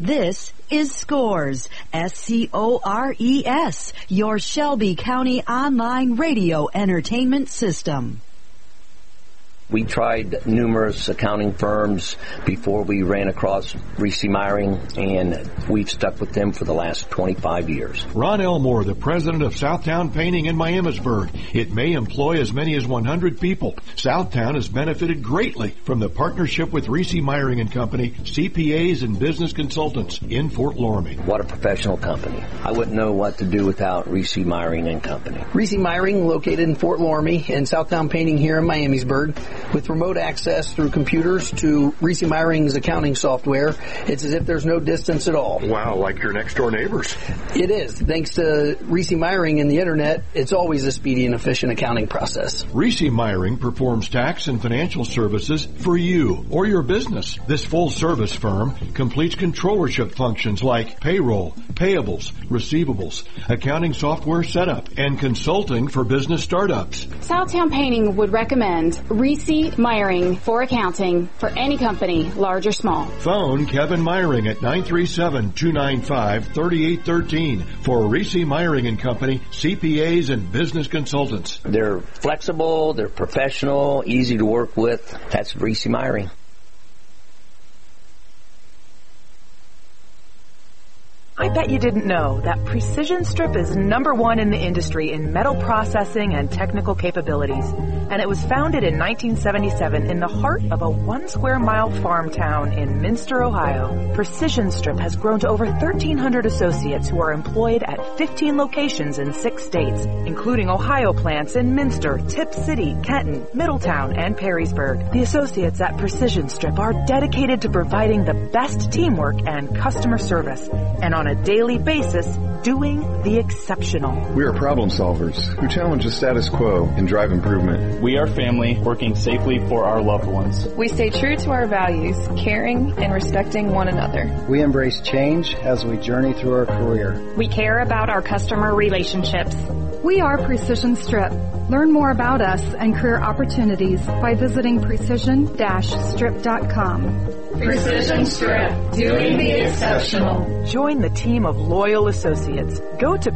This is Scores, SCORES, your Shelby County online radio entertainment system. We tried numerous accounting firms before we ran across Reese Meyering, and we've stuck with them for the last 25 years. Ron Elmore, the president of Southtown Painting in Miamisburg. It may employ as many as 100 people. Southtown has benefited greatly from the partnership with Reese Meyering and Company, CPAs and business consultants in Fort Loramie. What a professional company. I wouldn't know what to do without Reese Meyering and Company. Reese Meyering, located in Fort Loramie, and Southtown Painting here in Miamisburg. With remote access through computers to Reese Meyering's accounting software, it's as if there's no distance at all. Wow, like your next-door neighbors. It is. Thanks to Reese Meyering and the Internet, it's always a speedy and efficient accounting process. Reese Meyering performs tax and financial services for you or your business. This full-service firm completes controllership functions like payroll, payables, receivables, accounting software setup, and consulting for business startups. Southtown Painting would recommend Reese Meyering for accounting for any company, large or small. Phone Kevin Meyering at 937-295-3813 for Reese Meyering and Company, CPAs and business consultants. They're flexible, they're professional, easy to work with. That's Reese Meyering. I bet you didn't know that Precision Strip is #1 in the industry in metal processing and technical capabilities. And it was founded in 1977 in the heart of a 1 square mile farm town in Minster, Ohio. Precision Strip has grown to over 1,300 associates who are employed at 15 locations in 6 states, including Ohio plants in Minster, Tip City, Kenton, Middletown, and Perrysburg. The associates at Precision Strip are dedicated to providing the best teamwork and customer service, and on a daily basis, doing the exceptional. We are problem solvers who challenge the status quo and drive improvement. We are family working safely for our loved ones. We stay true to our values, caring and respecting one another. We embrace change as we journey through our career. We care about our customer relationships. We are Precision Strip. Learn more about us and career opportunities by visiting precision-strip.com. Precision Strip, doing the exceptional. Join the team of loyal associates. Go to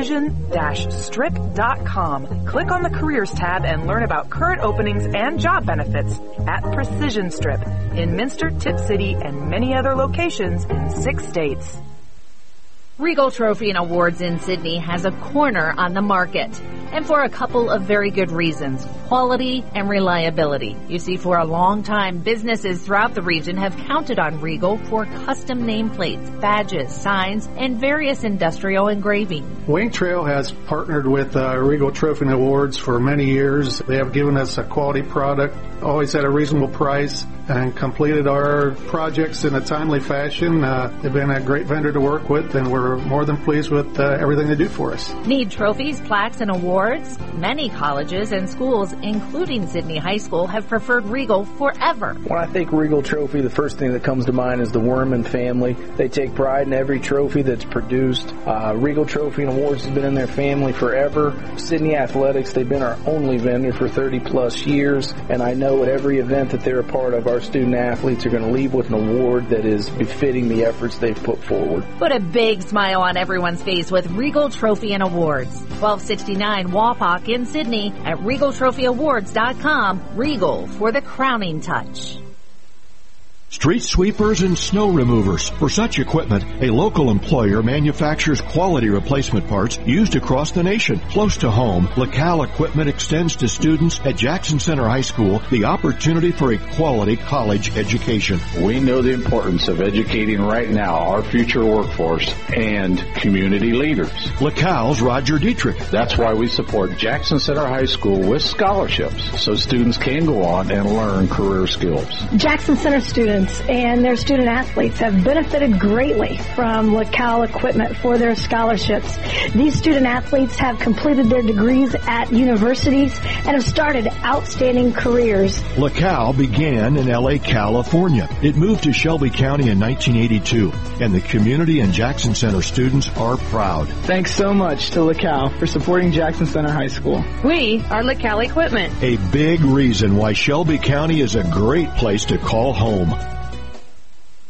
precision-strip.com. Click on the Careers tab and learn about current openings and job benefits at Precision Strip in Minster, Tip City, and many other locations in 6 states. Regal Trophy and Awards in Sydney has a corner on the market, and for a couple of very good reasons: quality and reliability. You see, for a long time, businesses throughout the region have counted on Regal for custom nameplates, badges, signs, and various industrial engraving. Wayne Trail has partnered with Regal Trophy and Awards for many years. They have given us a quality product, always at a reasonable price, and completed our projects in a timely fashion. They've been a great vendor to work with, and we're more than pleased with everything they do for us. Need trophies, plaques, and awards? Many colleges and schools, including Sydney High School, have preferred Regal forever. When I think Regal Trophy, the first thing that comes to mind is the Worman family. They take pride in every trophy that's produced. Regal Trophy and Awards has been in their family forever. Sydney Athletics, they've been our only vendor for 30-plus years, and I know at every event that they're a part of, our student athletes are going to leave with an award that is befitting the efforts they've put forward. Put a big smile on everyone's face with Regal Trophy and Awards. 1269 Wapak in Sydney at RegalTrophyAwards.com. Regal for the crowning touch. Street sweepers and snow removers. For such equipment, a local employer manufactures quality replacement parts used across the nation. Close to home, LaCal Equipment extends to students at Jackson Center High School the opportunity for a quality college education. We know the importance of educating right now our future workforce and community leaders. LaCal's Roger Dietrich. That's why we support Jackson Center High School with scholarships so students can go on and learn career skills. Jackson Center students and their student athletes have benefited greatly from LaCal Equipment for their scholarships. These student athletes have completed their degrees at universities and have started outstanding careers. LaCal began in L.A., California. It moved to Shelby County in 1982, and the community and Jackson Center students are proud. Thanks so much to LaCal for supporting Jackson Center High School. We are LaCal Equipment. A big reason why Shelby County is a great place to call home.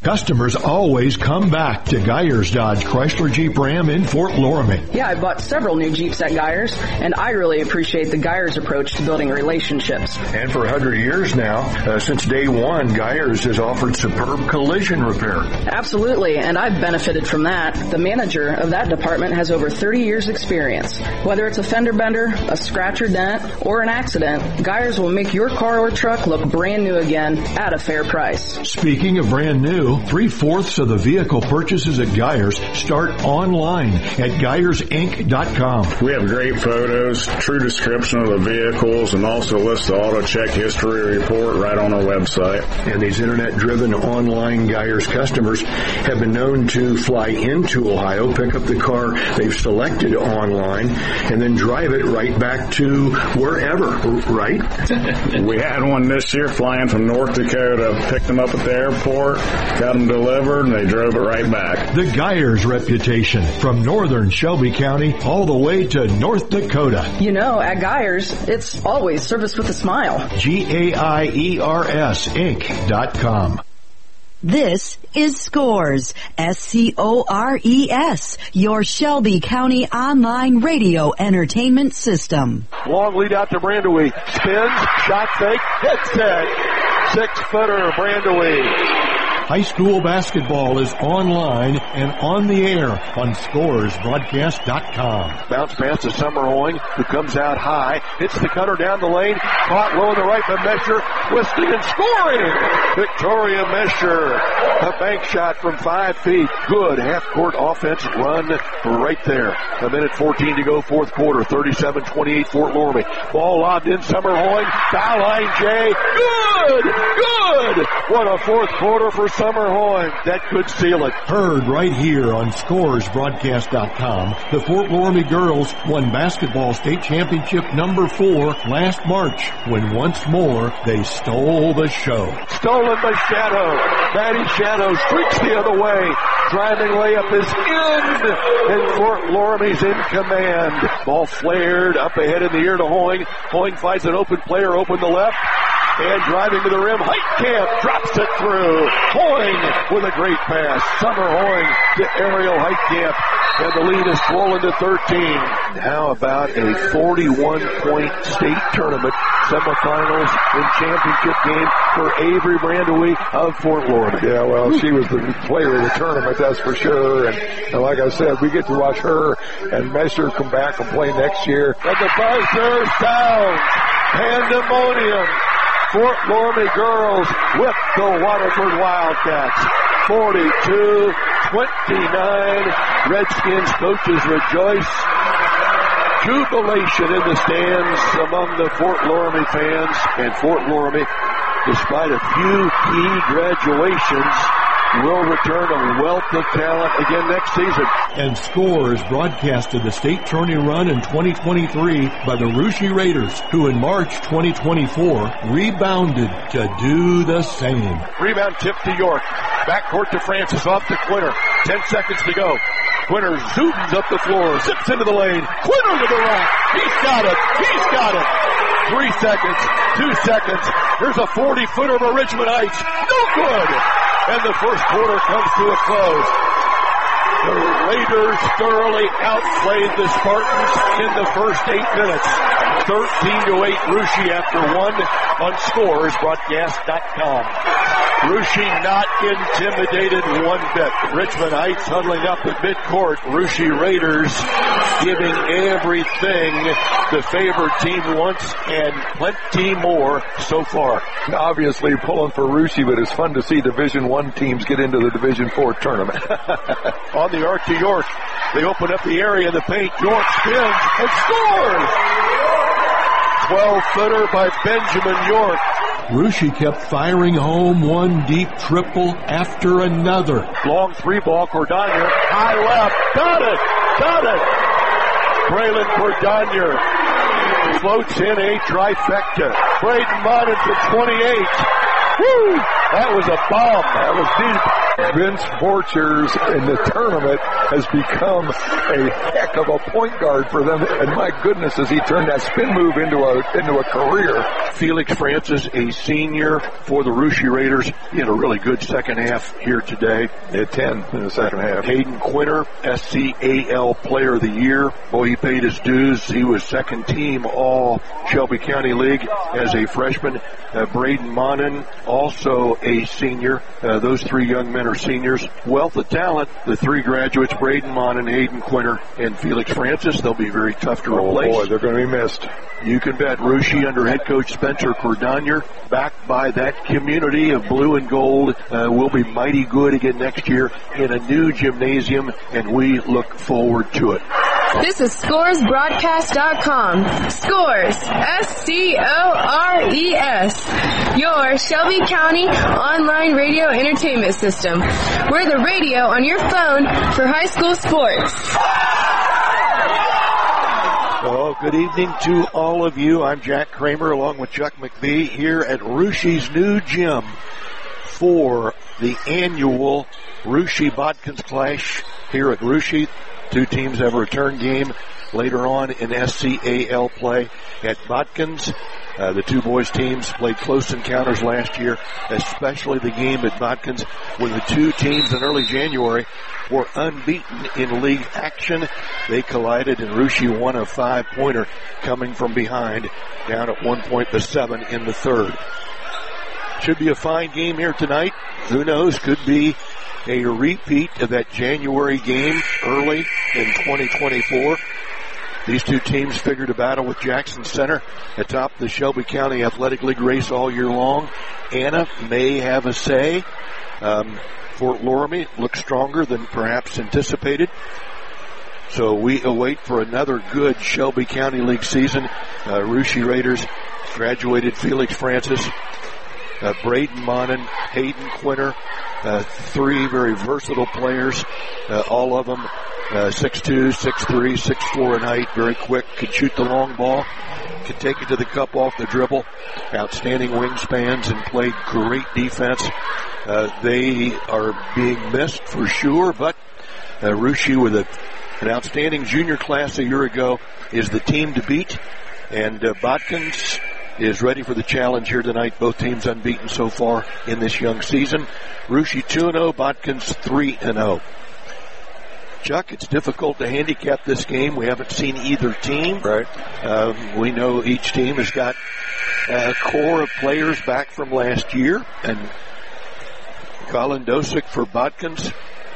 Customers always come back to Geyers Dodge Chrysler Jeep Ram in Fort Loramie. Yeah, I bought several new Jeeps at Geyers, and I really appreciate the Geyers approach to building relationships. And for 100 years now, since day one, Geyers has offered superb collision repair. Absolutely, and I've benefited from that. The manager of that department has over 30 years experience. Whether it's a fender bender, a scratch or dent, or an accident, Geyers will make your car or truck look brand new again at a fair price. Speaking of brand new, 3/4 of the vehicle purchases at Geyers start online at GeyersInc.com. We have great photos, true description of the vehicles, and also list the auto check history report right on our website. And these internet-driven online Geyers customers have been known to fly into Ohio, pick up the car they've selected online, and then drive it right back to wherever, right? We had one this year flying from North Dakota, picked them up at the airport, got them delivered, and they drove it right back. The Geyers reputation, from northern Shelby County all the way to North Dakota. You know, at Geyers, it's always service with a smile. GAIERS Inc.com. This is Scores, SCORES, your Shelby County online radio entertainment system. Long lead out to Brandewee. Spins, shot fake, head tag. 6-footer, Brandewee. High school basketball is online and on the air on ScoresBroadcast.com. Bounce pass to Summer Hoying, who comes out high, hits the cutter down the lane, caught low in the right by Mesher, twisting and scoring! Victoria Mesher, a bank shot from 5 feet. Good half-court offense run right there. 1:14 to go, fourth quarter, 37-28 Fort Loramie. Ball lobbed in, Summer Hoying, foul line Jay, good! What a fourth quarter for Summer Hoying. That could seal it. Heard right here on ScoresBroadcast.com, the Fort Loramie girls won basketball state championship number 4 last March, when once more they stole the show. Stolen by Shadow. Maddie Shadow streaks the other way. Driving layup is in, and Fort Loramie's in command. Ball flared up ahead in the air to Hoying. Hoying finds an open player, open the left. And driving to the rim, Heitkamp drops it through. Hoying with a great pass. Summer Hoying to Ariel Heitkamp. And the lead is swollen to 13. How about a 41-point state tournament semifinals and championship game for Avery Brandewee of Fort Loramie? Yeah, well, she was the player of the tournament, that's for sure. And like I said, we get to watch her and Mesher come back and play next year. And the buzzer sounds. Pandemonium. Fort Loramie girls whip the Waterford Wildcats. 42-29. Redskins coaches rejoice. Jubilation in the stands among the Fort Loramie fans. And Fort Loramie, despite a few key graduations, will return a wealth of talent again next season. And Scores broadcasted the state tourney run in 2023 by the Russia Raiders, who in March 2024 rebounded to do the same. Rebound tip to York. Backcourt to Francis, off to Quinter. 10 seconds to go. Quinter zooms up the floor, zips into the lane. Quinter to the rack. He's got it. 3 seconds. 2 seconds. Here's a 40-footer for Richmond Heights. No good. And the first quarter comes to a close. The Raiders thoroughly outplayed the Spartans in the first 8 minutes. 13-8 Russia after 1 on ScoresBroadcast.com. Russia not intimidated one bit. Richmond Heights huddling up at midcourt. Russia Raiders giving everything the favored team wants and plenty more so far. Obviously pulling for Russia, but it's fun to see Division I teams get into the Division IV tournament. On the arc to York. They open up the area in the paint. York spins and scores! 12-footer by Benjamin York. Russia kept firing home one deep triple after another. Long 3-ball, Cordonier. High left. Got it! Braylon Cordonier floats in a trifecta. Braden Modden for 28. Woo! That was a bomb. That was deep. Vince Borchers in the tournament has become a heck of a point guard for them, and my goodness, has he turned that spin move into a career. Felix Francis, a senior for the Russia Raiders, he had a really good second half here today. At 10 in the second half. Hayden Quinter, SCAL Player of the Year. Boy, he paid his dues. He was second team All Shelby County League as a freshman. Braden Monin, also a senior. Those three young men are seniors. Wealth of talent. The three graduates, Braden Monin, Hayden Quinter, and Felix Francis. They'll be very tough to replace. Oh boy, they're going to be missed. You can bet Russia under head coach Spencer Cordonier, backed by that community of blue and gold, will be mighty good again next year in a new gymnasium, and we look forward to it. This is ScoresBroadcast.com. Scores, SCORES, your Shelby County online radio entertainment system. We're the radio on your phone for high school sports. Well, good evening to all of you. I'm Jack Kramer along with Chuck McVie here at Russia's new gym for the annual Russia-Botkins Clash here at Russia. Two teams have a return game later on in SCAL play at Botkins. The two boys teams played close encounters last year, especially the game at Botkins, where the two teams in early January were unbeaten in league action. They collided, and Russia won a 5-pointer coming from behind, down at 1 point to 7 in the third. Should be a fine game here tonight. Who knows? Could be a repeat of that January game early in 2024. These two teams figured a battle with Jackson Center atop the Shelby County Athletic League race all year long. Anna may have a say. Fort Loramie looks stronger than perhaps anticipated. So we await for another good Shelby County League season. Russia Raiders graduated Felix Francis, Braden Monin, Hayden Quinter, three very versatile players, all of them 6'2", 6'3", 6'4" in height, very quick, could shoot the long ball, could take it to the cup off the dribble, outstanding wingspans, and played great defense. They are being missed for sure, but Russia, with an outstanding junior class a year ago, is the team to beat, and Botkins is ready for the challenge here tonight. Both teams unbeaten so far in this young season. Russia 2-0, Botkins 3-0. Chuck, it's difficult to handicap this game. We haven't seen either team. Right. We know each team has got a core of players back from last year. And Colin Dosick for Botkins,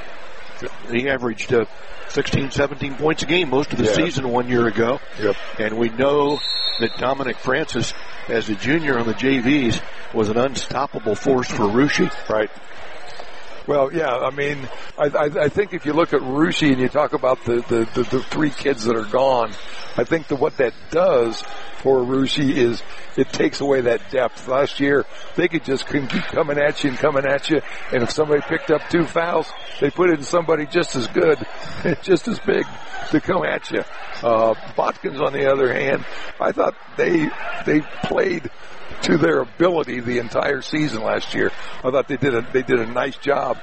he averaged 16, 17 points a game most of the season 1 year ago. Yep. And we know that Dominic Francis, as a junior on the JVs, was an unstoppable force for Russia. Right. Well, yeah, I mean, I think if you look at Russia and you talk about the three kids that are gone, I think that what that does for Russia is it takes away that depth. Last year, they could just keep coming at you, and if somebody picked up 2 fouls, they put in somebody just as good, just as big to come at you. Botkins, on the other hand, I thought they played to their ability the entire season last year. I thought they did a nice job.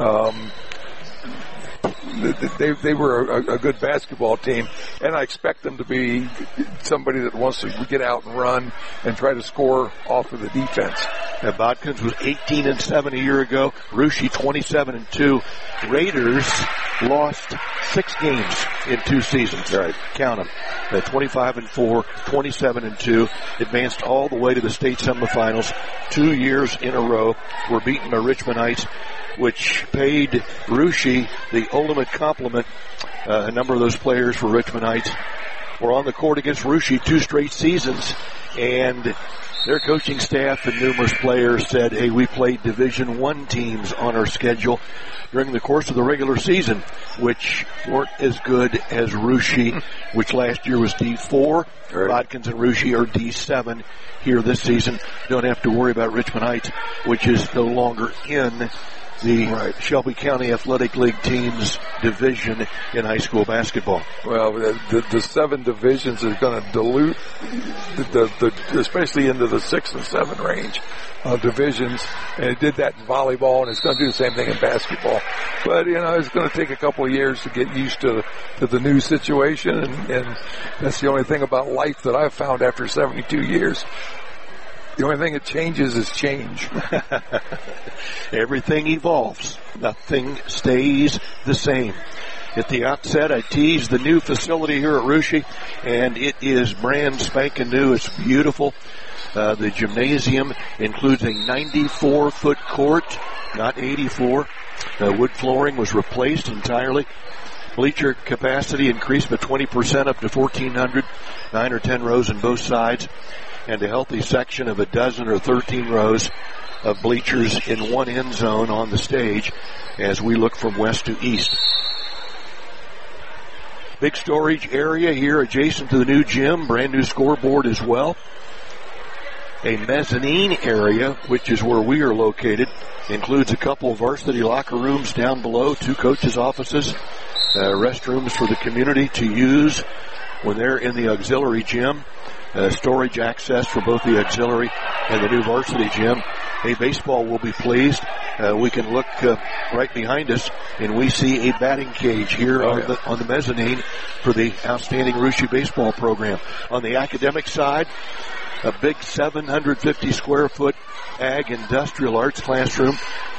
They were a good basketball team, and I expect them to be somebody that wants to get out and run and try to score off of the defense. And Botkins was 18-7 a year ago. Russia 27-2. Raiders lost 6 games in 2 seasons. Right. Count them. 25-4, 27-2. Advanced all the way to the state semifinals 2 years in a row. Were beaten by Richmond Heights, which paid Russia the ultimate compliment. A number of those players for Richmond Heights were on the court against Russia 2 straight seasons, and their coaching staff and numerous players said, hey, we played Division I teams on our schedule during the course of the regular season, which weren't as good as Russia, which last year was D4. Right. Botkins and Russia are D7 here this season. Don't have to worry about Richmond Heights, which is no longer in the Shelby County Athletic League team's division in high school basketball. Well, the 7 divisions is going to dilute, especially into the 6 and 7 range of divisions, and it did that in volleyball, and it's going to do the same thing in basketball. But, it's going to take a couple of years to get used to the new situation, and that's the only thing about life that I've found after 72 years. The only thing that changes is change. Everything evolves. Nothing stays the same. At the outset, I teased the new facility here at Russia, and it is brand spanking new. It's beautiful. The gymnasium includes a 94-foot court, not 84. Wood flooring was replaced entirely. Bleacher capacity increased by 20% up to 1,400, 9 or 10 rows on both sides, and a healthy section of a dozen or 13 rows of bleachers in one end zone on the stage as we look from west to east. Big storage area here adjacent to the new gym, brand new scoreboard as well. A mezzanine area, which is where we are located, includes a couple of varsity locker rooms down below, 2 coaches' offices, restrooms for the community to use when they're in the auxiliary gym, storage access for both the auxiliary and the new varsity gym. Hey, baseball will be pleased. We can look right behind us, and we see a batting cage here on the mezzanine for the outstanding Russia baseball program. On the academic side, a big 750 square foot ag industrial arts classroom,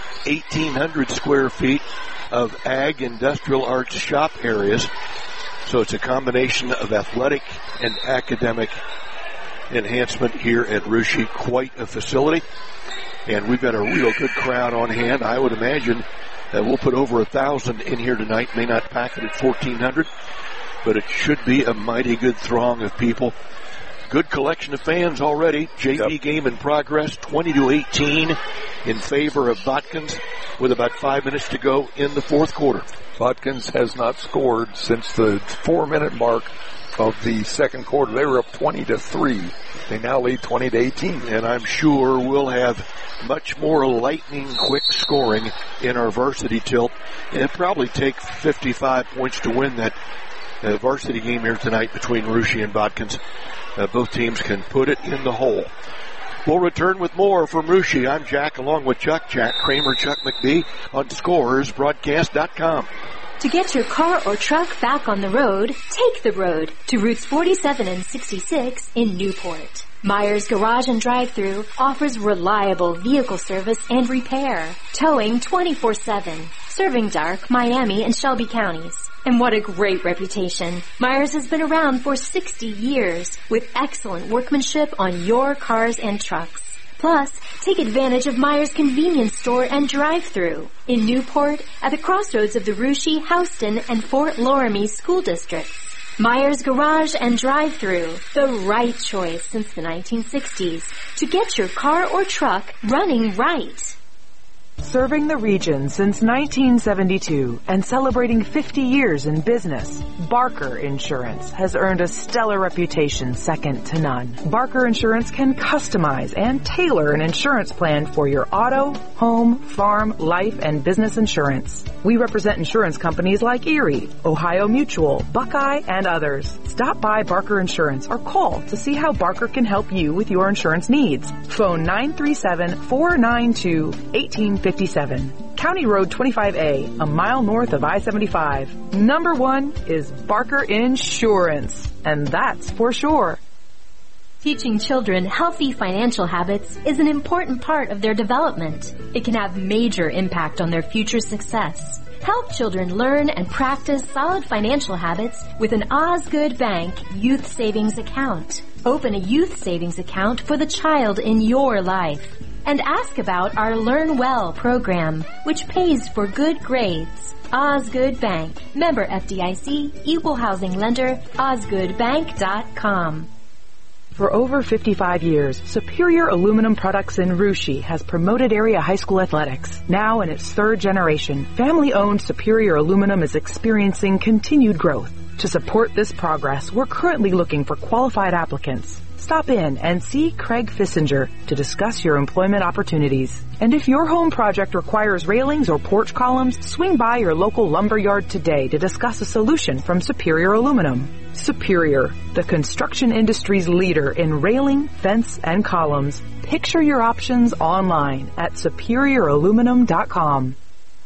1,800 square feet of ag industrial arts shop areas. So it's a combination of athletic and academic enhancement here at Russia. Quite a facility. And we've got a real good crowd on hand. I would imagine that we'll put over 1,000 in here tonight. May not pack it at 1,400, but it should be a mighty good throng of people. Good collection of fans already. JV game in progress, 20-18 in favor of Botkins with about 5 minutes to go in the fourth quarter. Botkins has not scored since the 4-minute mark of the second quarter. They were up 20-3. They now lead 20-18. And I'm sure we'll have much more lightning quick scoring in our varsity tilt. It'll probably take 55 points to win that varsity game here tonight between Russia and Botkins. Both teams can put it in the hole. We'll return with more from Russia. I'm Jack, along with Jack Kramer, Chuck McBee on ScorersBroadcast.com. To get your car or truck back on the road, take the road to routes 47 and 66 in Newport. Myers Garage and Drive-Thru offers reliable vehicle service and repair, towing 24/7, serving Dark, Miami, and Shelby counties. And what a great reputation. Myers has been around for 60 years with excellent workmanship on your cars and trucks. Plus, take advantage of Myers Convenience Store and Drive-Thru in Newport at the crossroads of the Russia, Houston, and Fort Loramie school districts. Myers Garage and Drive-Thru, the right choice since the 1960s to get your car or truck running right. Serving the region since 1972 and celebrating 50 years in business, Barker Insurance has earned a stellar reputation second to none. Barker Insurance can customize and tailor an insurance plan for your auto, home, farm, life, and business insurance. We represent insurance companies like Erie, Ohio Mutual, Buckeye, and others. Stop by Barker Insurance or call to see how Barker can help you with your insurance needs. Phone 937-492-1857. County Road 25A, a mile north of I-75. Number 1 is Barker Insurance, and that's for sure. Teaching children healthy financial habits is an important part of their development. It can have major impact on their future success. Help children learn and practice solid financial habits with an Osgood Bank Youth Savings Account. Open a youth savings account for the child in your life. And ask about our Learn Well program, which pays for good grades. Osgood Bank. Member FDIC. Equal housing lender. OsgoodBank.com. For over 55 years, Superior Aluminum Products in Russia has promoted area high school athletics. Now in its third generation, family-owned Superior Aluminum is experiencing continued growth. To support this progress, we're currently looking for qualified applicants. Stop in and see Craig Fissinger to discuss your employment opportunities. And if your home project requires railings or porch columns, swing by your local lumber yard today to discuss a solution from Superior Aluminum. Superior, the construction industry's leader in railing, fence, and columns. Picture your options online at superiораluminum.com.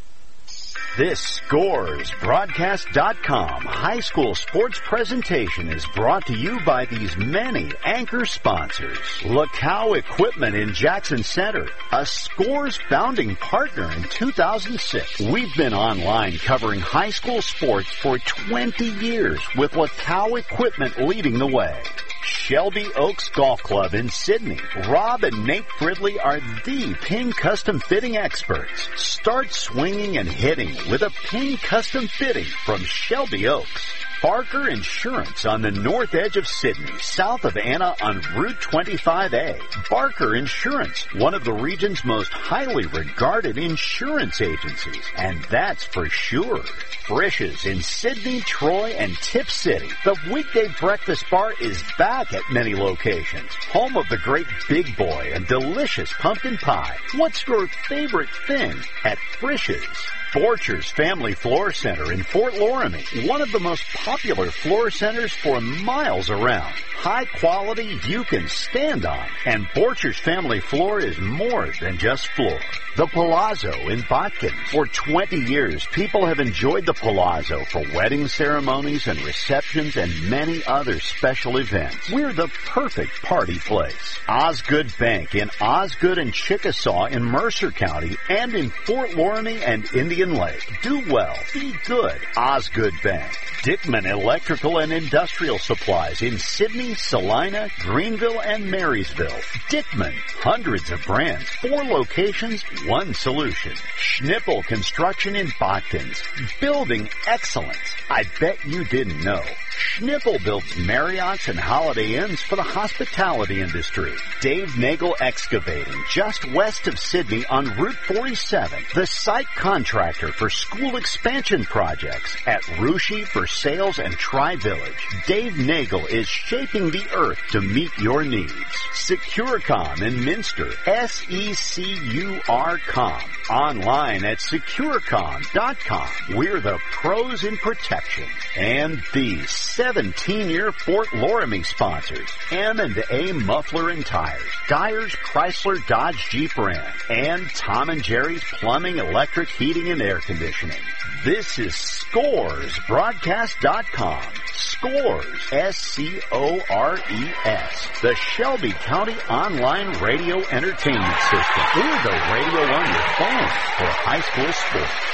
This Scores Broadcast.com high school sports presentation is brought to you by these many anchor sponsors. LaCow Equipment in Jackson Center, a Scores founding partner in 2006. We've been online covering high school sports for 20 years with LaCow Equipment leading the way. Shelby Oaks Golf Club in Sydney. Rob and Nate Fridley are the pin custom fitting experts. Start swinging and hitting with a pin custom fitting from Shelby Oaks. Barker Insurance on the north edge of Sydney, south of Anna on Route 25A. Barker Insurance, one of the region's most highly regarded insurance agencies, and that's for sure. Frisch's in Sydney, Troy, and Tip City. The weekday breakfast bar is back at many locations. Home of the great Big Boy and delicious pumpkin pie. What's your favorite thing at Frisch's? Borchers Family Floor Center in Fort Loramie, one of the most popular floor centers for miles around. High quality you can stand on, and Borchers Family Floor is more than just floor. The Palazzo in Botkin. For 20 years, people have enjoyed the Palazzo for wedding ceremonies and receptions and many other special events. We're the perfect party place. Osgood Bank in Osgood and Chickasaw in Mercer County and in Fort Loramie and Indian Lake. Do well. Be good. Osgood Bank. Dickman Electrical and Industrial Supplies in Sydney, Salina, Greenville, and Marysville. Dickman. Hundreds of brands. 4 locations. One solution. Schnippel Construction in Botkins. Building excellence. I bet you didn't know. Schnippel builds Marriotts and Holiday Inns for the hospitality industry. Dave Nagel Excavating, just west of Sydney on Route 47. The site contractor for school expansion projects at Russia for Sales and Tri-Village. Dave Nagel is shaping the earth to meet your needs. Securcom in Minster. SECUR.com. Online at securcom.com. We're the pros in protection. And these 17-year Fort Loramie sponsors, M&A Muffler and Tires, Geyers Chrysler Dodge Jeep Ram, and Tom and Jerry's Plumbing, Electric, Heating, and Air Conditioning. This is Scores Broadcast.com. Scores, S-C-O-R-E-S, the Shelby County Online Radio Entertainment System. We're the radio on your phone for high school sports.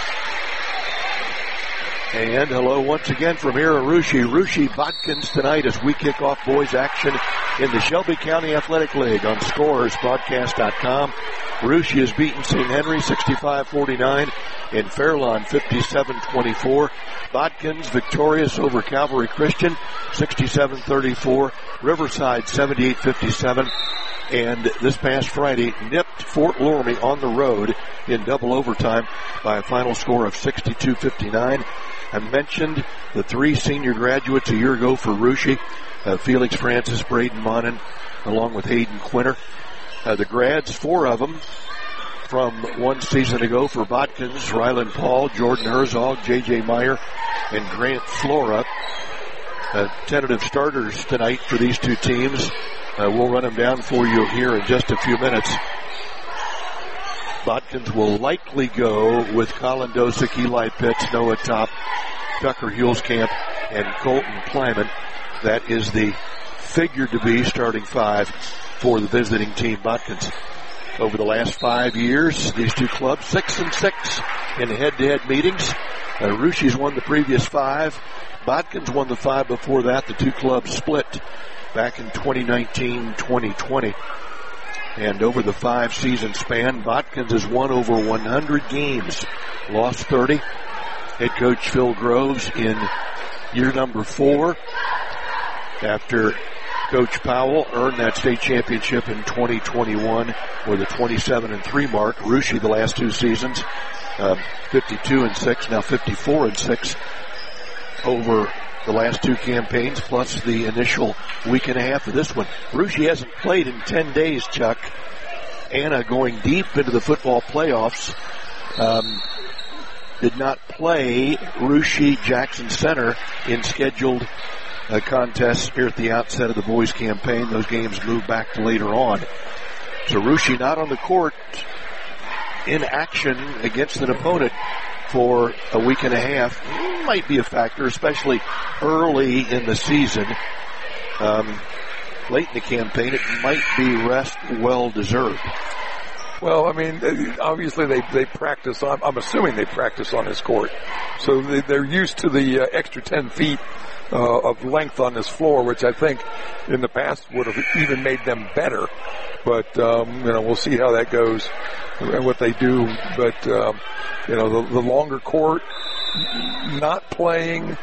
And hello once again from here at Russia Botkins tonight as we kick off boys action in the Shelby County Athletic League on ScoresBroadcast.com. Russia has beaten St. Henry 65-49 and Fairlawn 57-24. Botkins victorious over Calvary Christian 67-34. Riverside 78-57. And this past Friday nipped Fort Loramie on the road in double overtime by a final score of 62-59. I mentioned the 3 senior graduates a year ago for Russia, Felix Francis, Braden Monin, along with Hayden Quinter. The grads, 4 of them from one season ago for Botkins, Ryland Paul, Jordan Herzog, J.J. Meyer, and Grant Flora. Tentative starters tonight for these 2 teams. We'll run them down for you here in just a few minutes. Botkins will likely go with Colin Dosick, Eli Pitts, Noah Top, Tucker Hulskamp, and Colton Plyman. That is the figured to be starting 5 for the visiting team, Botkins. Over the last 5 years, these 2 clubs 6-6 in head-to-head meetings. Russia's won the previous 5. Botkins won the 5 before that. The 2 clubs split back in 2019-2020. And over the 5-season span, Botkins has won over 100 games, lost 30. Head coach Phil Groves in year number 4 after Coach Powell earned that state championship in 2021 with a 27-3 mark. Russia the last 2 seasons, 52-6, now 54-6 over the last two campaigns, plus the initial week and a half of this one. Russia hasn't played in 10 days, Chuck. Anna going deep into the football playoffs. Did not play Russia Jackson Center in scheduled contests here at the outset of the boys campaign. Those games moved back to later on. So Russia not on the court in action against an opponent for a week and a half might be a factor, especially early in the season. Late in the campaign, it might be rest well deserved. Well, I mean, obviously they practice on, I'm assuming they practice on this court. So they're used to the extra 10 feet of length on this floor, which I think in the past would have even made them better. But, we'll see how that goes and what they do. But, the longer court, not playing,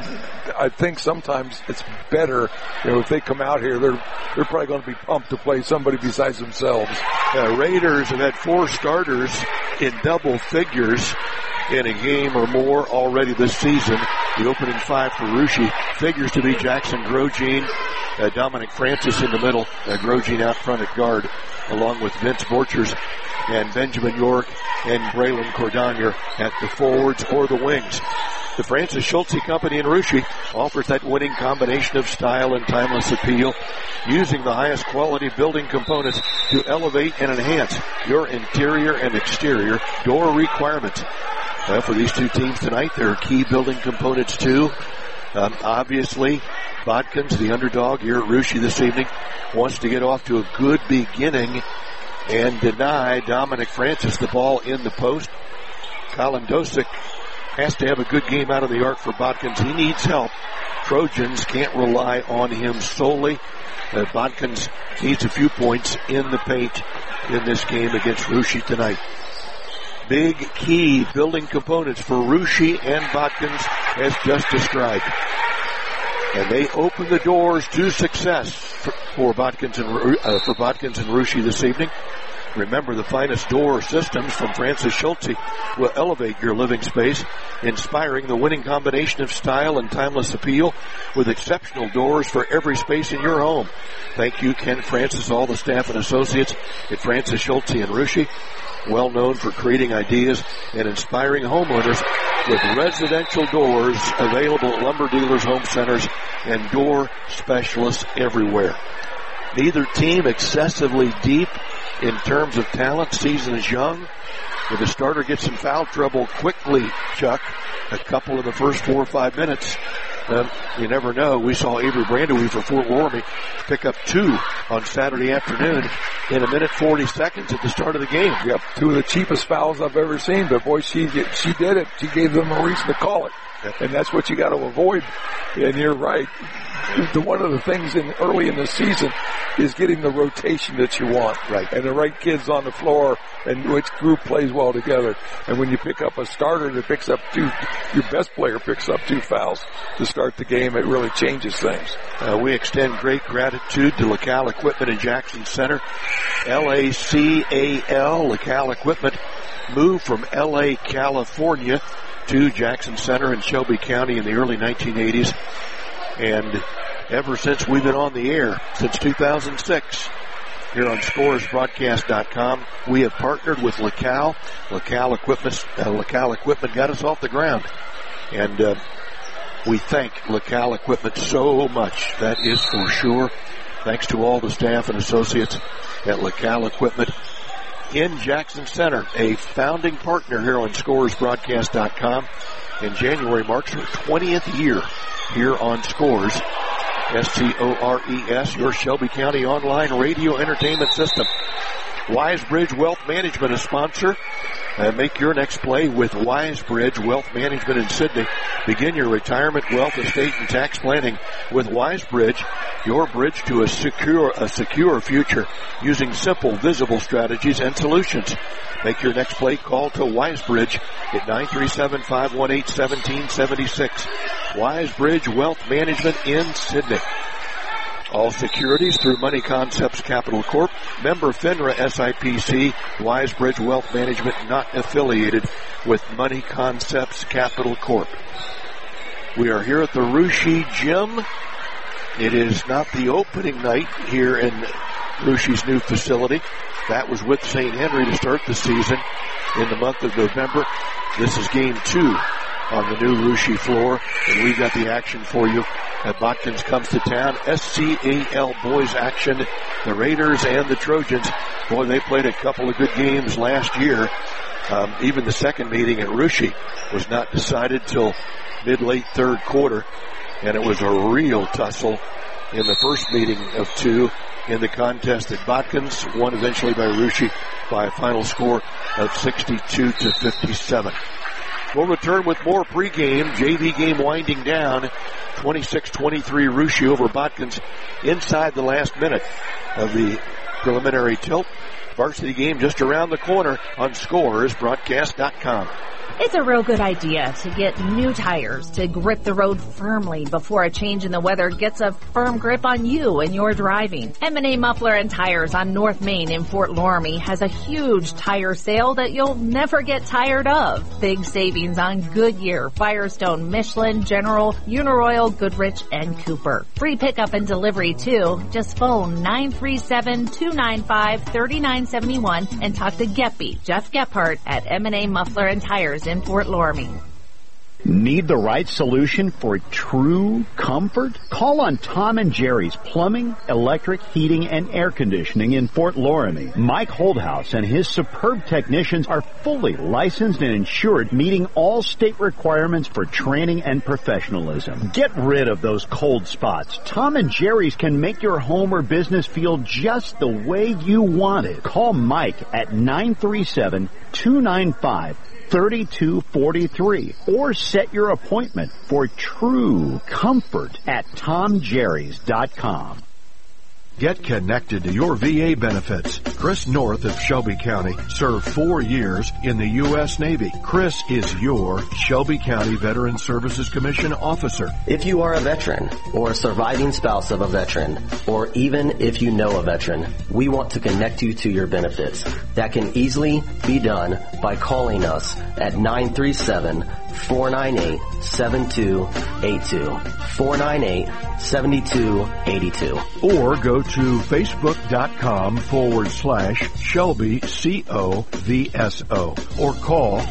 I think sometimes it's better, if they come out here, they're probably going to be pumped to play somebody besides themselves. Raiders have had 4 starters in double figures in a game or more already this season. The opening 5 for Russia figures to be Jackson Grosjean, Dominic Francis in the middle, Grosjean out front at guard, along with Vince Borchers and Benjamin York and Braylon Cordonier at the forwards or the wings. The Francis Schultze Company in Russia offers that winning combination of style and timeless appeal, using the highest quality building components to elevate and enhance your interior and exterior door requirements. For these two teams tonight, there are key building components too. Obviously, Bodkins, the underdog here at Russia this evening, wants to get off to a good beginning and deny Dominic Francis the ball in the post. Colin Dosick has to have a good game out of the arc for Bodkins. He needs help. Trojans can't rely on him solely. Bodkins needs a few points in the paint in this game against Russia tonight. Big key building components for Russia and Bodkins as just described. And they open the doors to success for Bodkins and Russia this evening. Remember, the finest door systems from Francis Schultze will elevate your living space, inspiring the winning combination of style and timeless appeal with exceptional doors for every space in your home. Thank you, Ken Francis, all the staff and associates at Francis Schultze and Russia, well known for creating ideas and inspiring homeowners with residential doors available at lumber dealers, home centers, and door specialists everywhere. Neither team excessively deep in terms of talent. Season is young. If a starter gets in foul trouble quickly, Chuck, a couple of the first 4 or 5 minutes, you never know. We saw Avery Brandewie for Fort Loramie pick up 2 on Saturday afternoon in 1:40 at the start of the game. Yep, 2 of the cheapest fouls I've ever seen, but boy, she did it. She gave them a reason to call it. Yep. And that's what you got to avoid. And you're right. One of the things early in the season is getting the rotation that you want. Right. And the right kids on the floor and which group plays well together. And when you pick up a starter that picks up 2, your best player picks up 2 fouls to start the game, it really changes things. We extend great gratitude to LaCal Equipment in Jackson Center. LACAL, LaCal Equipment, moved from LA, California to Jackson Center in Shelby County in the early 1980s. And ever since we've been on the air, since 2006, here on ScoresBroadcast.com, we have partnered with LaCal. LaCal Equipment got us off the ground. And we thank LaCal Equipment so much. That is for sure. Thanks to all the staff and associates at LaCal Equipment in Jackson Center, a founding partner here on ScoresBroadcast.com. In January marks her 20th year here on Scores. SCORES, your Shelby County online radio entertainment system. Wisebridge Wealth Management, a sponsor. Make your next play with Wisebridge Wealth Management in Sydney. Begin your retirement, wealth, estate, and tax planning with Wisebridge, your bridge to a secure future using simple, visible strategies and solutions. Make your next play. Call to Wisebridge at 937-518-1776. Wisebridge Wealth Management in Sydney. All securities through Money Concepts Capital Corp. Member FINRA SIPC. Wisebridge Wealth Management not affiliated with Money Concepts Capital Corp. We are here at the Russia Gym. It is not the opening night here in Russia's new facility. That was with St. Henry to start the season in the month of November. This is game 2 on the new Russia floor, and we've got the action for you. Botkins comes to town. SCAL boys action. The Raiders and the Trojans. Boy, they played a couple of good games last year. Even the second meeting at Russia was not decided till mid-late third quarter, and it was a real tussle in the first meeting of 2 in the contest at Botkins, won eventually by Russia by a final score of 62-57. We'll return with more pregame. JV game winding down. 26-23 Russia over Botkins inside the last minute of the preliminary tilt. Varsity game just around the corner on ScoresBroadcast.com. It's a real good idea to get new tires to grip the road firmly before a change in the weather gets a firm grip on you and your driving. M&A Muffler and Tires on North Main in Fort Loramie has a huge tire sale that you'll never get tired of. Big savings on Goodyear, Firestone, Michelin, General, Uniroyal, Goodrich, and Cooper. Free pickup and delivery too. Just phone 937-295-3971 and talk to Geppy, Jeff Gephardt at M&A Muffler and Tires in Fort Loramie. Need the right solution for true comfort? Call on Tom and Jerry's Plumbing, Electric, Heating, and Air Conditioning in Fort Loramie. Mike Holdhouse and his superb technicians are fully licensed and insured, meeting all state requirements for training and professionalism. Get rid of those cold spots. Tom and Jerry's can make your home or business feel just the way you want it. Call Mike at 937-295-3243 or set your appointment for true comfort at TomJerrys.com. Get connected to your VA benefits. Chris North of Shelby County served 4 years in the U.S. Navy. Chris is your Shelby County Veteran Services Commission officer. If you are a veteran or a surviving spouse of a veteran, or even if you know a veteran, we want to connect you to your benefits. That can easily be done by calling us at 937-498-7282. 498-7282. Or go to facebook.com/Shelby COVSO or call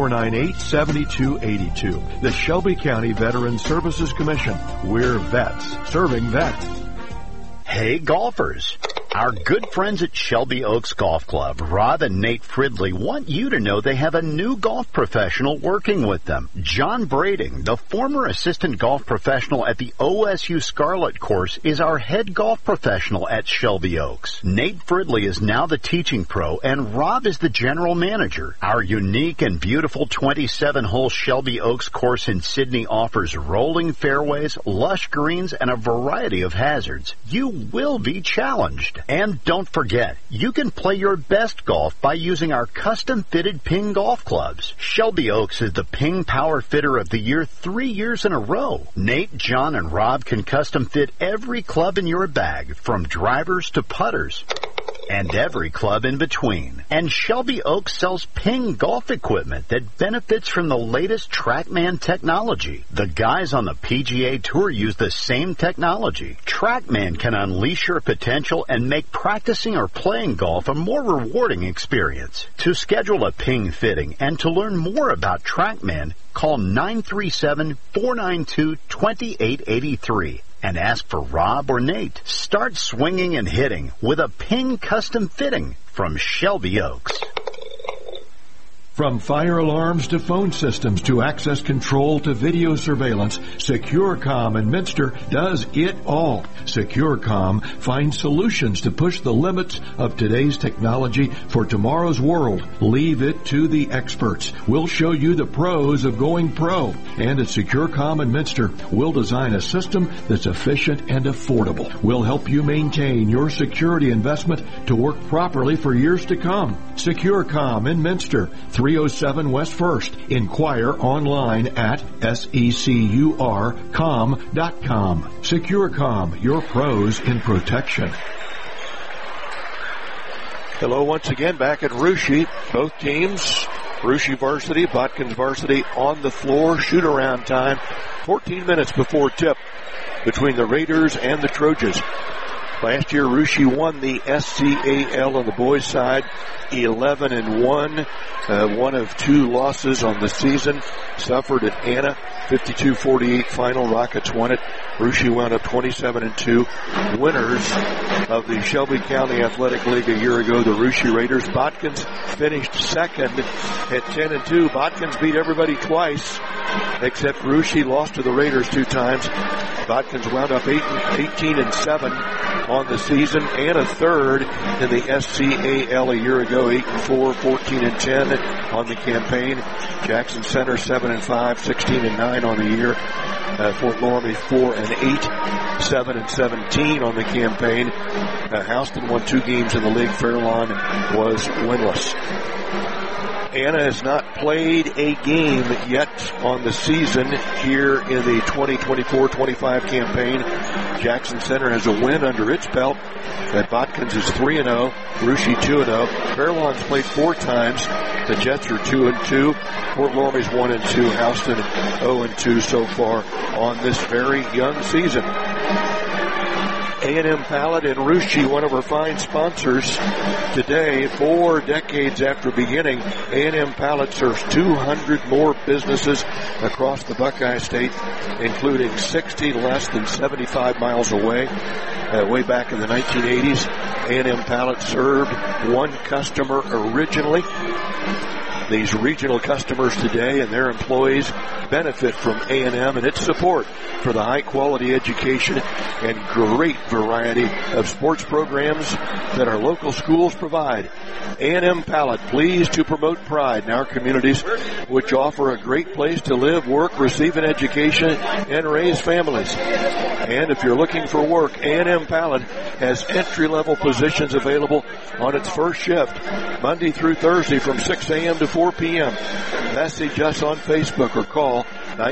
498-7282. The Shelby County Veteran Services Commission. We're vets serving vets. Hey golfers, our good friends at Shelby Oaks Golf Club, Rob and Nate Fridley, want you to know they have a new golf professional working with them. John Brading, the former assistant golf professional at the OSU Scarlet course, is our head golf professional at Shelby Oaks. Nate Fridley is now the teaching pro, and Rob is the general manager. Our unique and beautiful 27-hole Shelby Oaks course in Sydney offers rolling fairways, lush greens, and a variety of hazards. You will be challenged. And don't forget, you can play your best golf by using our custom-fitted Ping golf clubs. Shelby Oaks is the Ping Power Fitter of the Year 3 years in a row. Nate, John, and Rob can custom-fit every club in your bag, from drivers to putters, and every club in between. And Shelby Oaks sells Ping golf equipment that benefits from the latest TrackMan technology. The guys on the PGA Tour use the same technology. TrackMan can unleash your potential and make practicing or playing golf a more rewarding experience. To schedule a Ping fitting and to learn more about TrackMan, call 937-492-2883. And ask for Rob or Nate. Start swinging and hitting with a Ping custom fitting from Shelby Oaks. From fire alarms to phone systems to access control to video surveillance, SecureCom in Minster does it all. SecureCom finds solutions to push the limits of today's technology for tomorrow's world. Leave it to the experts. We'll show you the pros of going pro. And at SecureCom in Minster, we'll design a system that's efficient and affordable. We'll help you maintain your security investment to work properly for years to come. SecureCom in Minster, 307 West 1st. Inquire online at securcom.com. SecureCom, your pros in protection. Hello once again back at Russia. Both teams Russia varsity, Botkins varsity on the floor. Shoot around time. 14 minutes before tip between the Raiders and the Trojans. Last year, Russia won the SCAL on the boys' side, 11-1. One of two losses on the season. Suffered at Anna, 52-48 final. Rockets won it. Russia wound up 27-2. Winners of the Shelby County Athletic League a year ago, the Russia Raiders. Botkins finished second at 10-2. Botkins beat everybody twice, except Russia lost to the Raiders 2 times. Botkins wound up 18-7 on the season, and a third in the SCAL a year ago, 8-4, 14-10 on the campaign. Jackson Center 7-5, 16-9 on the year. Fort Loramie 4-8, 7-17 on the campaign. Houston won 2 games in the league. Fairlawn was winless. Anna has not played a game yet on the season here in the 2024-25 campaign. Jackson Center has a win under its belt. Botkins is 3-0. Russia 2-0. Fairlawn's played 4 times. The Jets are 2-2. Fort Loramie's 1-2. Houston 0-2 so far on this very young season. A&M Pallet and Russia, one of our fine sponsors today. 4 decades after beginning, A&M Pallet serves 200 more businesses across the Buckeye State, including 60 less than 75 miles away. Way back in the 1980s, A&M Pallet served 1 customer originally. These regional customers today and their employees benefit from A&M and its support for the high-quality education and great variety of sports programs that our local schools provide. A&M Pallet, pleased to promote pride in our communities, which offer a great place to live, work, receive an education, and raise families. And if you're looking for work, A&M Pallet has entry-level positions available on its first shift, Monday through Thursday from 6 a.m. to 4 p.m. Message us on Facebook or call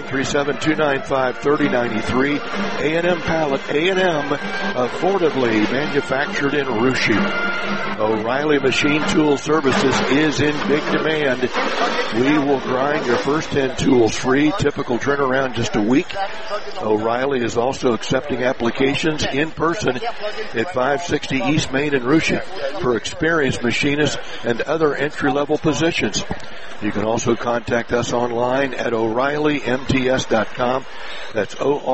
937-295-3093. A&M Pallet, A&M, affordably manufactured in Russia. O'Reilly Machine Tool Services is in big demand. We will grind your first 10 tools free. Typical turnaround just a week. O'Reilly is also accepting applications in person at 560 East Main in Russia for experienced machinists and other entry-level positions. You can also contact us online at O'ReillyMTS.com. That's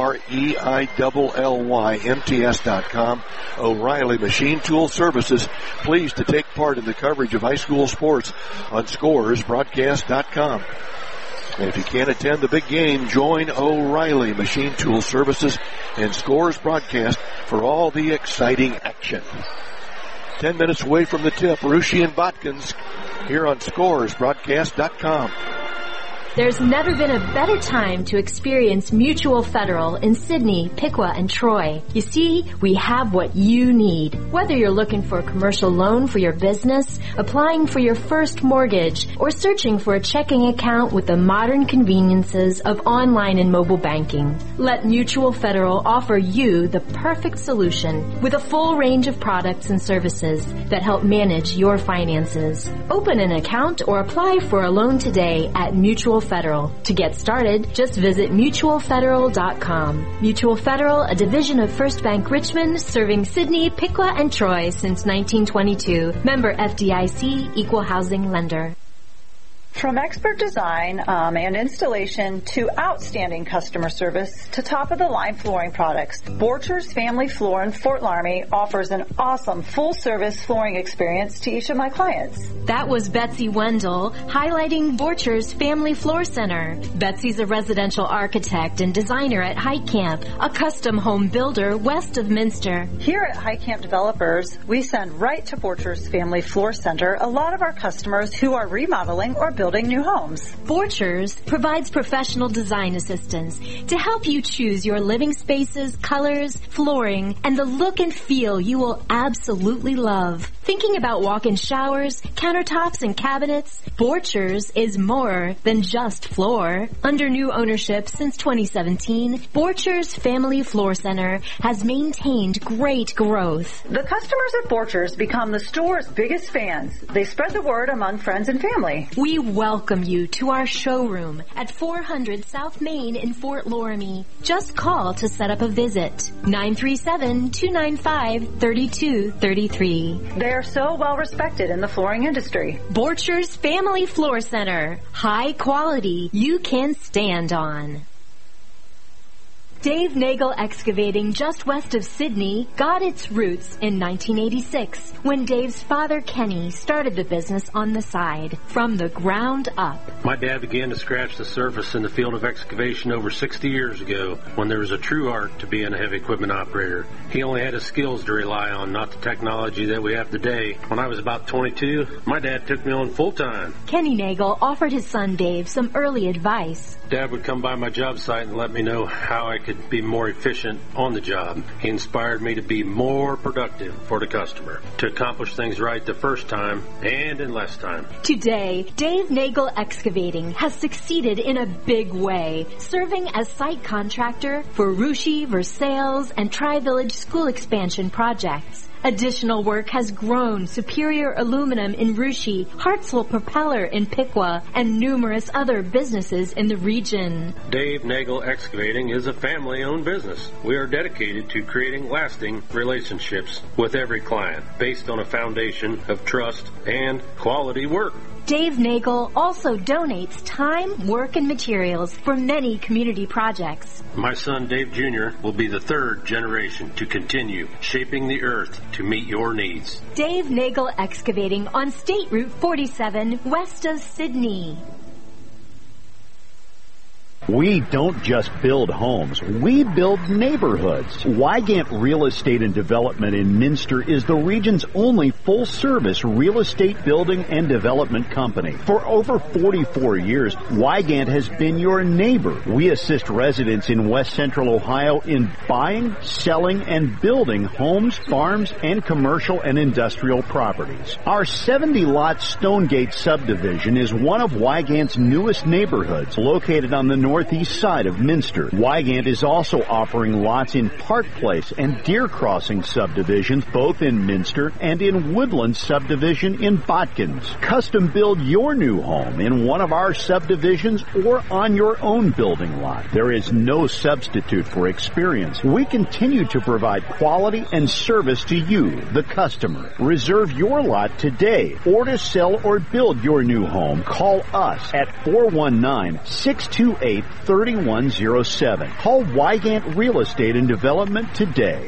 OREILLY MTS.com. O'Reilly Machine Tool Services, pleased to take part in the coverage of high school sports on ScoresBroadcast.com. And if you can't attend the big game, join O'Reilly Machine Tool Services and Scores Broadcast for all the exciting action. 10 minutes away from the tip, Russia and Botkins here on ScoresBroadcast.com. There's never been a better time to experience Mutual Federal in Sidney, Piqua, and Troy. You see, we have what you need. Whether you're looking for a commercial loan for your business, applying for your first mortgage, or searching for a checking account with the modern conveniences of online and mobile banking, let Mutual Federal offer you the perfect solution with a full range of products and services that help manage your finances. Open an account or apply for a loan today at Mutual Federal. To get started, just visit mutualfederal.com. Mutual Federal, a division of First Bank Richmond, serving Sidney, Piqua, and Troy since 1922. Member FDIC, Equal Housing Lender. From expert design and installation to outstanding customer service to top-of-the-line flooring products, Borchers Family Floor in Fort Loramie offers an awesome full-service flooring experience to each of my clients. That was Betsy Wendell highlighting Borchers Family Floor Center. Betsy's a residential architect and designer at High Camp, a custom home builder west of Minster. Here at High Camp Developers, we send right to Borchers Family Floor Center a lot of our customers who are remodeling or building new homes. Borchers provides professional design assistance to help you choose your living spaces, colors, flooring, and the look and feel you will absolutely love. Thinking about walk-in showers, countertops, and cabinets? Borchers is more than just floor. Under new ownership since 2017, Borchers Family Floor Center has maintained great growth. The customers at Borchers become the store's biggest fans. They spread the word among friends and family. We welcome you to our showroom at 400 South Main in Fort Loramie. Just call to set up a visit. 937-295-3233. They are so well respected in the flooring industry. Borchers Family Floor Center. High quality you can stand on. Dave Nagel Excavating, just west of Sydney, got its roots in 1986 when Dave's father, Kenny, started the business on the side, from the ground up. My dad began to scratch the surface in the field of excavation over 60 years ago when there was a true art to being a heavy equipment operator. He only had his skills to rely on, not the technology that we have today. When I was about 22, my dad took me on full time. Kenny Nagel offered his son Dave some early advice. Dad would come by my job site and let me know how I could be more efficient on the job. He inspired me to be more productive for the customer, to accomplish things right the first time and in less time. Today, Dave Nagel Excavating has succeeded in a big way, serving as site contractor for Russia, Versailles, and Tri-Village school expansion projects. Additional work has grown Superior Aluminum in Russia, Hartzell Propeller in Piqua, and numerous other businesses in the region. Dave Nagel Excavating is a family-owned business. We are dedicated to creating lasting relationships with every client based on a foundation of trust and quality work. Dave Nagel also donates time, work, and materials for many community projects. My son, Dave Jr., will be the third generation to continue shaping the earth to meet your needs. Dave Nagel Excavating on State Route 47, west of Sydney. We don't just build homes, we build neighborhoods. Wygant Real Estate and Development in Minster is the region's only full-service real estate building and development company. For over 44 years, Wygant has been your neighbor. We assist residents in West Central Ohio in buying, selling, and building homes, farms, and commercial and industrial properties. Our 70-lot Stonegate subdivision is one of Wygant's newest neighborhoods, located on the northeast side of Minster. Wygant is also offering lots in Park Place and Deer Crossing subdivisions, both in Minster, and in Woodland subdivision in Botkins. Custom build your new home in one of our subdivisions or on your own building lot. There is no substitute for experience. We continue to provide quality and service to you, the customer. Reserve your lot today, or to sell or build your new home, call us at 419-628-3107. Call Wygant Real Estate and Development today.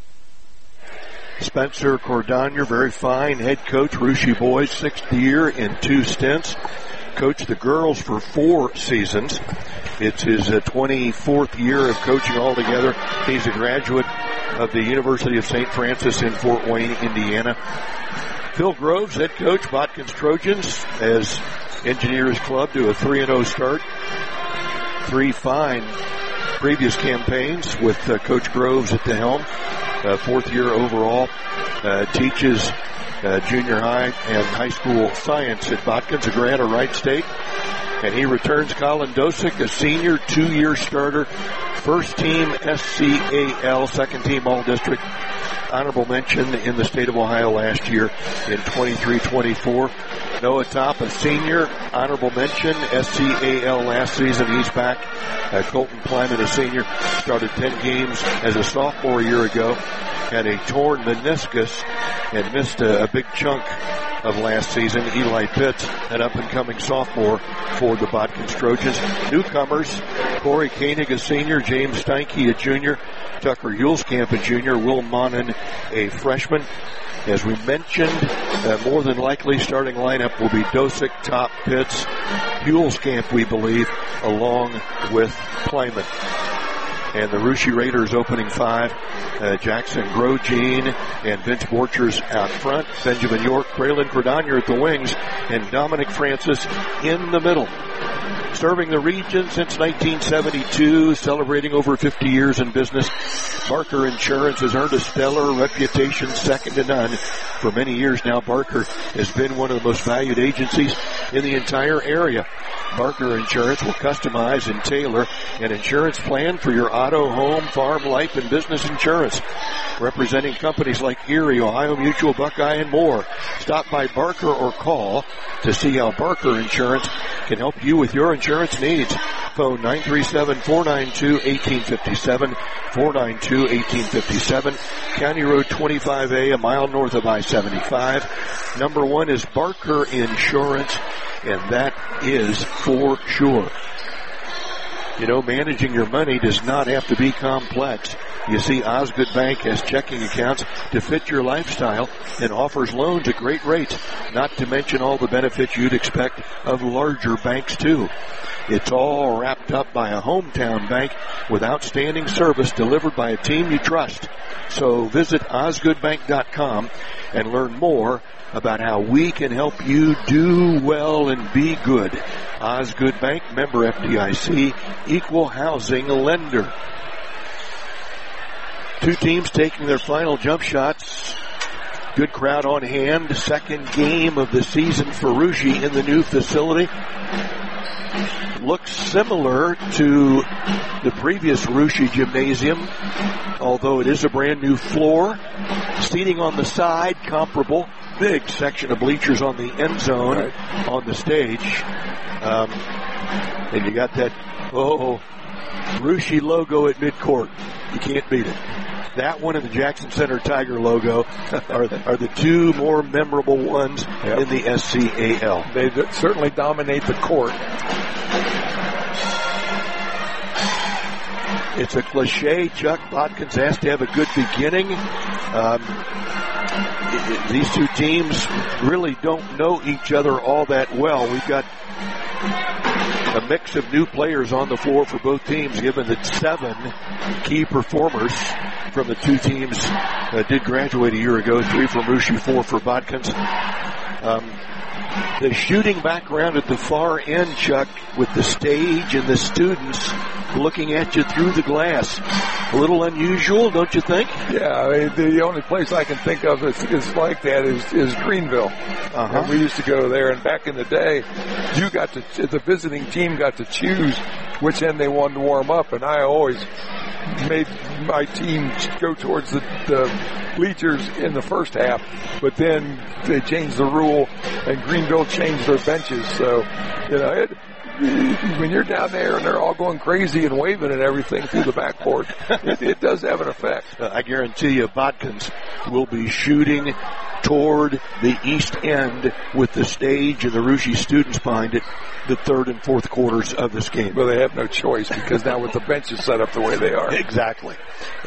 Spencer Cordonier, very fine head coach, Russia boys, 6th year in 2 stints. Coached the girls for 4 seasons. It's his 24th year of coaching altogether. He's a graduate of the University of St. Francis in Fort Wayne, Indiana. Phil Groves, head coach, Botkins Trojans, as Engineers Club do a 3-0 start. 3 fine previous campaigns with Coach Groves at the helm. 4th year overall. Teaches junior high and high school science at Botkins, a grad of Wright State. And he returns Colin Dosick, a senior, 2-year starter, first team SCAL, second team All-District. Honorable mention in the state of Ohio last year in 23-24. Noah Top, a senior, honorable mention, SCAL last season. He's back. Colton Plyman, a senior, started 10 games as a sophomore a year ago. Had a torn meniscus and missed a big chunk of last season. Eli Pitts, an up-and-coming sophomore for the Botkins Trojans. Newcomers, Corey Koenig, a senior, James Steinke, a junior, Tucker Hulskamp, a junior, Will Monin, a freshman. As we mentioned, more than likely starting lineup will be Dosick, Top, Pitts, Hulskamp, we believe, along with Plyman. And the Russia Raiders opening 5, Jackson Grosjean and Vince Borchers out front, Benjamin York, Braylon Cordonier at the wings, and Dominic Francis in the middle. Serving the region since 1972, celebrating over 50 years in business, Barker Insurance has earned a stellar reputation second to none. For many years now, Barker has been one of the most valued agencies in the entire area. Barker Insurance will customize and tailor an insurance plan for your auto, home, farm, life, and business insurance. Representing companies like Erie, Ohio Mutual, Buckeye, and more. Stop by Barker or call to see how Barker Insurance can help you with your insurance needs. Phone 937-492-1857, 492-1857, County Road 25A, a mile north of I-75. Number one is Barker Insurance, and that is for sure. You know, managing your money does not have to be complex. You see, Osgood Bank has checking accounts to fit your lifestyle and offers loans at great rates, not to mention all the benefits you'd expect of larger banks, too. It's all wrapped up by a hometown bank with outstanding service delivered by a team you trust. So visit osgoodbank.com and learn more about how we can help you do well and be good. Osgood Bank, member FDIC, equal housing lender. Two teams taking their final jump shots. Good crowd on hand. Second game of the season for Russia in the new facility. Looks similar to the previous Russia Gymnasium, although it is a brand new floor. Seating on the side, comparable. Big section of bleachers on the end zone on the stage. And you got that, Russia logo at midcourt. You can't beat it. That one and the Jackson Center Tiger logo are the two more memorable ones in the SCAL. They certainly dominate the court. It's a cliche. Chuck Botkins has to have a good beginning. These two teams really don't know each other all that well. We've got a mix of new players on the floor for both teams, given that 7 key performers from the two teams did graduate a year ago, 3 from Russia, 4 for Botkins. The shooting background at the far end, Chuck, with the stage and the students looking at you through the glass. A little unusual, don't you think? Yeah, I mean, the only place I can think of is like that is Greenville. And we used to go there, and back in the day, the visiting team got to choose which end they wanted to warm up, and I always made my team go towards the bleachers in the first half, but then they changed the rule, and Greenville changed their benches. So, you know, when you're down there and they're all going crazy and waving and everything through the backboard, it does have an effect. I guarantee you Botkins will be shooting toward the east end with the stage and the Russia students behind it the third and fourth quarters of this game. Well, they have no choice because now with the benches set up the way they are. Exactly.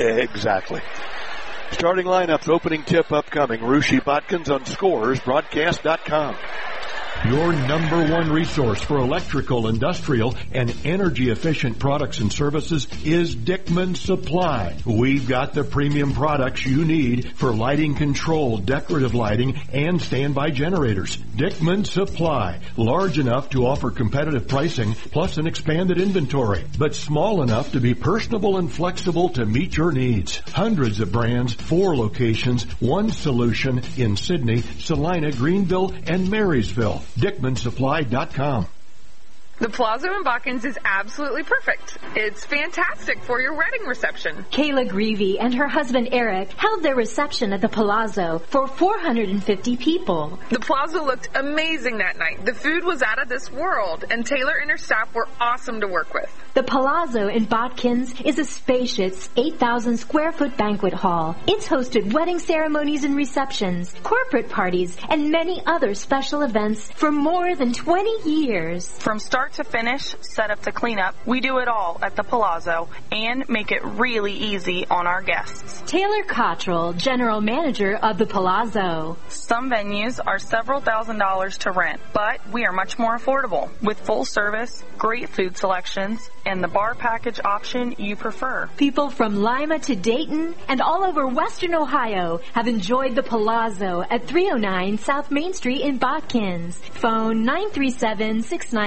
Starting lineups, opening tip upcoming. Russia Botkins on scoresbroadcast.com. Your number one resource for electrical, industrial, and energy-efficient products and services is Dickman Supply. We've got the premium products you need for lighting control, decorative lighting, and standby generators. Dickman Supply, large enough to offer competitive pricing plus an expanded inventory, but small enough to be personable and flexible to meet your needs. Hundreds of brands, 4 locations, 1 solution in Sydney, Salina, Greenville, and Marysville. DickmanSupply.com. The Palazzo in Botkins is absolutely perfect. It's fantastic for your wedding reception. Kayla Greavy and her husband Eric held their reception at the Palazzo for 450 people. The Palazzo looked amazing that night. The food was out of this world, and Taylor and her staff were awesome to work with. The Palazzo in Botkins is a spacious 8,000 square foot banquet hall. It's hosted wedding ceremonies and receptions, corporate parties, and many other special events for more than 20 years. From start to finish, set up to clean up, we do it all at the Palazzo and make it really easy on our guests. Taylor Cottrell, General Manager of the Palazzo. Some venues are several $1,000s to rent, but we are much more affordable with full service, great food selections, and the bar package option you prefer. People from Lima to Dayton and all over Western Ohio have enjoyed the Palazzo at 309 South Main Street in Botkins. Phone 937-693-6993.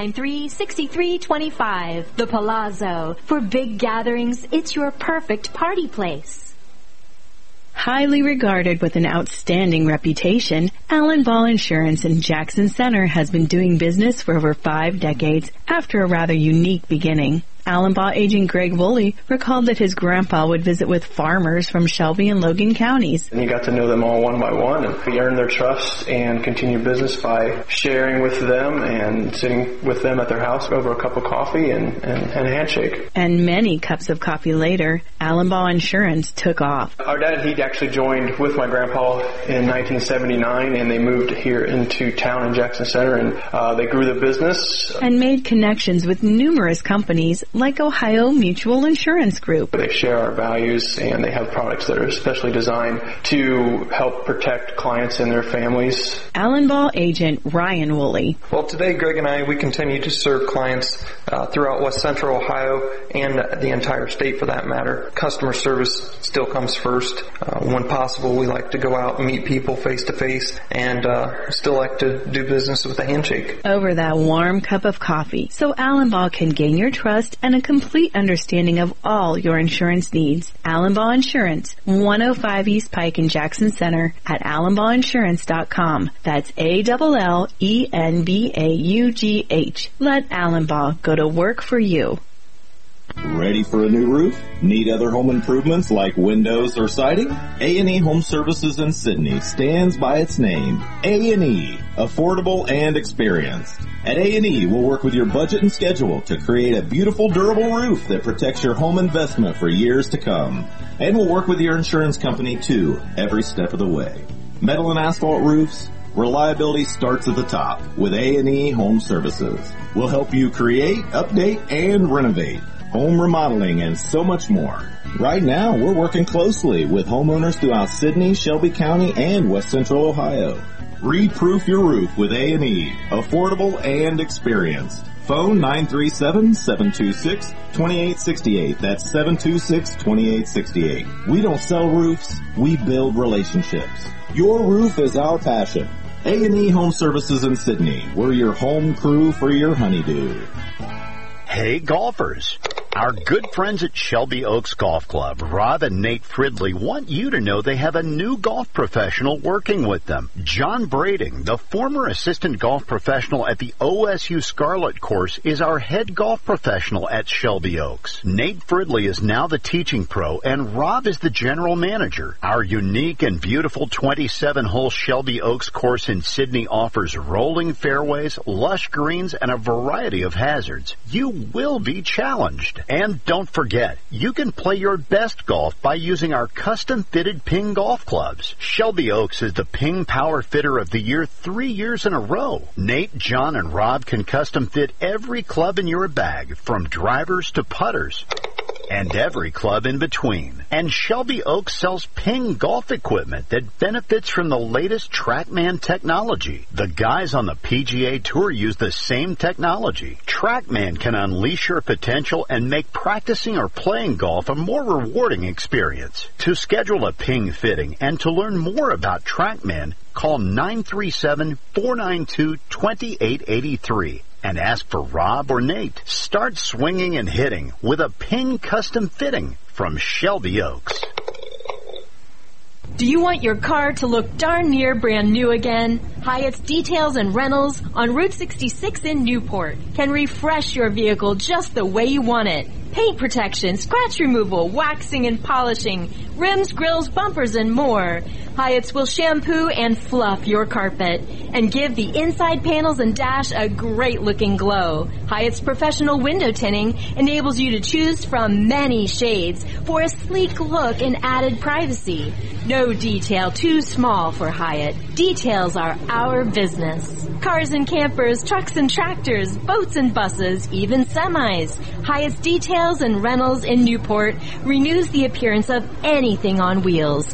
6325. The Palazzo. For big gatherings, it's your perfect party place. Highly regarded with an outstanding reputation, Allen Ball Insurance in Jackson Center has been doing business for over 5 decades after a rather unique beginning. Allen Ball agent Greg Woolley recalled that his grandpa would visit with farmers from Shelby and Logan counties. And you got to know them all one by one, and we earned their trust and continued business by sharing with them and sitting with them at their house over a cup of coffee and a handshake. And many cups of coffee later, Allen Ball Insurance took off. Our dad, he actually joined with my grandpa in 1979, and they moved here into town in Jackson Center, and they grew the business. And made connections with numerous companies like Ohio Mutual Insurance Group. They share our values, and they have products that are especially designed to help protect clients and their families. Allen Ball agent Ryan Woolley. Well, today Greg and I, we continue to serve clients throughout West Central Ohio and the entire state for that matter. Customer service still comes first. When possible, we like to go out and meet people face to face, and still like to do business with a handshake. Over that warm cup of coffee, so Allen Ball can gain your trust and a complete understanding of all your insurance needs. Allen Ball Insurance, 105 East Pike in Jackson Center at AllenBallInsurance.com. That's ALLENBAUGH. Let Allen Ball go to work for you. Ready for a new roof? Need other home improvements like windows or siding? A&E Home Services in Sydney stands by its name. A&E, affordable and experienced. At A&E, we'll work with your budget and schedule to create a beautiful, durable roof that protects your home investment for years to come. And we'll work with your insurance company, too, every step of the way. Metal and asphalt roofs? Reliability starts at the top with A&E Home Services. We'll help you create, update, and renovate. Home remodeling, and so much more. Right now, we're working closely with homeowners throughout Sydney, Shelby County, and West Central Ohio. Re-proof your roof with A&E, affordable and experienced. Phone 937-726-2868. That's 726-2868. We don't sell roofs, we build relationships. Your roof is our passion. A&E Home Services in Sydney. We're your home crew for your honeydew. Hey, golfers. Our good friends at Shelby Oaks Golf Club, Rob and Nate Fridley, want you to know they have a new golf professional working with them. John Brading, the former assistant golf professional at the OSU Scarlet course, is our head golf professional at Shelby Oaks. Nate Fridley is now the teaching pro, and Rob is the general manager. Our unique and beautiful 27-hole Shelby Oaks course in Sydney offers rolling fairways, lush greens, and a variety of hazards. You will be challenged. And don't forget, you can play your best golf by using our custom-fitted Ping golf clubs. Shelby Oaks is the Ping Power Fitter of the Year 3 years in a row. Nate, John, and Rob can custom-fit every club in your bag, from drivers to putters, and every club in between. And Shelby Oaks sells Ping golf equipment that benefits from the latest TrackMan technology. The guys on the PGA Tour use the same technology. TrackMan can unleash your potential and make practicing or playing golf a more rewarding experience. To schedule a Ping fitting and to learn more about TrackMan, call 937-492-2883 and ask for Rob or Nate. Start swinging and hitting with a Ping custom fitting from Shelby Oaks. Do you want your car to look darn near brand new again? Hyatt's Details and Rentals on Route 66 in Newport can refresh your vehicle just the way you want it. Paint protection, scratch removal, waxing and polishing, rims, grills, bumpers, and more. Hyatt's will shampoo and fluff your carpet and give the inside panels and dash a great-looking glow. Hyatt's professional window tinting enables you to choose from many shades for a sleek look and added privacy. No detail too small for Hyatt. Details are our business. Cars and campers, trucks and tractors, boats and buses, even semis. Hyatt's Details and Rentals in Newport renews the appearance of anything on wheels.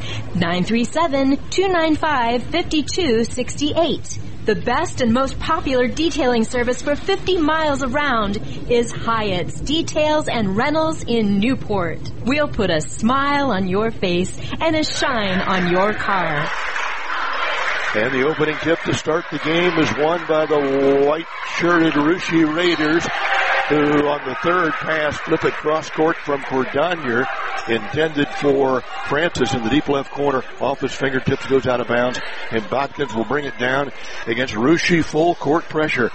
937-295-5268. The best and most popular detailing service for 50 miles around is Hyatt's Details and Rentals in Newport. We'll put a smile on your face and a shine on your car. And the opening tip to start the game is won by the white red-shirted Russia Raiders, who on the third pass flip it cross-court from Cordonier, intended for Francis in the deep left corner. Off his fingertips, goes out of bounds, and Bodkins will bring it down against Russia full court pressure.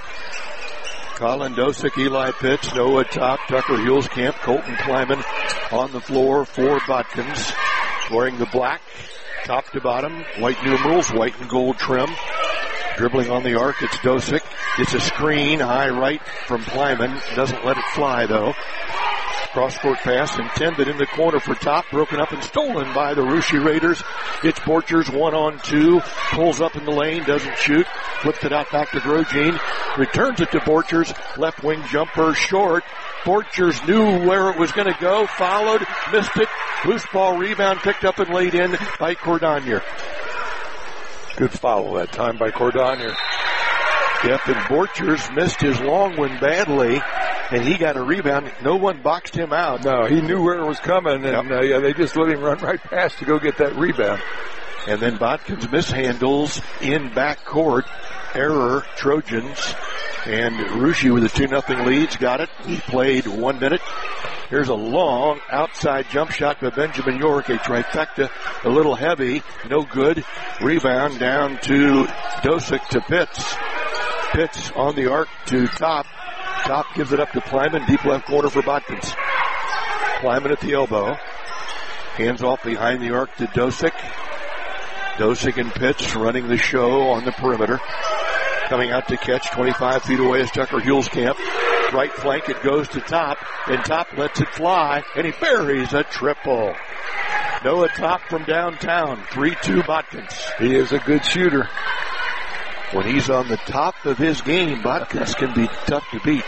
Colin Dosick, Eli Pitts, Noah Top, Tucker Hulskamp, Colton Kleiman on the floor for Bodkins. Wearing the black, top to bottom, white numerals, white and gold trim. Dribbling on the arc, it's Dosick. It's a screen, high right from Kleiman. Doesn't let it fly, though. Cross-court pass intended in the corner for Top, broken up and stolen by the Russia Raiders. It's Borchers 1-on-2, pulls up in the lane, doesn't shoot, flips it out back to Grosjean, returns it to Borchers, left wing jumper short. Borchers knew where it was going to go, followed, missed it, loose ball rebound picked up and laid in by Cordonier. Good foul that time by Cordonier. Yep, and Borchers missed his long one badly, and he got a rebound. No one boxed him out. No, he knew where it was coming, and they just let him run right past to go get that rebound. And then Bodkins mishandles in backcourt. Error, Trojans. And Russia with a 2-0 leads, got it. He played 1 minute. Here's a long outside jump shot by Benjamin York, a trifecta, a little heavy, no good. Rebound down to Dosick to Pitts. Pitts on the arc to Top. Top gives it up to Kleiman, deep left corner for Bodkins. Kleiman at the elbow. Hands off behind the arc to Dosick. Dosick and Pitts running the show on the perimeter. Coming out to catch 25 feet away is Tucker Hulskamp. Right flank, it goes to Top, and Top lets it fly, and he buries a triple. Noah Top from downtown, 3-2 Bodkins. He is a good shooter. When he's on the top of his game, Bodkins can be tough to beat.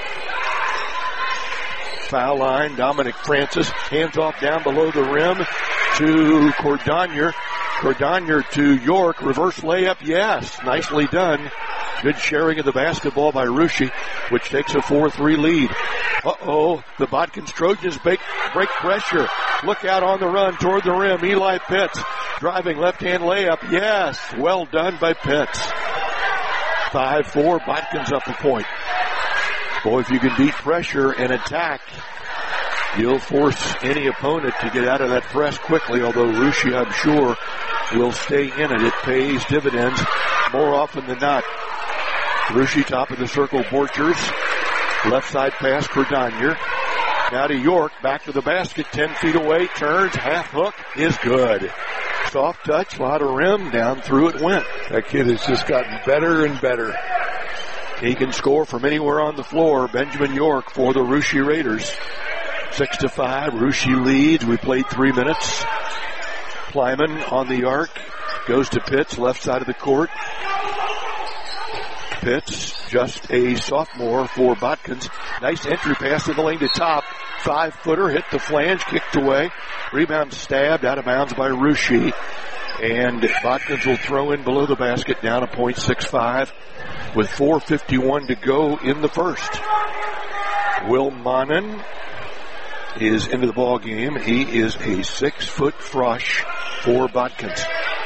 Foul line, Dominic Francis, hands off down below the rim to Cordonier. Cordonier to York, reverse layup, yes, nicely done. Good sharing of the basketball by Russia, which takes a 4-3 lead. The Bodkins Trojans break pressure. Look out on the run toward the rim. Eli Pitts driving left-hand layup. Yes, well done by Pitts. 5-4, Bodkins up a point. Boy, if you can beat pressure and attack, you'll force any opponent to get out of that press quickly, although Russia, I'm sure, will stay in it. It pays dividends more often than not. Russia top of the circle, Borchers. Left side pass, Cordonier. Now to York, back to the basket, 10 feet away, turns, half hook, is good. Soft touch, a lot of rim, down through it went. That kid has just gotten better and better. He can score from anywhere on the floor. Benjamin York for the Russia Raiders. 6-5, Russia leads. We played 3 minutes. Kleiman on the arc, goes to Pitts, left side of the court. Pitts, just a sophomore for Bodkins. Nice entry pass in the lane to Top. 5-footer, hit the flange, kicked away. Rebound stabbed, out of bounds by Russia. And Bodkins will throw in below the basket, down a point, 6-5, with 4:51 to go in the first. Will Mannen is into the ball game. He is a 6-foot frosh for Bodkins.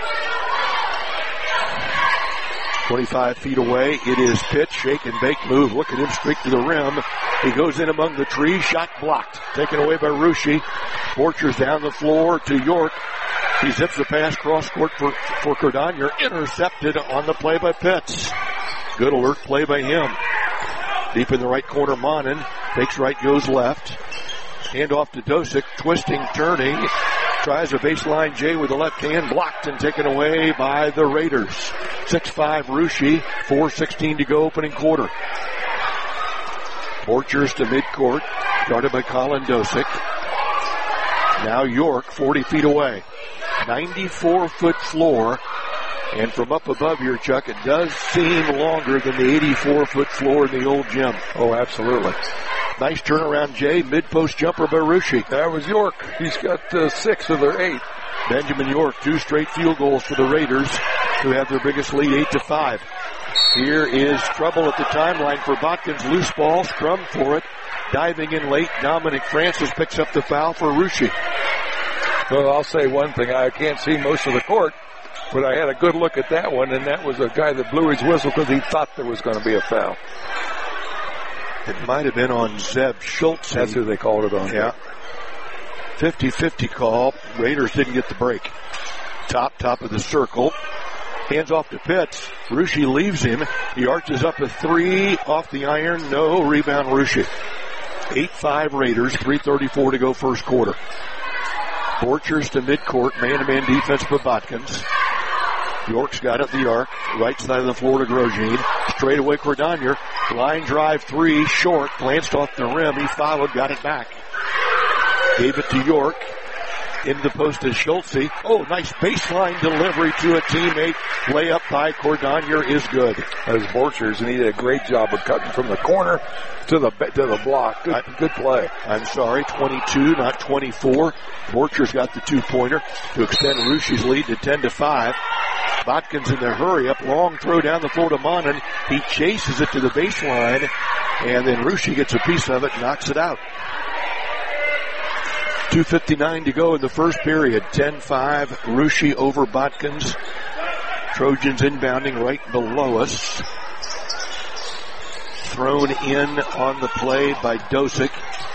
25 feet away, it is Pitts, shake and bake move. Look at him streak to the rim. He goes in among the trees, shot blocked. Taken away by Russia. Borchers down the floor to York. He zips the pass cross court for Cordonier. Intercepted on the play by Pitts. Good alert play by him. Deep in the right corner, Mannen takes right, goes left. Hand off to Dosick, twisting, turning. Tries a baseline J with the left hand, blocked and taken away by the Raiders. 6-5 Russia, 4:16 to go opening quarter. Borchers to midcourt, guarded by Colin Dosick. Now York, 40 feet away. 94-foot floor. And from up above here, Chuck, it does seem longer than the 84-foot floor in the old gym. Oh, absolutely. Nice turnaround, Jay. Mid-post jumper by Russia. That was York. He's got 6 of their 8. Benjamin York, 2 straight field goals for the Raiders, who have their biggest lead, 8-5. Here is trouble at the timeline for Bodkins. Loose ball, scrum for it. Diving in late, Dominic Francis picks up the foul for Russia. Well, I'll say one thing. I can't see most of the court, but I had a good look at that one, and that was a guy that blew his whistle because he thought there was going to be a foul. It might have been on Zeb Schultz. That's who they called it on. Yeah. 50-50 call. Raiders didn't get the break. Top of the circle. Hands off to Pitts. Rusche leaves him. He arches up a three off the iron. No. Rebound Rusche. 8-5 Raiders. 3:34 to go first quarter. Borchers to midcourt. Man-to-man defense for Botkins. York's got it, the arc. Right side of the floor to Grosjean. Straight away Cordonier. Line drive three. Short. Glanced off the rim. He followed. Got it back. Gave it to York. Into the post to Schultze. Oh, nice baseline delivery to a teammate. Layup by Cordonier is good. That was Borchers, and he did a great job of cutting from the corner to the block. Good play. I'm sorry, 22, not 24. Borchers got the two-pointer to extend Rusche's lead to 10-5. Botkins in the hurry up, long throw down the floor to Monin. He chases it to the baseline, and then Rusche gets a piece of it, knocks it out. 2:59 to go in the first period. 10-5, Rusche over Botkins. Trojans inbounding right below us. Thrown in on the play by Dosick.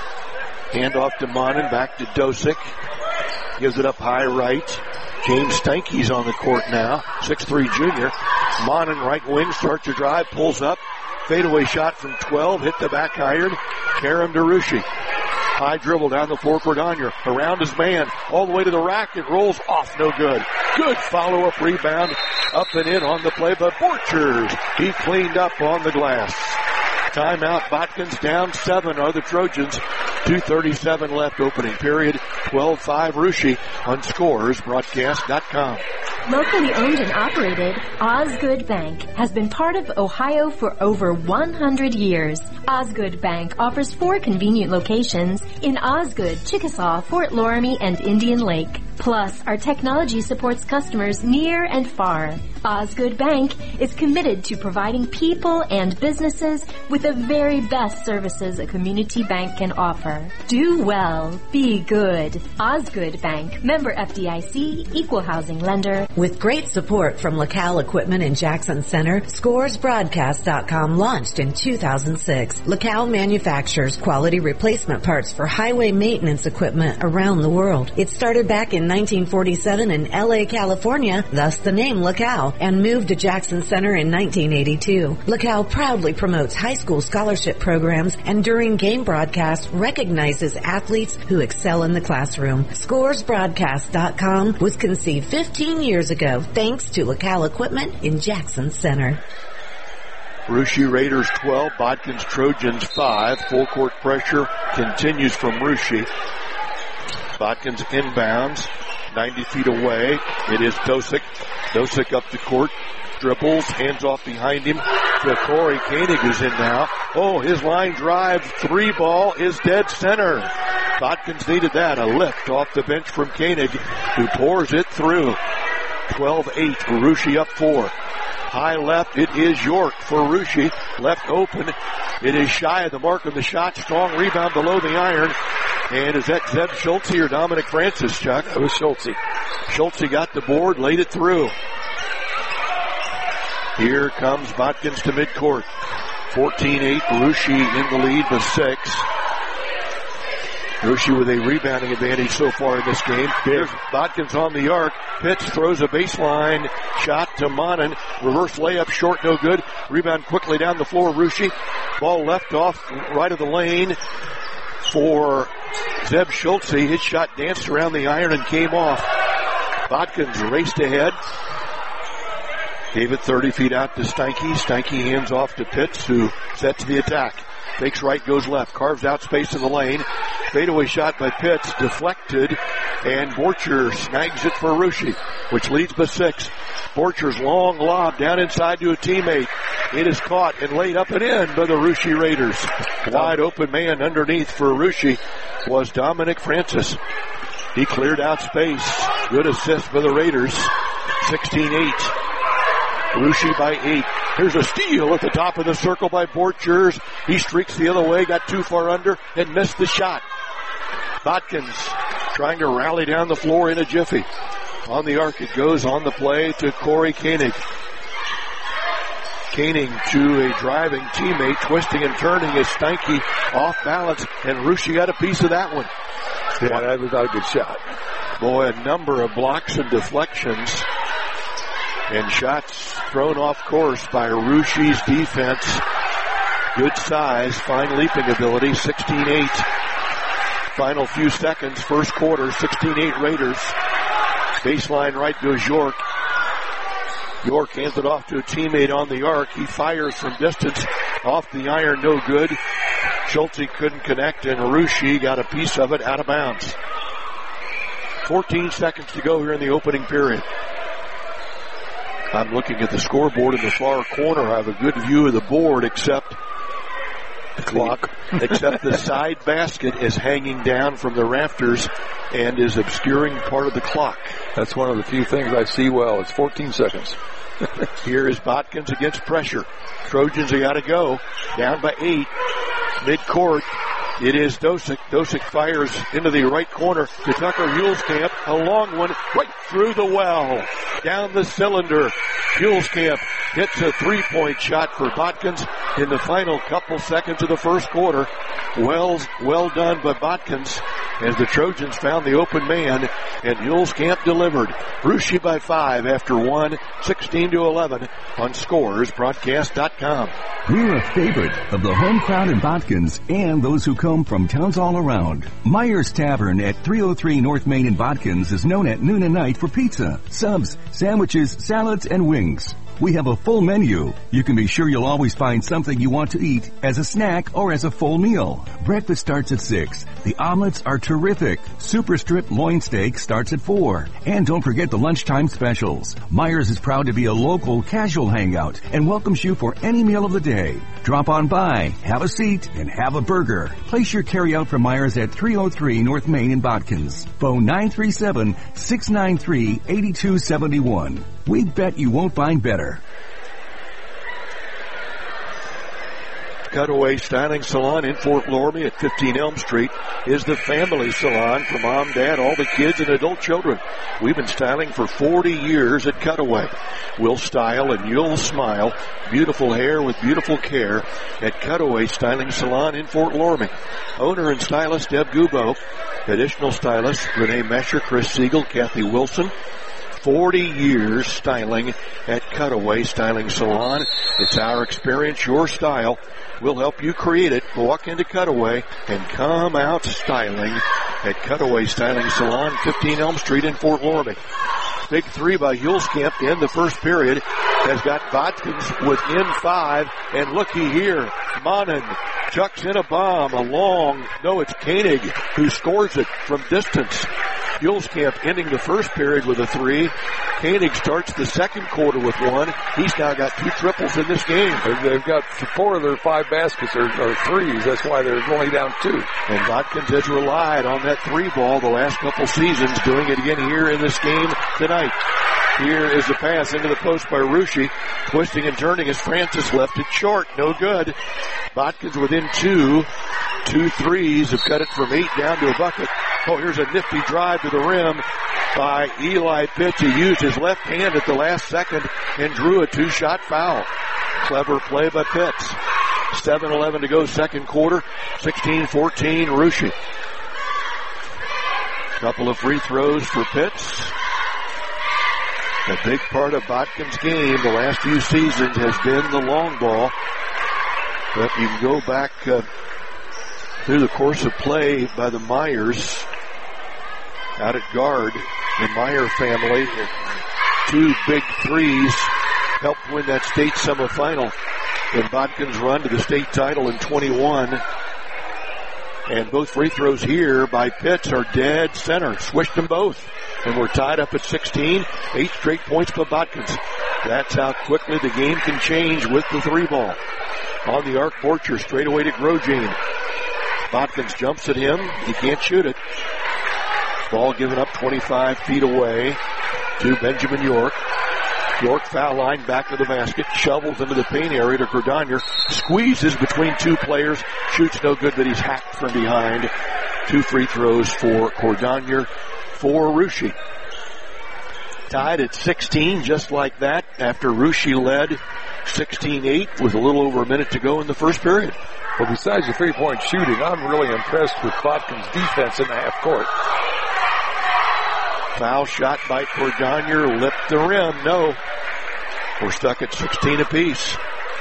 Hand off to Monin, back to Dosick. Gives it up high right. James Steinke's on the court now. 6'3 junior. Monin right wing, starts to drive, pulls up. Fadeaway shot from 12, hit the back iron. Karam to Rusche. High dribble down the floor, Cordonier. Around his man, all the way to the rack. It rolls off, no good. Good follow-up rebound. Up and in on the play by Borchers. He cleaned up on the glass. Timeout, Botkins down 7 are the Trojans. 2:37 left opening period. 12-5 Rusche on scoresbroadcast.com. Locally owned and operated, Osgood Bank has been part of Ohio for over 100 years. Osgood Bank offers 4 convenient locations in Osgood, Chickasaw, Fort Loramie, and Indian Lake. Plus, our technology supports customers near and far. Osgood Bank is committed to providing people and businesses with the very best services a community bank can offer. Do well. Be good. Osgood Bank. Member FDIC. Equal housing lender. With great support from LaCal Equipment in Jackson Center, ScoresBroadcast.com launched in 2006. LaCal manufactures quality replacement parts for highway maintenance equipment around the world. It started back in 1947 in LA, California, thus the name LaCal, and moved to Jackson Center in 1982. LaCal proudly promotes high school scholarship programs and during game broadcasts recognizes athletes who excel in the classroom. ScoresBroadcast.com was conceived 15 years ago thanks to LaCal Equipment in Jackson Center. Rusche Raiders 12, Botkins Trojans 5. Full court pressure continues from Rusche. Botkins inbounds, 90 feet away. It is Dosick. Dosick up the court, dribbles, hands off behind him. Corey Koenig is in now. Oh, his line drive, 3 ball is dead center. Botkins needed that, a lift off the bench from Koenig, who pours it through. 12-8, Rusche up 4. High left, it is York for Rusche. Left open, it is shy of the mark of the shot. Strong rebound below the iron. And is that Zeb Schultze or Dominic Francis, Chuck? It was Schultze. Schultze got the board, laid it through. Here comes Botkins to midcourt. 14-8, Rusche in the lead with 6. Rusche with a rebounding advantage so far in this game. There's Botkins on the arc. Pitts throws a baseline shot to Monin. Reverse layup short, no good. Rebound quickly down the floor, Rusche. Ball left off right of the lane for Zeb Schultze. His shot danced around the iron and came off. Botkins raced ahead. Gave it 30 feet out to Steinke. Steinke hands off to Pitts, who sets the attack. Fakes right, goes left, carves out space in the lane. Fadeaway shot by Pitts, deflected, and Borcher snags it for Rusche, which leads by 6. Borcher's long lob down inside to a teammate. It is caught and laid up and in by the Rusche Raiders. Wide open man underneath for Rusche was Dominic Francis. He cleared out space. Good assist for the Raiders. 16-8. Rusche by 8. Here's a steal at the top of the circle by Borchers. He streaks the other way, got too far under, and missed the shot. Botkins trying to rally down the floor in a jiffy. On the arc it goes on the play to Corey Koenig. Koenig to a driving teammate, twisting and turning is Steinke off balance, and Russia got a piece of that one. Yeah, that was not a good shot. Boy, a number of blocks and deflections and shots thrown off course by Russia's defense. Good size, fine leaping ability, 16-8. Final few seconds, first quarter, 16-8 Raiders. Baseline right goes York. York hands it off to a teammate on the arc. He fires from distance off the iron, no good. Schulte couldn't connect, and Russia got a piece of it out of bounds. 14 seconds to go here in the opening period. I'm looking at the scoreboard in the far corner. I have a good view of the board, except the clock. Except the side basket is hanging down from the rafters and is obscuring part of the clock. That's one of the few things I see well. It's 14 seconds. Here is Botkins against pressure. Trojans have got to go. Down by 8. Mid-court. It is Dosick. Dosick fires into the right corner to Tucker Hulskamp. A long one right through the well. Down the cylinder. Hulskamp hits a three-point shot for Botkins in the final couple seconds of the first quarter. Well done by Botkins as the Trojans found the open man, and Hulskamp delivered. Russia by 5 after 1, 16-11 on ScoresBroadcast.com. We're a favorite of the home crowd in Botkins and those who come from towns all around. Myers Tavern at 303 North Main in Botkins is known at noon and night for pizza, subs, sandwiches, salads, and wings. We have a full menu. You can be sure you'll always find something you want to eat as a snack or as a full meal. Breakfast starts at 6. The omelets are terrific. Super Strip loin steak starts at 4. And don't forget the lunchtime specials. Myers is proud to be a local casual hangout and welcomes you for any meal of the day. Drop on by, have a seat, and have a burger. Place your carryout from Myers at 303 North Main in Botkins. Phone 937-693-8271. We bet you won't find better. Cutaway Styling Salon in Fort Loramie at 15 Elm Street is the family salon for mom, dad, all the kids, and adult children. We've been styling for 40 years at Cutaway. We'll style and you'll smile. Beautiful hair with beautiful care at Cutaway Styling Salon in Fort Loramie. Owner and stylist Deb Gubo. Additional stylists Renee Mesher, Chris Siegel, Kathy Wilson. 40 years styling at Cutaway Styling Salon. It's our experience, your style. We'll help you create it. Walk into Cutaway and come out styling at Cutaway Styling Salon, 15 Elm Street in Fort Loramie. Big three by Hulskamp to end the first period has got Botkins within 5. And looky here, Monin chucks in a bomb. It's Koenig who scores it from distance. Hulskamp ending the first period with a 3. Koenig starts the second quarter with 1. He's now got 2 triples in this game. They've got 4 of their 5 baskets are threes. That's why they're only down 2. And Botkins has relied on that 3 ball the last couple seasons, doing it again here in this game tonight. Here is the pass into the post by Russia. Twisting and turning as Francis left it short. No good. Botkins within 2. 2 threes have cut it from 8 down to a bucket. Oh, here's a nifty drive to the rim by Eli Pitts. He used his left hand at the last second and drew a 2-shot foul. Clever play by Pitts. 7:11 to go, second quarter. 16-14, Russia. Couple of free throws for Pitts. A big part of Botkins' game the last few seasons has been the long ball. But you can go back through the course of play by the Myers out at guard. The Meyer family, 2 big threes helped win that state semifinal in Botkins' run to the state title in 21. And both free throws here by Pitts are dead center. Swished them both. And we're tied up at 16. 8 straight points by Botkins. That's how quickly the game can change with the 3 ball. On the arc, Borcher straight away to Grosjean. Botkins jumps at him. He can't shoot it. Ball given up 25 feet away to Benjamin York. York foul line back to the basket. Shovels into the paint area to Cordonier. Squeezes between 2 players. Shoots no good, but he's hacked from behind. 2 free throws for Cordonier for Russia. Tied at 16 just like that after Russia led 16-8 with a little over a minute to go in the first period. Well, besides the three-point shooting, I'm really impressed with Botkin's defense in the half court. Foul shot by Cordonier, lipped the rim. No. We're stuck at 16 apiece.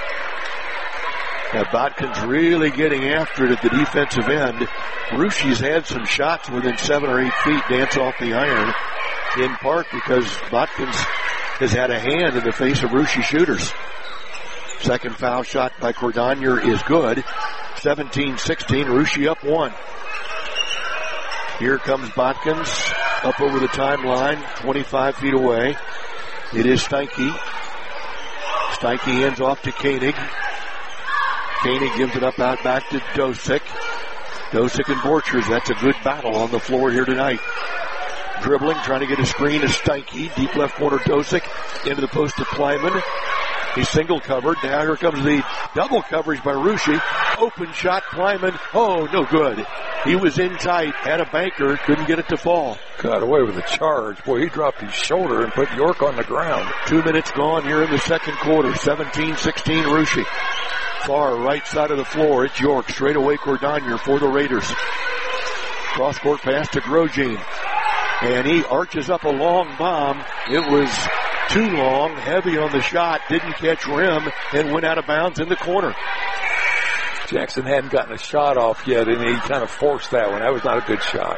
Now Botkin's really getting after it at the defensive end. Rushi's had some shots within 7 or 8 feet dance off the iron, in part because Botkins has had a hand in the face of Russia shooters. Second foul shot by Cordonier is good. 17-16, Russia up 1. Here comes Botkins up over the timeline, 25 feet away. It is Steinke. Steinke hands off to Koenig. Koenig gives it up out back to Dosick. Dosick and Borchers, that's a good battle on the floor here tonight. Dribbling, trying to get a screen to Steinke. Deep left corner Dosick. Into the post to Kleiman. He's single covered. Now here comes the double coverage by Russia. Open shot, Kleiman. Oh, no good. He was in tight, had a banker, couldn't get it to fall. Got away with a charge. Boy, he dropped his shoulder and put York on the ground. 2 minutes gone here in the second quarter. 17-16 Russia. Far right side of the floor, it's York. Straight away Cordonier for the Raiders. Cross court pass to Grosjean. And he arches up a long bomb. It was too long, heavy on the shot, didn't catch rim, and went out of bounds in the corner. Jackson hadn't gotten a shot off yet, and he kind of forced that one. That was not a good shot.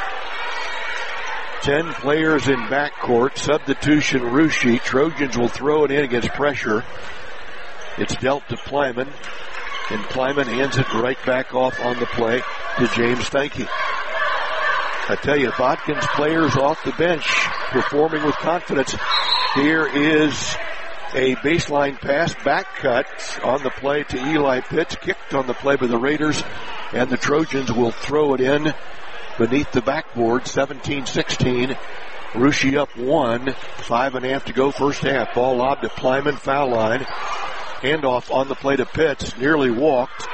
10 players in backcourt. Substitution Russia. Trojans will throw it in against pressure. It's dealt to Kleiman, and Kleiman hands it right back off on the play to James Steinke. I tell you, Botkin's players off the bench performing with confidence. Here is a baseline pass, back cut on the play to Eli Pitts, kicked on the play by the Raiders, and the Trojans will throw it in beneath the backboard. 17-16. Russia up 1, 5.5 to go first half. Ball lobbed to Kleiman, foul line. Handoff on the play to Pitts, nearly walked.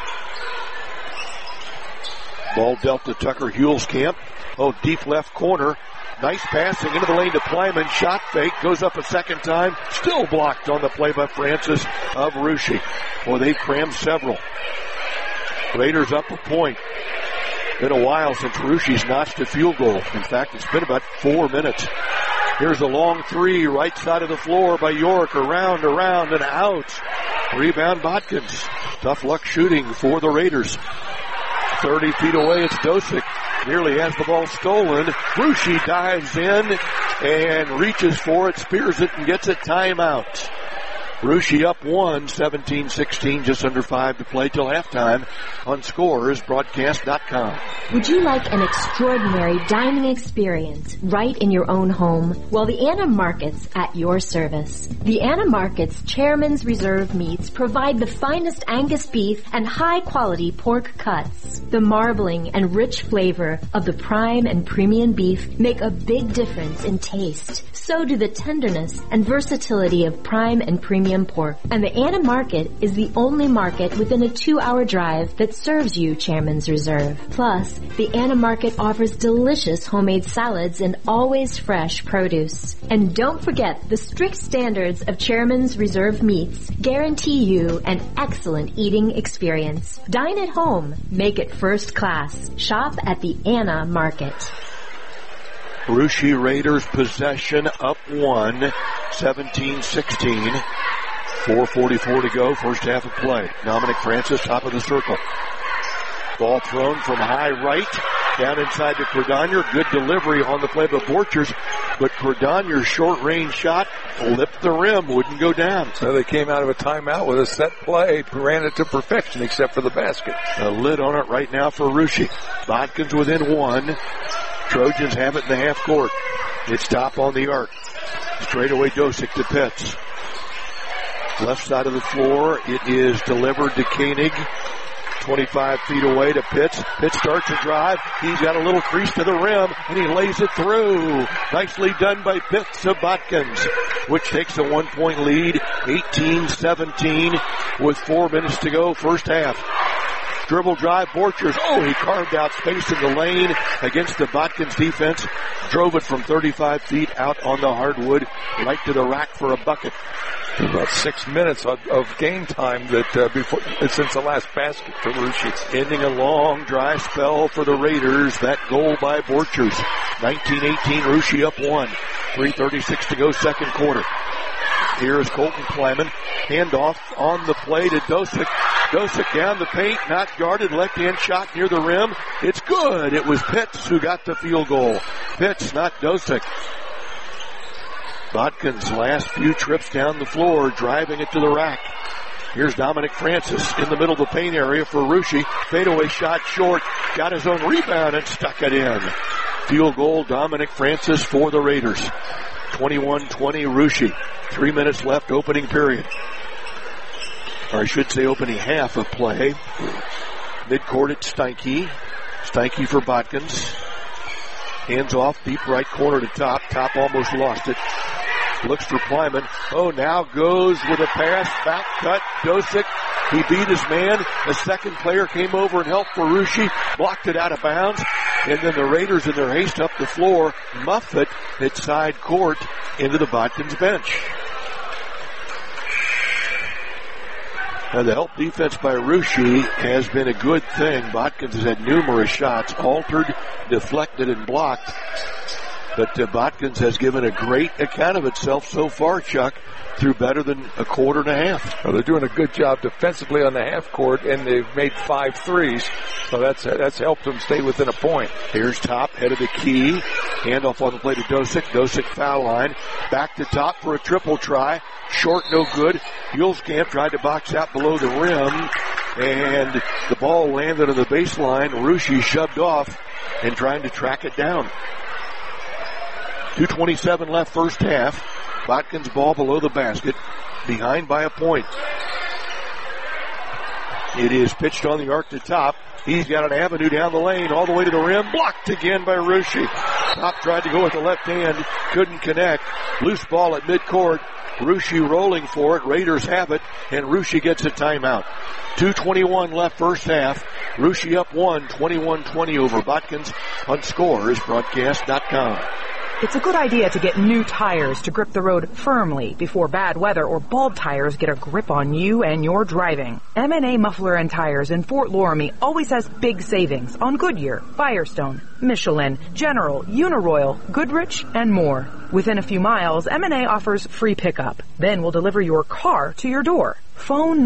Ball dealt to Tucker Hulskamp. Oh, deep left corner. Nice passing into the lane to Kleiman. Shot fake. Goes up a second time. Still blocked on the play by Francis of Russia. Well, they've crammed several. Raiders up a point. Been a while since Russia's notched a field goal. In fact, it's been about 4 minutes. Here's a long three, right side of the floor by York. Around, and out. Rebound Botkins. Tough luck shooting for the Raiders. 30 feet away, it's Dosick. Nearly has the ball stolen. Russia dives in and reaches for it, spears it, and gets a timeout. Russia up 1, 17-16, just under 5 to play till halftime on ScoresBroadcast.com. Would you like an extraordinary dining experience right in your own home? Well, the Anna Markets at your service. The Anna Markets Chairman's Reserve meats provide the finest Angus beef and high-quality pork cuts. The marbling and rich flavor of the prime and premium beef make a big difference in taste. So do the tenderness and versatility of prime and premium pork. And the Anna Market is the only market within a 2-hour drive that serves you Chairman's Reserve. Plus, the Anna Market offers delicious homemade salads and always fresh produce. And don't forget, the strict standards of Chairman's Reserve meats guarantee you an excellent eating experience. Dine at home. Make it first class. Shop at the Anna Market. Russia Raiders possession up 1, 17-16. 4:44 to go, first half of play. Dominic Francis, top of the circle. Ball thrown from high right, down inside to Cordonier. Good delivery on the play by Borchers, but Cordonier's short-range shot lipped the rim, wouldn't go down. So they came out of a timeout with a set play, ran it to perfection except for the basket. A lid on it right now for Russia. Botkins within 1. Trojans have it in the half court. It's top on the arc. Straight away Dosick to Pitts. Left side of the floor, it is delivered to Koenig. 25 feet away to Pitts. Pitts starts a drive. He's got a little crease to the rim, and he lays it through. Nicely done by Pitts of Botkins, which takes a 1-point lead, 18-17, with 4 minutes to go, first half. Dribble drive, Borchers. Oh, he carved out space in the lane against the Botkins defense. Drove it from 35 feet out on the hardwood, right to the rack for a bucket. About 6 minutes of game time since the last basket for Russia. Ending a long dry spell for the Raiders. That goal by Borchers. 19-18, Russia up 1. 3:36 to go, second quarter. Here is Colton Kleiman. Handoff on the play to Dosick. Dosick down the paint, not guarded. Left-hand shot near the rim. It's good. It was Pitts who got the field goal. Pitts, not Dosick. Botkins' last few trips down the floor, driving it to the rack. Here's Dominic Francis in the middle of the paint area for Russia. Fadeaway shot short. Got his own rebound and stuck it in. Field goal, Dominic Francis for the Raiders. 21-20, Russia. 3 minutes left, opening period. Or I should say opening half of play. Midcourt at Steinke. Steinke for Botkins. Hands off, deep right corner to Top. Top almost lost it. Looks for Kleiman. Oh, now goes with a pass. Back cut. Dosick. He beat his man. A second player came over and helped for Russia. Blocked it out of bounds. And then the Raiders in their haste up the floor muff it at side court into the Botkins bench. Now the help defense by Russia has been a good thing. Botkins has had numerous shots altered, deflected, and blocked. But Botkins has given a great account of itself so far, Chuck, through better than a quarter and a half. Well, they're doing a good job defensively on the half court, and they've made 5 threes. So that's helped them stay within a point. Here's Top, head of the key. Handoff on the play to Dosick. Dosick foul line. Back to Top for a triple try. Short, no good. Hulskamp tried to box out below the rim, and the ball landed on the baseline. Russia shoved off and trying to track it down. 2:27 left first half. Botkins ball below the basket, behind by a point. It is pitched on the arc to Top. He's got an avenue down the lane, all the way to the rim. Blocked again by Russia. Top tried to go with the left hand, couldn't connect. Loose ball at midcourt. Russia rolling for it. Raiders have it, and Russia gets a timeout. 2:21 left first half. Russia up 1, 21-20 over Botkins on ScoresBroadcast.com. It's a good idea to get new tires to grip the road firmly before bad weather or bald tires get a grip on you and your driving. M&A Muffler and Tires in Fort Loramie always has big savings on Goodyear, Firestone, Michelin, General, Uniroyal, Goodrich, and more. Within a few miles, M&A offers free pickup. Then we'll deliver your car to your door. Phone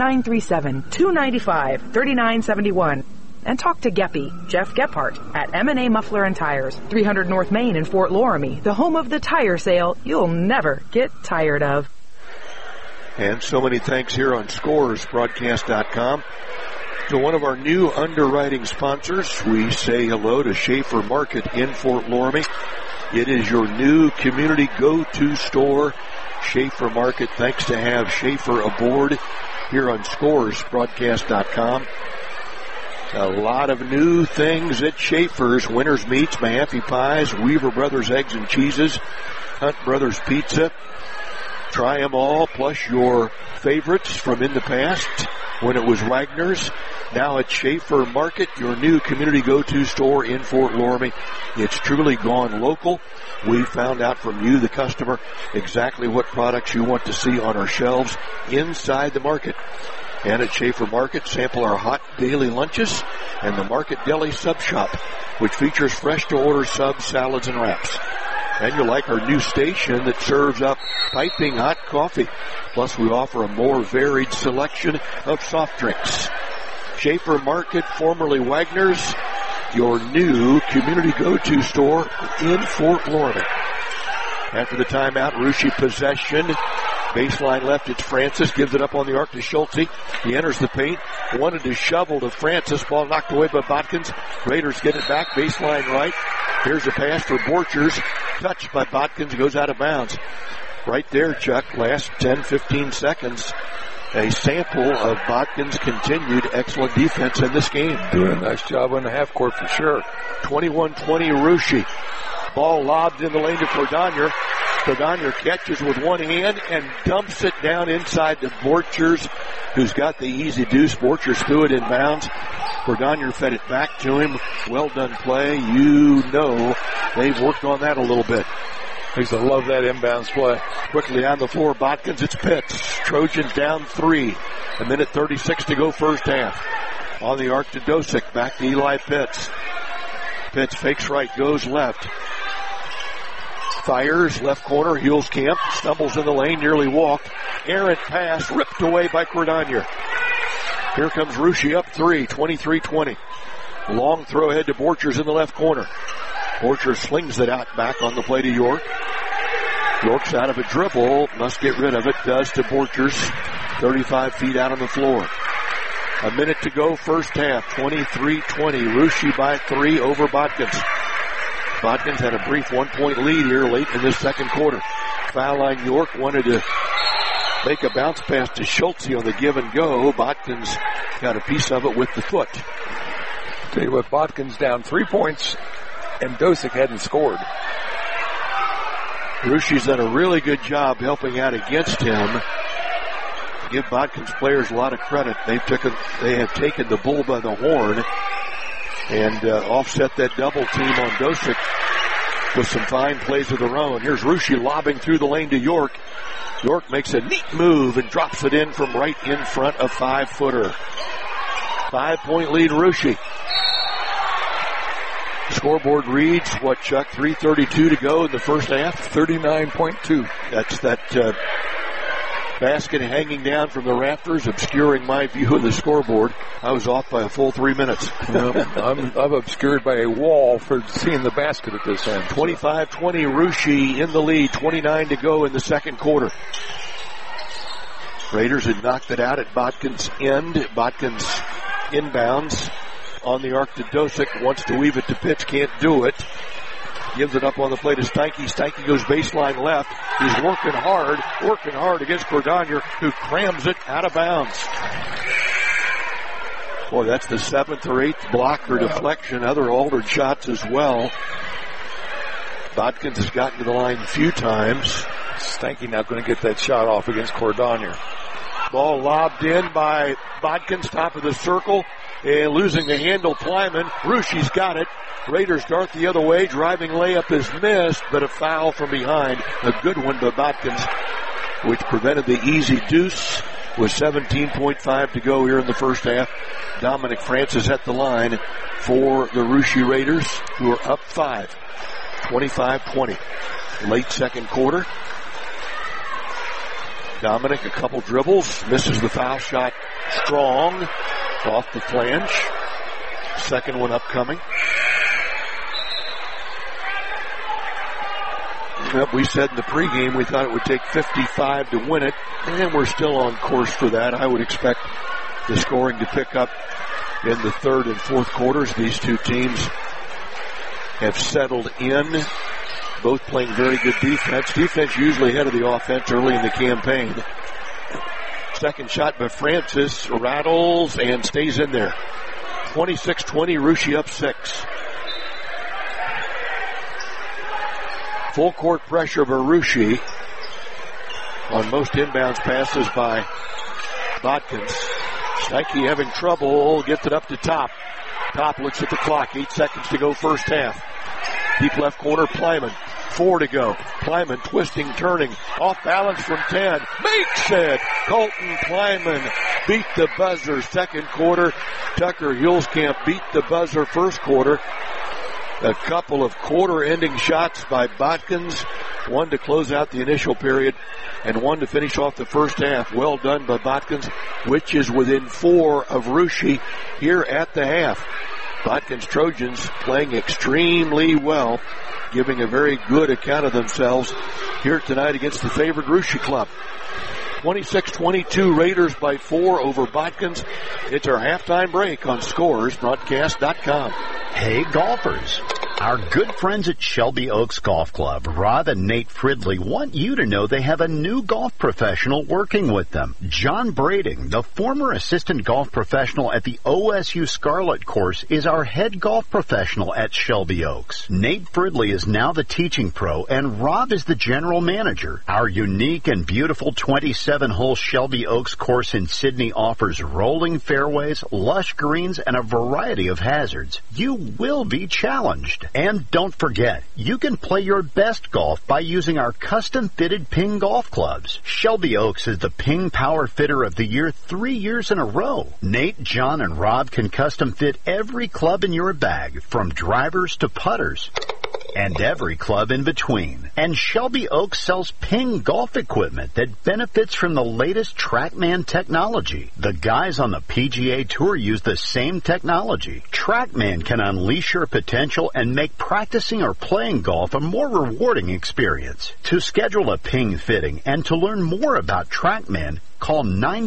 937-295-3971. And talk to Geppy, Jeff Gephardt, at M&A Muffler and Tires, 300 North Main in Fort Loramie, the home of the tire sale you'll never get tired of. And so many thanks here on ScoresBroadcast.com. To one of our new underwriting sponsors, we say hello to Schaefer Market in Fort Loramie. It is your new community go-to store, Schaefer Market. Thanks to have Schaefer aboard here on ScoresBroadcast.com. A lot of new things at Schaefer's. Winners Meats, Mahaffey Pies, Weaver Brothers Eggs and Cheeses, Hunt Brothers Pizza. Try them all, plus your favorites from in the past when it was Wagner's. Now at Schaefer Market, your new community go-to store in Fort Loramie. It's truly gone local. We found out from you, the customer, exactly what products you want to see on our shelves inside the market. And at Schaefer Market, sample our hot daily lunches and the Market Deli Sub Shop, which features fresh-to-order subs, salads, and wraps. And you'll like our new station that serves up piping hot coffee. Plus, we offer a more varied selection of soft drinks. Schaefer Market, formerly Wagner's, your new community go-to store in Fort Loramie. After the timeout, Russia possession. Baseline left, it's Francis. Gives it up on the arc to Schulte. He enters the paint. Wanted to shovel to Francis. Ball knocked away by Botkins. Raiders get it back. Baseline right. Here's a pass for Borchers. Touched by Botkins. Goes out of bounds. Right there, Chuck. Last 10-15 seconds. A sample of Botkins' continued excellent defense in this game. Doing a nice job on the half court for sure. 21-20 Russia. Ball lobbed in the lane to Cordonier. Cordonier catches with one hand and dumps it down inside to Borchers, who's got the easy deuce. Borchers threw it in bounds. Cordonier fed it back to him. Well done play. You know they've worked on that a little bit. I used to love that inbounds play. Quickly on the floor, Botkins, it's Pitts. Trojans down 3. A minute 36 to go first half. On the arc to Dosick, back to Eli Pitts. Pitts fakes right, goes left. Fires, left corner, Huelskamp, stumbles in the lane, nearly walked. Errant pass, ripped away by Cordonier. Here comes Russia up 3, 23-20. Long throw ahead to Borchers in the left corner. Borchers slings it out back on the play to York. York's out of a dribble, must get rid of it, does to Borchers. 35 feet out on the floor. A minute to go first half, 23-20. Russia by 3 over Botkins. Botkins had a brief 1-point lead here late in this second quarter. Foul line York wanted to make a bounce pass to Schultze on the give and go. Botkins got a piece of it with the foot. Tell you what, Botkins down 3 points and Dosick hadn't scored. Russia's done a really good job helping out against him. Give Botkins players a lot of credit. They have taken the bull by the horn and offset that double team on Dosick with some fine plays of their own. Here's Russia lobbing through the lane to York. York makes a neat move and drops it in from right in front of 5-footer. 5-point lead, Russia. Scoreboard reads, what, Chuck? 3:32 to go in the first half? 39.2. That's that basket hanging down from the rafters, obscuring my view of the scoreboard. I was off by a full 3 minutes. I'm obscured by a wall for seeing the basket at this end. 25-20, Russia in the lead. 29 to go in the second quarter. Raiders had knocked it out at Botkins' end. Botkins inbounds on the arc to Dosick. Wants to weave it to Pitts. Can't do it. Gives it up on the play to Steinke. Steinke goes baseline left. He's working hard against Cordonier, who crams it out of bounds. Boy, that's the 7th or 8th block or deflection. Other altered shots as well. Botkins has gotten to the line a few times. Steinke not going to get that shot off against Cordonier. Ball lobbed in by Botkins, top of the circle. And losing the handle, Plyman. Russia's got it. Raiders dart the other way. Driving layup is missed, but a foul from behind. A good one by Botkins, which prevented the easy deuce with 17.5 to go here in the first half. Dominic Francis at the line for the Russia Raiders, who are up 5. 25-20. Late second quarter. Dominic, a couple dribbles, misses the foul shot strong off the flange. Second one upcoming. Yep, we said in the pregame we thought it would take 55 to win it, and we're still on course for that. I would expect the scoring to pick up in the third and fourth quarters. These two teams have settled in, both playing very good defense. Defense usually ahead of the offense early in the campaign. Second shot by Francis, rattles and stays in there. 26-20, Russia up 6. Full court pressure of Russia on most inbounds passes by Botkins. Steinke having trouble, gets it up to Top. Top looks at the clock, 8 seconds to go first half. Deep left corner, Plyman. 4 to go. Plyman twisting, turning, off balance from 10. Makes it! Colton Plyman beat the buzzer second quarter. Tucker Huelskamp beat the buzzer first quarter. A couple of quarter-ending shots by Botkins. One to close out the initial period and one to finish off the first half. Well done by Botkins, which is within 4 of Russia here at the half. Botkins Trojans playing extremely well, giving a very good account of themselves here tonight against the favored Russia club. 26-22, Raiders by 4 over Botkins. It's our halftime break on ScoresBroadcast.com. Hey, golfers. Our good friends at Shelby Oaks Golf Club, Rob and Nate Fridley, want you to know they have a new golf professional working with them. John Brading, the former assistant golf professional at the OSU Scarlet course, is our head golf professional at Shelby Oaks. Nate Fridley is now the teaching pro, and Rob is the general manager. Our unique and beautiful 27-hole Shelby Oaks course in Sydney offers rolling fairways, lush greens, and a variety of hazards. You will be challenged. And don't forget, you can play your best golf by using our custom-fitted Ping golf clubs. Shelby Oaks is the Ping Power Fitter of the Year 3 years in a row. Nate, John, and Rob can custom-fit every club in your bag, from drivers to putters, and every club in between. And Shelby Oaks sells Ping golf equipment that benefits from the latest TrackMan technology. The guys on the PGA Tour use the same technology. TrackMan can unleash your potential and make practicing or playing golf a more rewarding experience. To schedule a Ping fitting and to learn more about TrackMan, call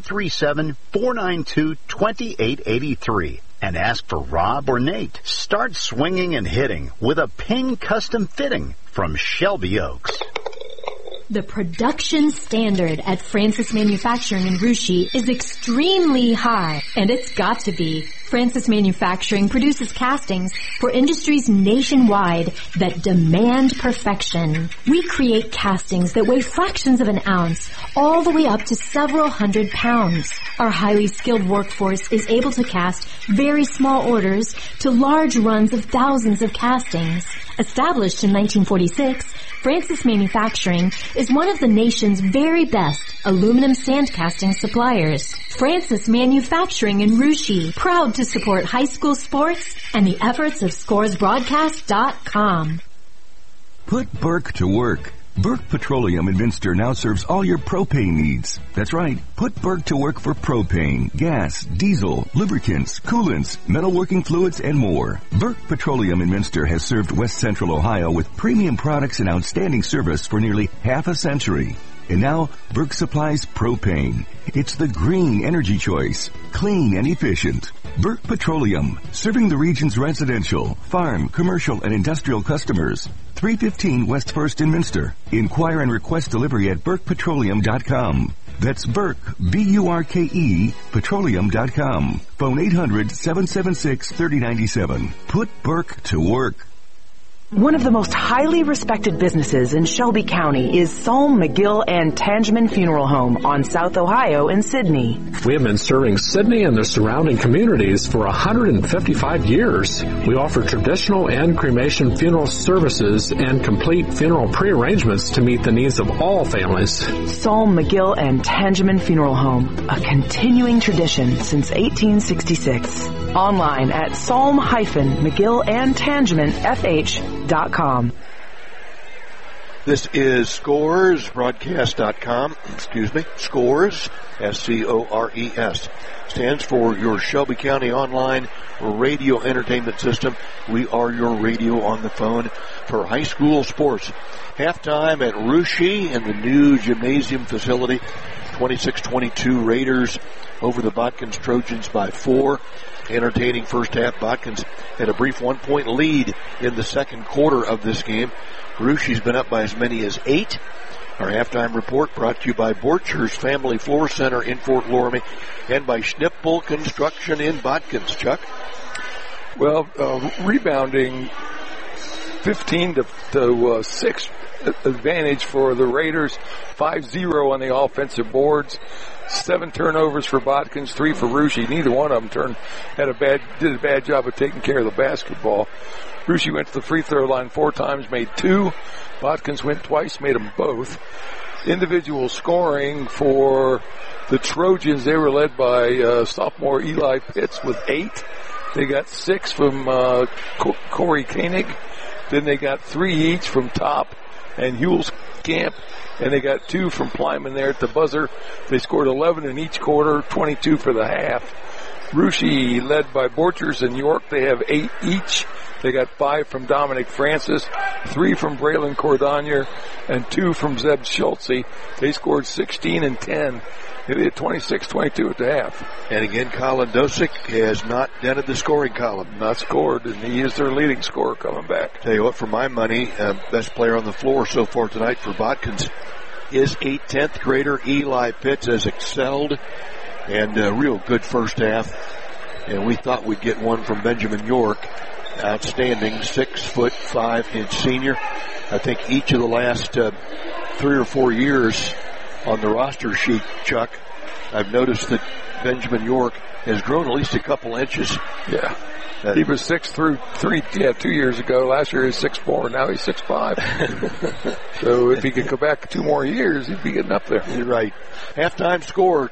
937-492-2883 and ask for Rob or Nate. Start swinging and hitting with a Ping custom fitting from Shelby Oaks. The production standard at Francis Manufacturing in Russia is extremely high, and it's got to be. Francis Manufacturing produces castings for industries nationwide that demand perfection. We create castings that weigh fractions of an ounce, all the way up to several hundred pounds. Our highly skilled workforce is able to cast very small orders to large runs of thousands of castings. Established in 1946, Francis Manufacturing is one of the nation's very best aluminum sand casting suppliers. Francis Manufacturing in Russia, proud to support high school sports and the efforts of ScoresBroadcast.com. Put Burke to work. Burke Petroleum in Minster now serves all your propane needs. That's right. Put Burke to work for propane, gas, diesel, lubricants, coolants, metalworking fluids, and more. Burke Petroleum in Minster has served West Central Ohio with premium products and outstanding service for nearly half a century. And now, Burke supplies propane. It's the green energy choice, clean and efficient. Burke Petroleum, serving the region's residential, farm, commercial, and industrial customers. 315 West 1st in Minster. Inquire and request delivery at burkepetroleum.com. That's Burke, B-U-R-K-E, petroleum.com. Phone 800-776-3097. Put Burke to work. One of the most highly respected businesses in Shelby County is Salm, McGill, and Tangeman Funeral Home on South Ohio in Sydney. We have been serving Sydney and the surrounding communities for 155 years. We offer traditional and cremation funeral services and complete funeral pre-arrangements to meet the needs of all families. Salm, McGill, and Tangeman Funeral Home, a continuing tradition since 1866. Online at salm-mcgillandtangemanfh.com. This is ScoresBroadcast.com. Scores, S-C-O-R-E-S. Stands for your Shelby County Online Radio Entertainment System. We are your radio on the phone for high school sports. Halftime at Russia in the new gymnasium facility. 26-22 Raiders over the Botkins Trojans by 4. Entertaining first half. Botkins had a brief 1-point lead in the second quarter of this game. Rushia's been up by as many as 8. Our halftime report brought to you by Borchers Family Floor Center in Fort Loramie and by Schnippel Construction in Botkins. Chuck? Well, rebounding 15 to 6 advantage for the Raiders. 5-0 on the offensive boards. 7 turnovers for Botkins, 3 for Russia. Neither one of them did a bad job of taking care of the basketball. Russia went to the free throw line 4 times, made 2. Botkins went twice, made them both. Individual scoring for the Trojans, they were led by sophomore Eli Pitts with 8. They got 6 from Corey Koenig. Then they got 3 each from Top and Hulskamp. And they got 2 from Plyman there at the buzzer. They scored 11 in each quarter, 22 for the half. Russia led by Borchers and York. They have 8 each. They got 5 from Dominic Francis, 3 from Braylon Cordonier, and 2 from Zeb Schultze. They scored 16 and 10. They hit 26-22 at the half. And again, Colin Dosick has not dented the scoring column. Not scored, and he is their leading scorer coming back. Tell you what, for my money, best player on the floor so far tonight for Botkins is 10th grader Eli Pitts, has excelled, and a real good first half. And we thought we'd get one from Benjamin York. Outstanding 6'5" senior. I think each of the last 3 or 4 years on the roster sheet, Chuck, I've noticed that Benjamin York has grown at least a couple inches. Yeah. He was 6'3", 2 years ago. Last year he was 6'4", now he's 6'5". So if he could go back 2 more years, he'd be getting up there. You're right. Halftime score,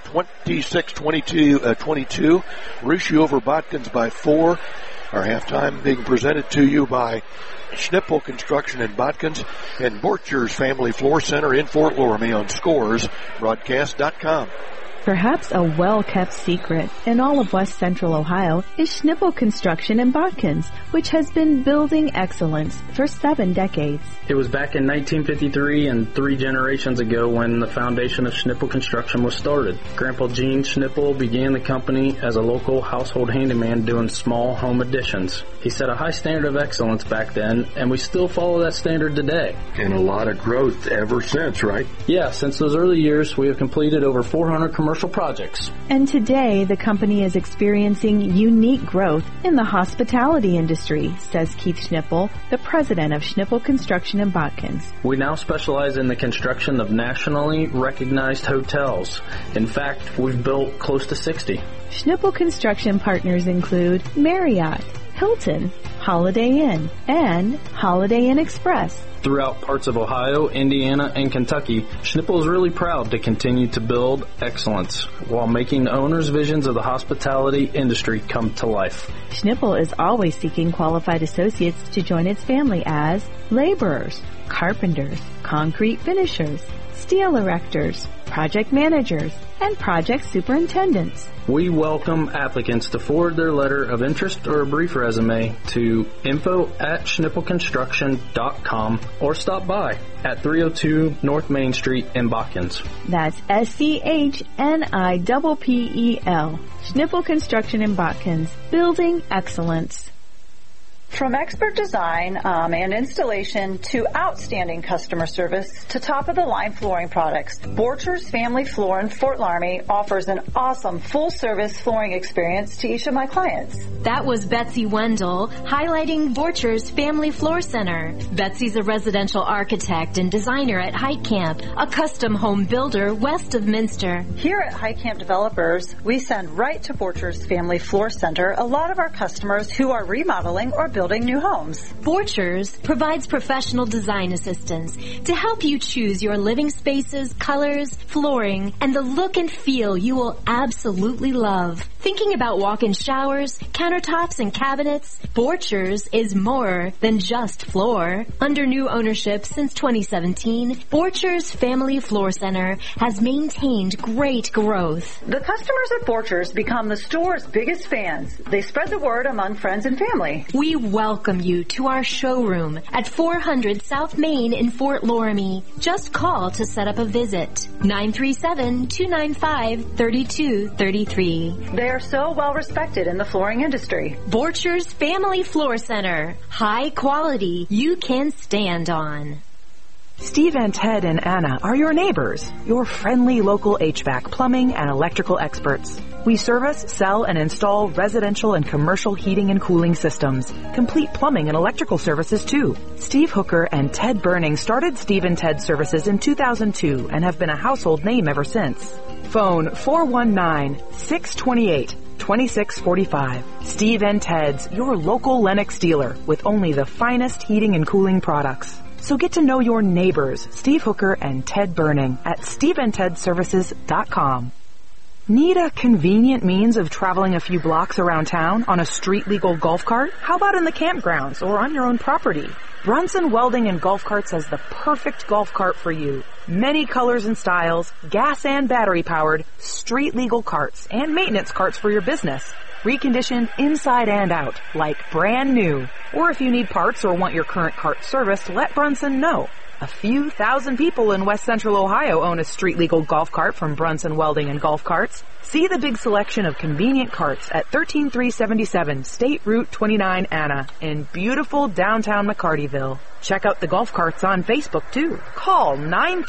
26-22. Russia over Botkins by 4. Our halftime being presented to you by Schnippel Construction in Botkins and Borchers Family Floor Center in Fort Loramie on ScoresBroadcast.com. Perhaps a well-kept secret in all of West Central Ohio is Schnippel Construction in Botkins, which has been building excellence for 7 decades. It was back in 1953 and 3 generations ago when the foundation of Schnippel Construction was started. Grandpa Gene Schnippel began the company as a local household handyman doing small home additions. He set a high standard of excellence back then, and we still follow that standard today. And a lot of growth ever since, right? Yeah, since those early years, we have completed over 400 commercial projects. And today, the company is experiencing unique growth in the hospitality industry, says Keith Schnippel, the president of Schnippel Construction in Botkins. We now specialize in the construction of nationally recognized hotels. In fact, we've built close to 60. Schnippel Construction partners include Marriott, Hilton, Holiday Inn, and Holiday Inn Express. Throughout parts of Ohio, Indiana, and Kentucky, Schnippel is really proud to continue to build excellence while making the owners' visions of the hospitality industry come to life. Schnippel is always seeking qualified associates to join its family as laborers, carpenters, concrete finishers, steel erectors, project managers, and project superintendents. We welcome applicants to forward their letter of interest or a brief resume to info@schnippelconstruction.com or stop by at 302 North Main Street in Botkins. That's SCHNIPPEL. Schnippel Construction in Botkins. Building excellence. From expert design and installation to outstanding customer service to top-of-the-line flooring products, Borchers Family Floor in Fort Loramie offers an awesome full-service flooring experience to each of my clients. That was Betsy Wendell highlighting Borchers Family Floor Center. Betsy's a residential architect and designer at Heitkamp, a custom home builder west of Minster. Here at Heitkamp Developers, we send right to Borchers Family Floor Center a lot of our customers who are remodeling or building new homes. Borchers provides professional design assistance to help you choose your living spaces, colors, flooring, and the look and feel you will absolutely love. Thinking about walk-in showers, countertops, and cabinets? Borchers is more than just floor. Under new ownership since 2017, Borchers Family Floor Center has maintained great growth. The customers at Borchers become the store's biggest fans. They spread the word among friends and family. We welcome you to our showroom at 400 South Main in Fort Loramie. Just call to set up a visit. 937-295-3233. They are so well respected in the flooring industry. Borchers Family Floor Center. High quality you can stand on. Steve and Ted and Anna are your neighbors, your friendly local HVAC, plumbing, and electrical experts. We service, sell, and install residential and commercial heating and cooling systems, complete plumbing and electrical services too. Steve Hooker and Ted Burning started Steve and Ted Services in 2002 and have been a household name ever since. Phone 419-628-2645. Steve and Ted's, your local Lennox dealer with only the finest heating and cooling products. So get to know your neighbors, Steve Hooker and Ted Burning at SteveandTedServices.com. Need a convenient means of traveling a few blocks around town on a street-legal golf cart? How about in the campgrounds or on your own property? Brunson Welding and Golf Carts has the perfect golf cart for you. Many colors and styles, gas and battery-powered, street-legal carts, and maintenance carts for your business. reconditioned inside and out, like brand new. Or if you need parts or want your current cart serviced, let Brunson know. A few thousand people in West Central Ohio own a street-legal golf cart from Brunson Welding and Golf Carts. See the big selection of convenient carts at 13377 State Route 29 Anna in beautiful downtown McCartyville. Check out the golf carts on Facebook, too. Call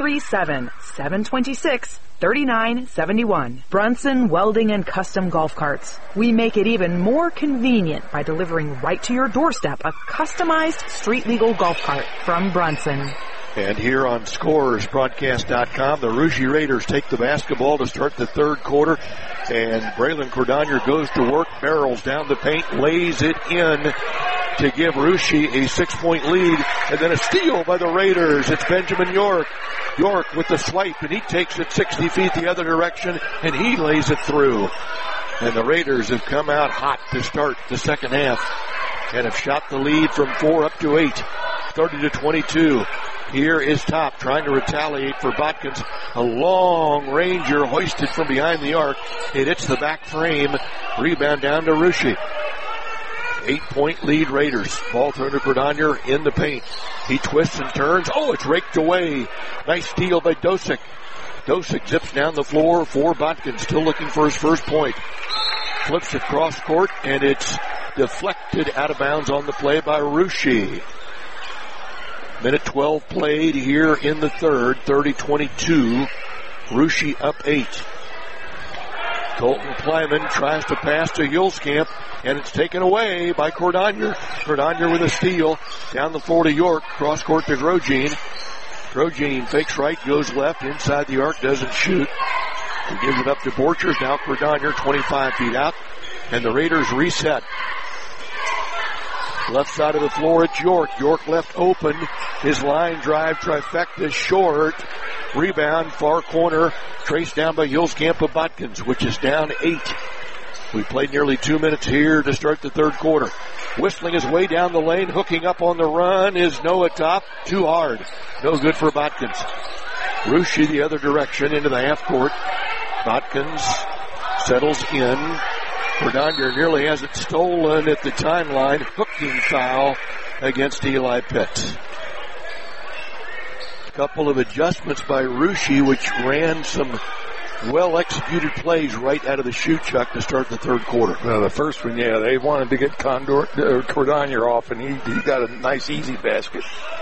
937-726-3971. Brunson Welding and Custom Golf Carts. We make it even more convenient by delivering right to your doorstep a customized street-legal golf cart from Brunson. And here on ScoresBroadcast.com, the Rouge Raiders take the basketball to start the third quarter. And Braylon Cordonier goes to work, barrels down the paint, lays it in to give Rouge a 6-point lead. And then a steal by the Raiders. It's Benjamin York. York with the swipe, and he takes it 60 feet the other direction, and he lays it through. And the Raiders have come out hot to start the second half and have shot the lead from 4 up to 8, 30-22. Here is Top trying to retaliate for Botkins. A long ranger hoisted from behind the arc. It hits the back frame. Rebound down to Rouge. 8-point lead Raiders. Ball thrown to Cordonier in the paint. He twists and turns. Oh, it's raked away. Nice steal by Dosick. Dosick zips down the floor for Botkins. Still looking for his first point. Flips it cross court, and it's deflected out of bounds on the play by Rouge. Minute 12 played here in the third, 30-22. Rouge up 8. Colton Kleiman tries to pass to Hulskamp, and it's taken away by Cordonier. Cordonier with a steal. Down the floor to York. Cross court to Grosjean. Grosjean fakes right, goes left. Inside the arc, doesn't shoot. He gives it up to Borchers. Now Cordonier 25 feet out. And the Raiders reset. Left side of the floor, it's York. York left open. His line drive trifecta short. Rebound, far corner, traced down by Hulskamp of Botkins, which is down 8. We played nearly 2 minutes here to start the third quarter. Whistling his way down the lane, hooking up on the run is Noah Top. Too hard. No good for Botkins. Rouge the other direction into the half court. Botkins settles in. Cordonier nearly has it stolen at the timeline. Hooking foul against Eli Pitts. A couple of adjustments by Rouge, which ran some well-executed plays right out of the shoe, Chuck, to start the third quarter. Well, the first one, yeah, they wanted to get Cordonier off, and he got a nice, easy basket.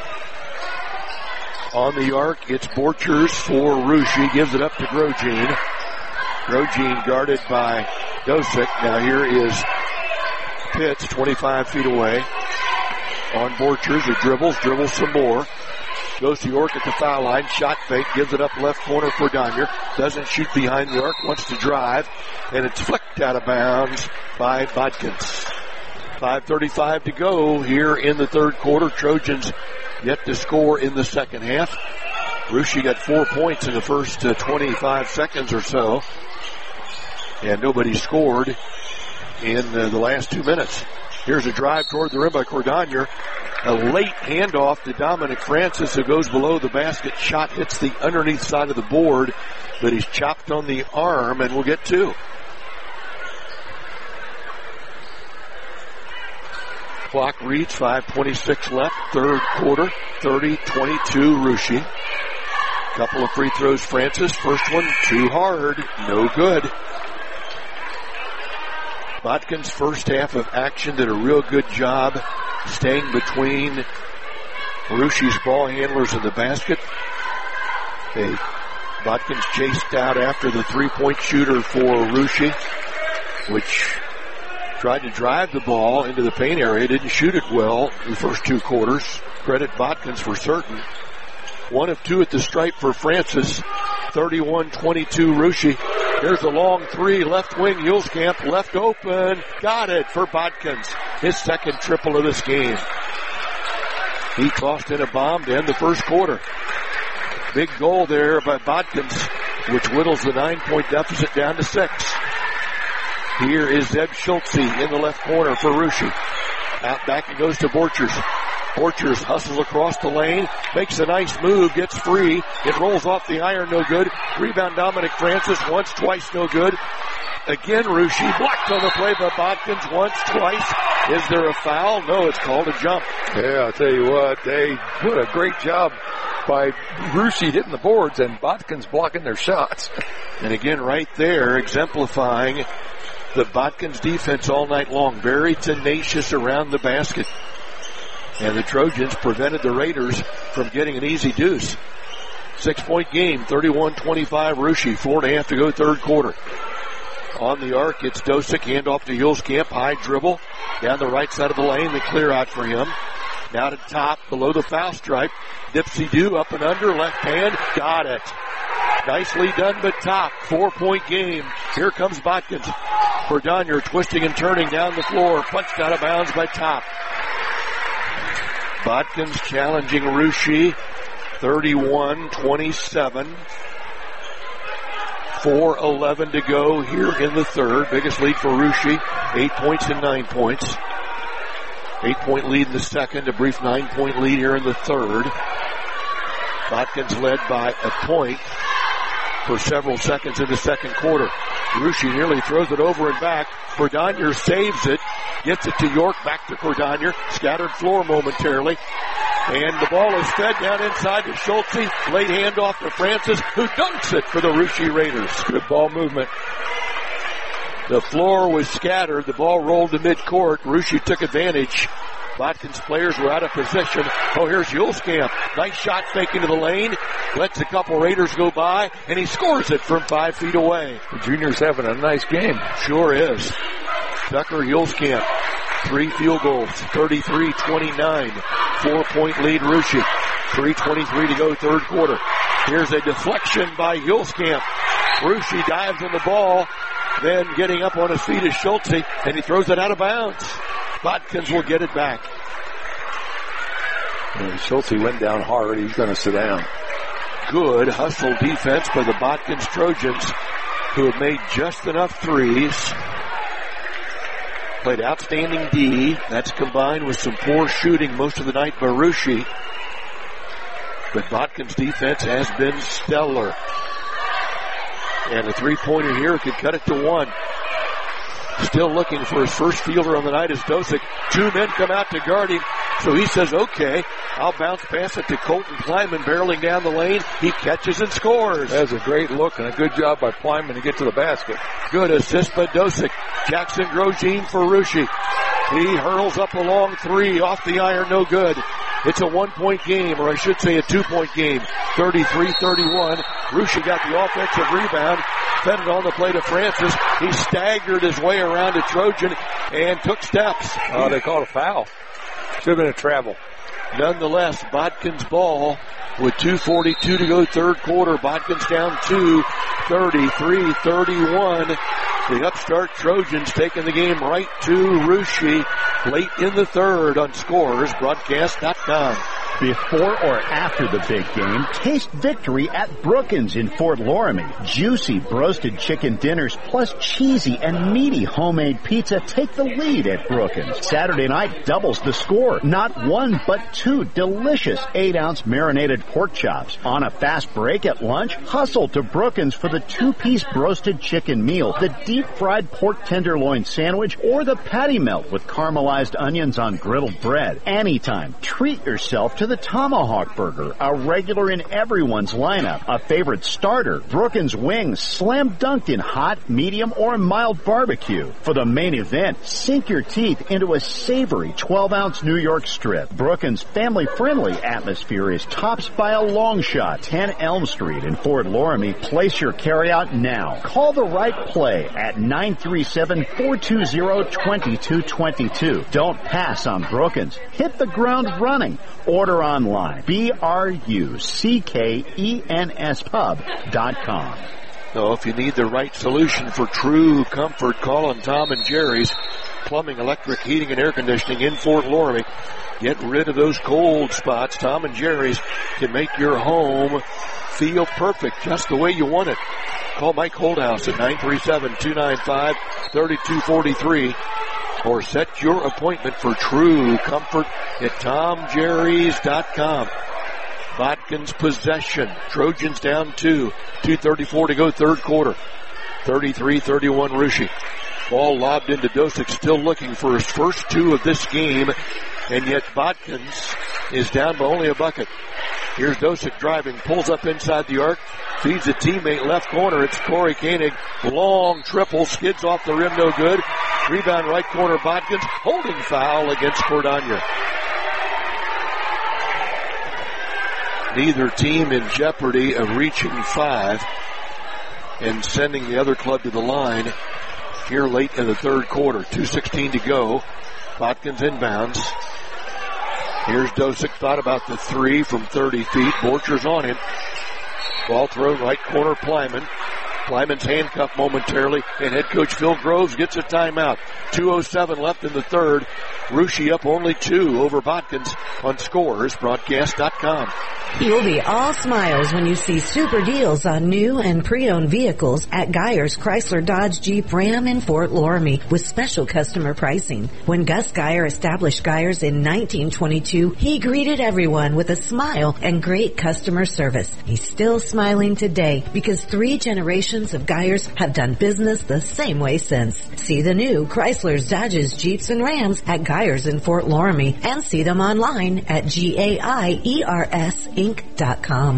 On the arc, it's Borchers for Rouge. He gives it up to Grosjean. Grosjean guarded by Dosick. Now here is Pitts, 25 feet away. On Borchers, who dribbles some more. Goes to York at the foul line. Shot fake, gives it up left corner for Cordonier. Doesn't shoot behind the arc, wants to drive. And it's flicked out of bounds by Botkins. 5:35 to go here in the third quarter. Trojans yet to score in the second half. Rouge got 4 points in the first 25 seconds or so. And nobody scored in the last 2 minutes. Here's a drive toward the rim by Cordonier. A late handoff to Dominic Francis, who goes below the basket. Shot hits the underneath side of the board, but he's chopped on the arm and will get 2. Clock reads 5:26 left, third quarter, 30-22 Rouge. Couple of free throws, Francis. First one, too hard, no good. Botkins' first half of action did a real good job staying between Rouge's ball handlers in the basket. Botkins chased out after the three-point shooter for Rouge, which tried to drive the ball into the paint area. Didn't shoot it well in the first 2 quarters. Credit Botkins for certain. 1 of 2 at the stripe for Francis. 31-22 Rouge. Here's a long 3, left wing, Hulskamp, left open. Got it for Botkins. His second triple of this game. He tossed in a bomb to end the first quarter. Big goal there by Botkins, which whittles the 9-point deficit down to 6. Here is Zeb Schultze in the left corner for Rouge. Out back it goes to Borchers. Borchers hustles across the lane, makes a nice move, gets free. It rolls off the iron, no good. Rebound Dominic Francis, once, twice, no good. Again, Russia blocked on the play by Bodkins once, twice. Is there a foul? No, it's called a jump. Yeah, I'll tell you what, they put a great job by Russia hitting the boards and Bodkins blocking their shots. And again, right there, exemplifying the Bodkins defense all night long. Very tenacious around the basket. And the Trojans prevented the Raiders from getting an easy deuce. 6-point game, 31-25 Russia, 4.5 to go third quarter. On the arc, it's Dosick, handoff to Hulskamp, high dribble, down the right side of the lane, the clear out for him. Now to top, below the foul stripe, Dipsy-Do up and under, left hand, got it. Nicely done, but top, 4-point game. Here comes Bodkins. Verdonnier twisting and turning down the floor, punched out of bounds by Top. Bodkins challenging Russia, 31-27. 4:11 to go here in the third. Biggest lead for Russia, 8 points and 9 points. 8-point lead in the second, a brief 9-point lead here in the third. Bodkins led by a point for several seconds in the second quarter. Russia nearly throws it over and back. Verdonnier saves it, gets it to York, back to Verdonnier, scattered floor momentarily. And the ball is fed down inside to Schulte. Late handoff to Francis, who dunks it for the Russia Raiders. Good ball movement. The floor was scattered. The ball rolled to midcourt. Russia took advantage. Bodkins players were out of position. Oh, here's Hulskamp. Nice shot fake into the lane. Lets a couple Raiders go by, and he scores it from 5 feet away. The junior's having a nice game. Sure is. Tucker Hulskamp. 3 field goals, 33-29. 4-point lead, Russia. 3:23 to go, third quarter. Here's a deflection by Hulskamp. Russia dives on the ball, then getting up on his feet is Schulte, and he throws it out of bounds. Bodkins will get it back. And Schulte went down hard. He's going to sit down. Good hustle defense by the Bodkins Trojans, who have made just enough threes. Played outstanding D. That's combined with some poor shooting most of the night by Russia. But Bodkins' defense has been stellar. And a three-pointer here could cut it to 1. Still looking for his first fielder on the night is Dosick. 2 men come out to guard him. So he says, okay, I'll bounce pass it to Colton Kleiman barreling down the lane. He catches and scores. That's a great look and a good job by Kleiman to get to the basket. Good assist by Dosick. Jackson Grosjean for Russia. He hurls up a long 3 off the iron, no good. It's a 1-point game, or I should say a 2-point game. 33-31. Russia got the offensive rebound. Fed it on the play to Francis. He staggered his way around a Trojan and took steps. Oh, they called a foul. Should have been a travel. Nonetheless, Bodkins ball with 2:42 to go third quarter. Bodkins down 2, 33-31. The upstart Trojans taking the game right to Russia late in the third on ScoresBroadcast.com. Before or after the big game, taste victory at Brookins in Fort Loramie. Juicy roasted chicken dinners plus cheesy and meaty homemade pizza take the lead at Brookins. Saturday night doubles the score. Not 1 but 2 delicious 8-ounce marinated pork chops. On a fast break at lunch, hustle to Brookins for the 2-piece roasted chicken meal, the deep-fried pork tenderloin sandwich, or the patty melt with caramelized onions on griddled bread. Anytime, treat yourself to the Tomahawk Burger, a regular in everyone's lineup, a favorite starter. Brookins wings slam dunked in hot, medium, or mild barbecue. For the main event, sink your teeth into a savory 12-ounce New York strip. Brookins' family-friendly atmosphere is topped by a long shot. 10 Elm Street in Fort Loramie. Place your carryout now. Call the right play at 937-420-2222. Don't pass on Brookins. Hit the ground running. Order online. BRUCKENS pub.com. If you need the right solution for true comfort, call on Tom and Jerry's Plumbing, Electric, Heating, and Air Conditioning in Fort Loramie. Get rid of those cold spots. Tom and Jerry's can make your home feel perfect just the way you want it. Call Mike Holdhouse at 937-295-3243. or set your appointment for true comfort at TomJerry's.com. Botkins possession. Trojans down 2. 2:34 to go, third quarter. 33-31 Russia. Ball lobbed into Dosick, still looking for his first 2 of this game, and yet Botkins is down by only a bucket. Here's Dosick driving, pulls up inside the arc, feeds a teammate left corner. It's Corey Koenig. Long triple, skids off the rim, no good. Rebound right corner, Botkins. Holding foul against Cordogna. Neither team in jeopardy of reaching 5 and sending the other club to the line here late in the third quarter. 2:16 to go. Botkins inbounds. Here's Dosick, thought about the 3 from 30 feet. Borchers on him. Ball thrown right corner, Plyman. Plyman's handcuffed momentarily, and head coach Phil Groves gets a timeout. 2:07 left in the third. Russia up only 2 over Botkins on ScoresBroadcast.com. You'll be all smiles when you see super deals on new and pre-owned vehicles at Geyer's Chrysler Dodge Jeep Ram in Fort Loramie with special customer pricing. When Gus Geyer established Geyer's in 1922, he greeted everyone with a smile and great customer service. He's still smiling today because 3 generations of Geyer's have done business the same way since. See the new Chrysler's, Dodges, Jeeps, and Rams at Geyer's in Fort Loramie and see them online at GAIERSinc.com.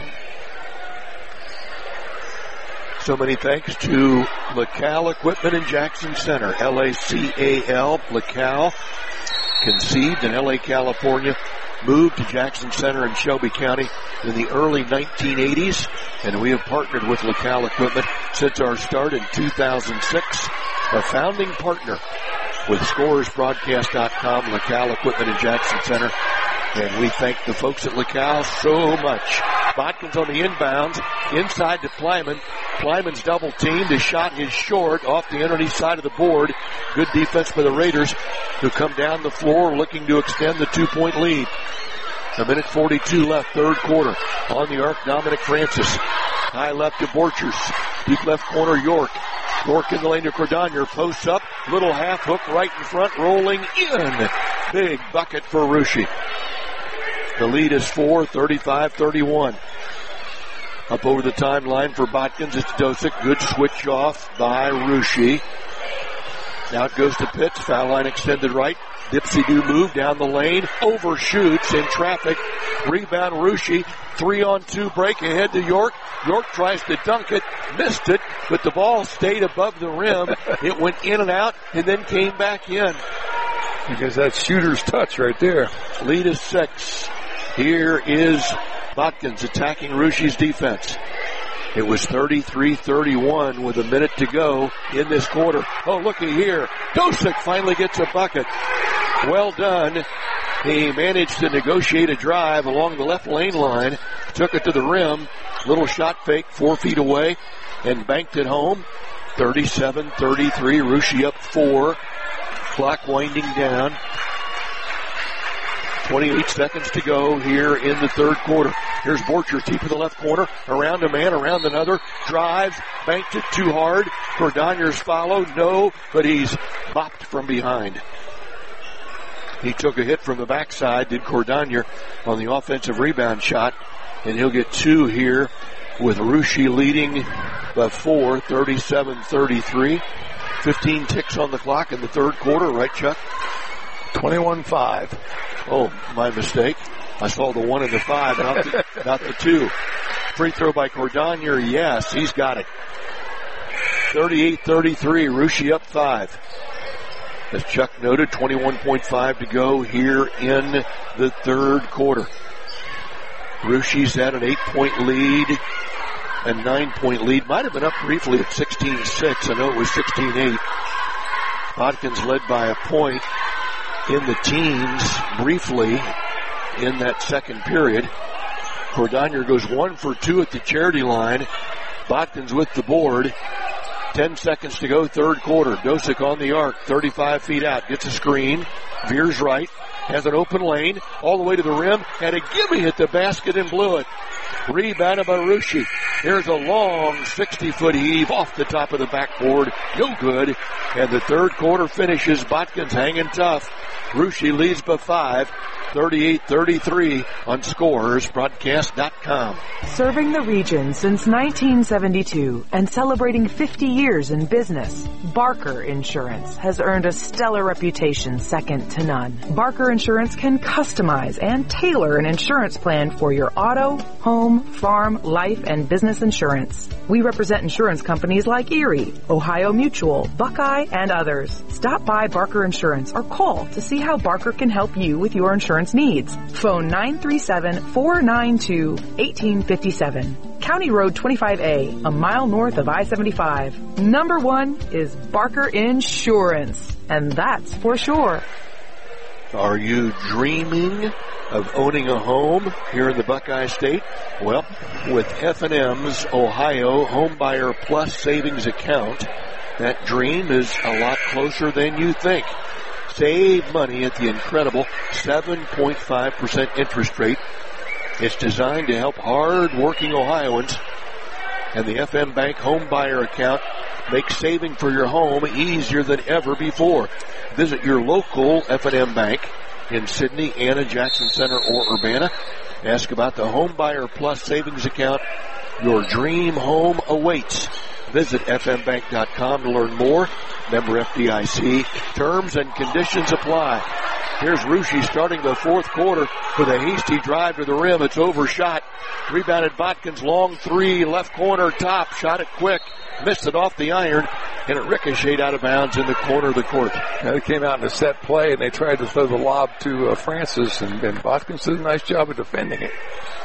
So many thanks to LaCal Equipment in Jackson Center. LACAL, LaCal, conceived in LA, California, moved to Jackson Center in Shelby County in the early 1980s, and we have partnered with LaCal Equipment since our start in 2006, a founding partner with ScoresBroadcast.com, LaCal Equipment in Jackson Center, and we thank the folks at LaCal so much. Botkins on the inbounds, inside to Plyman. Plyman's double teamed. His shot is short off the underneath side of the board. Good defense by the Raiders, who come down the floor looking to extend the 2-point lead. 1:42 left, third quarter. On the arc, Dominic Francis. High left to Borchers. Deep left corner, York. York in the lane to Cordogna. Posts up. Little half hook right in front, rolling in. Big bucket for Russia. The lead is 4, 35-31. Up over the timeline for Botkins. It's Dosick. Good switch off by Russia. Now it goes to Pitts. Foul line extended right. Dipsy-do move down the lane. Overshoots in traffic. Rebound Russia. 3-on-2 break ahead to York. York tries to dunk it. Missed it. But the ball stayed above the rim. It went in and out and then came back in. Because that's shooter's touch right there. Lead is 6. Here is Botkins attacking Russia's defense. It was 33-31 with a minute to go in this quarter. Oh, looky here. Dosick finally gets a bucket. Well done. He managed to negotiate a drive along the left lane line. Took it to the rim. Little shot fake 4 feet away and banked it home. 37-33. Russia up 4. Clock winding down. 28 seconds to go here in the third quarter. Here's Borchers deep in the left corner. Around a man, around another. Drives, banked it too hard. Cordogna's followed. No, but he's bopped from behind. He took a hit from the backside, did Cordogna, on the offensive rebound shot. And he'll get 2 here with Russia leading by 4, 37-33. 15 ticks on the clock in the third quarter, right, Chuck? 21-5. Oh, my mistake. I saw the 1 and the 5, not the 2. Free throw by Cordogna. Yes, he's got it. 38-33. Russia up 5. As Chuck noted, 21.5 to go here in the third quarter. Russia's at an 8-point lead. A 9-point lead. Might have been up briefly at 16-6. I know it was 16-8. Botkins led by a point in the teens briefly in that second period. Cordogna goes 1 for 2 at the charity line. Botkins with the board. 10 seconds to go, third quarter. Dosick on the arc, 35 feet out. Gets a screen. Veers right. Has an open lane. All the way to the rim. Had a gimme at the basket and blew it. Rebounded by Russia. There's a long 60-foot heave off the top of the backboard. No good. And the third quarter finishes. Botkins hanging tough. Russia leads by 5. 38-33 on scoresbroadcast.com. Serving the region since 1972 and celebrating 50 years in business, Barker Insurance has earned a stellar reputation second to none. Barker Insurance can customize and tailor an insurance plan for your auto, home, farm, life, and business insurance. We represent insurance companies like Erie, Ohio Mutual, Buckeye, and others. Stop by Barker Insurance or call to see how Barker can help you with your insurance needs. Phone 937-492-1857. County Road 25A, a mile north of I-75. Number 1 is Barker Insurance, and that's for sure. Are you dreaming of owning a home here in the Buckeye State? Well, with F&M's Ohio Homebuyer Plus Savings Account, that dream is a lot closer than you think. Save money at the incredible 7.5% interest rate. It's designed to help hard-working Ohioans, and the FM Bank Homebuyer account makes saving for your home easier than ever before. Visit your local F&M Bank in Sidney, Anna, Jackson Center, or Urbana. Ask about the Homebuyer Plus Savings Account. Your dream home awaits. Visit fmbank.com to learn more. Member FDIC. Terms and conditions apply. Here's Russia starting the fourth quarter with a hasty drive to the rim. It's overshot. Rebounded Botkins, long three, left corner, top. Shot it quick. Missed it off the iron, and it ricocheted out of bounds in the corner of the court. Now they came out in a set play, and they tried to throw the lob to Francis, and Botkins did a nice job of defending it.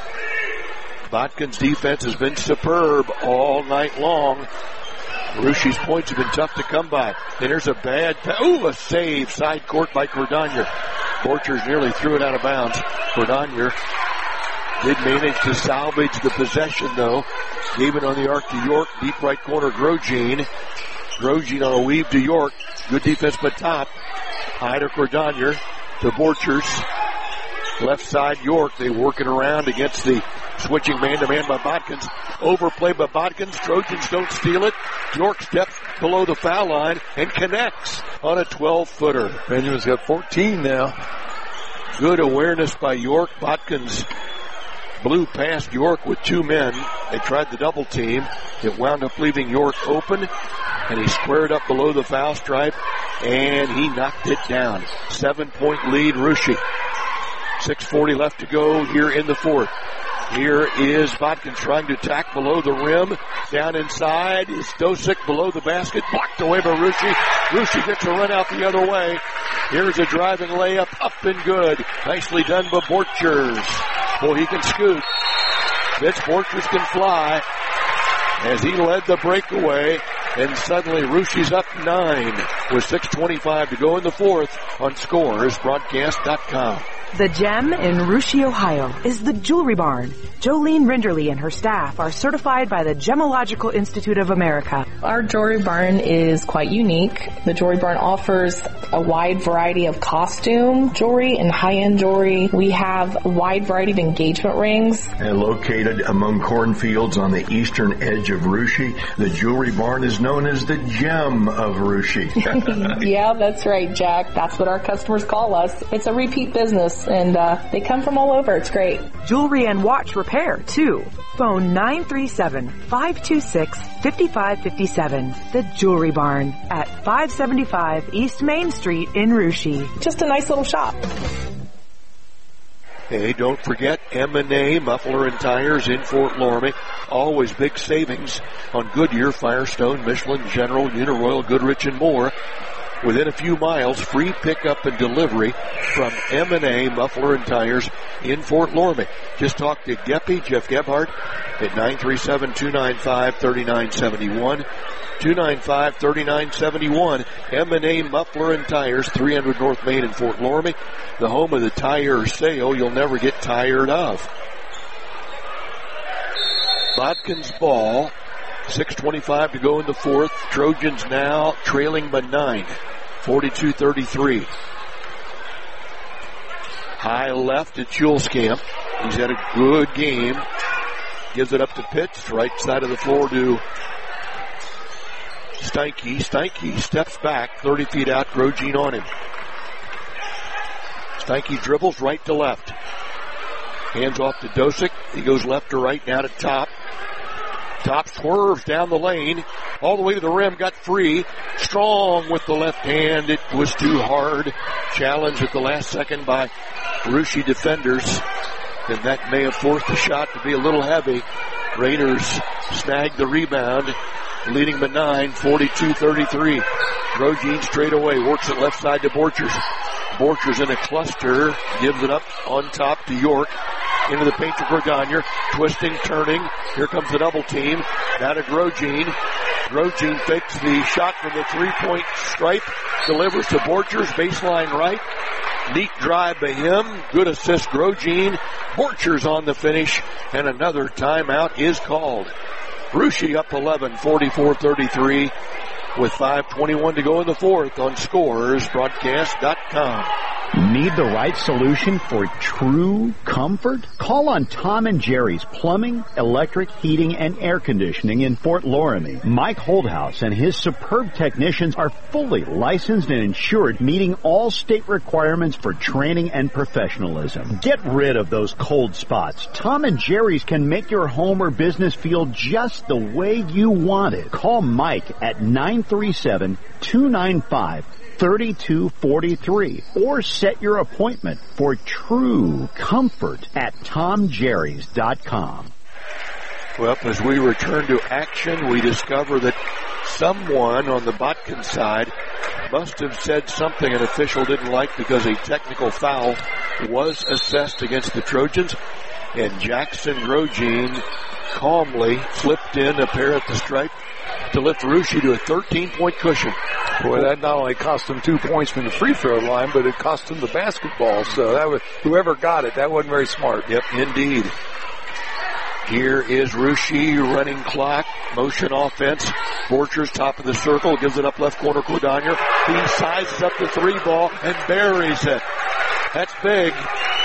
Botkins' defense has been superb all night long. Russia's points have been tough to come by. And there's a bad a save, side court by Cordonier. Borchers nearly threw it out of bounds. Cordonier did manage to salvage the possession, though. Gave it on the arc to York. Deep right corner, Grosjean. Grosjean on a weave to York. Good defense by top. High to Cordonier. To Borchers. Left side, York. They work it around against the switching man-to-man by Botkins. Overplay by Botkins. Trojans don't steal it. York steps below the foul line and connects on a 12-footer. Benjamin's got 14 now. Good awareness by York. Botkins blew past York with two men. They tried the double team. It wound up leaving York open, and he squared up below the foul stripe, and he knocked it down. 7-point lead, Russia. 6:40 left to go here in the fourth. Here is Botkins trying to attack below the rim. Down inside is Dosick below the basket. Blocked away by Russia. Russia gets a run out the other way. Here's a driving layup up and good. Nicely done by Borchers. Boy, he can scoot. Vince Borchers can fly as he led the breakaway. And suddenly Russia's up 9 with 6:25 to go in the fourth on scoresbroadcast.com. The gem in Russia, Ohio is the Jewelry Barn. Jolene Rinderly and her staff are certified by the Gemological Institute of America. Our Jewelry Barn is quite unique. The Jewelry Barn offers a wide variety of costume jewelry and high-end jewelry. We have a wide variety of engagement rings. And located among cornfields on the eastern edge of Russia, the Jewelry Barn is known as the gem of Russia. Yeah, that's right, Jack. That's what our customers call us. It's a repeat business. And they come from all over. It's great. Jewelry and watch repair, too. Phone 937-526-5557. The Jewelry Barn at 575 East Main Street in Russia. Just a nice little shop. Hey, don't forget M&A Muffler and Tires in Fort Loramie. Always big savings on Goodyear, Firestone, Michelin, General, Uniroyal, Goodrich, and more. Within a few miles, free pickup and delivery from M&A Muffler and Tires in Fort Loramie. Just talk to Jeff Gebhardt, at 937-295-3971. 295-3971. M&A Muffler and Tires, 300 North Main in Fort Loramie. The home of the tire sale you'll never get tired of. Botkins ball. 6:25 to go in the fourth. Trojans now trailing by 9. 42-33. High left at Schulzkamp. He's had a good game. Gives it up to Pitts, right side of the floor to Steinke. Steinke steps back, 30 feet out, Grosjean on him. Steinke dribbles right to left. Hands off to Dosick. He goes left to right, now to Top. Top swerves down the lane, all the way to the rim, got free. Strong with the left hand. It was too hard. Challenged at the last second by Russia defenders. And that may have forced the shot to be a little heavy. Raiders snagged the rebound, leading by 9, 42-33. Grosjean straight away, works it left side to Borchers. Borchers in a cluster, gives it up on top to York. Into the paint to Cordonier, twisting, turning. Here comes the double team. Now to Grosjean. Grosjean fakes the shot from the three-point stripe, delivers to Borchers, baseline right. Neat drive by him. Good assist, Grosjean. Borchers on the finish, and another timeout is called. Russia up 11, 44-33, with 5:21 to go in the fourth on ScoresBroadcast.com. Need the right solution for true comfort? Call on Tom and Jerry's Plumbing, Electric, Heating, and Air Conditioning in Fort Loramie. Mike Holdhouse and his superb technicians are fully licensed and insured, meeting all state requirements for training and professionalism. Get rid of those cold spots. Tom and Jerry's can make your home or business feel just the way you want it. Call Mike at 937-295-3243 or set your appointment for true comfort at TomJerrys.com. Well, as we return to action, we discover that someone on the Botkin side must have said something an official didn't like because a technical foul was assessed against the Trojans, and Jackson Grosjean calmly flipped in a pair at the stripe to lift Russia to a 13-point cushion. Boy, that not only cost him 2 points from the free throw line, but it cost him the basketball. So that was, whoever got it, that wasn't very smart. Yep, indeed. Here is Russia running clock, motion offense. Borchers top of the circle, gives it up left corner, Cordonier. He sizes up the three ball and buries it. That's big.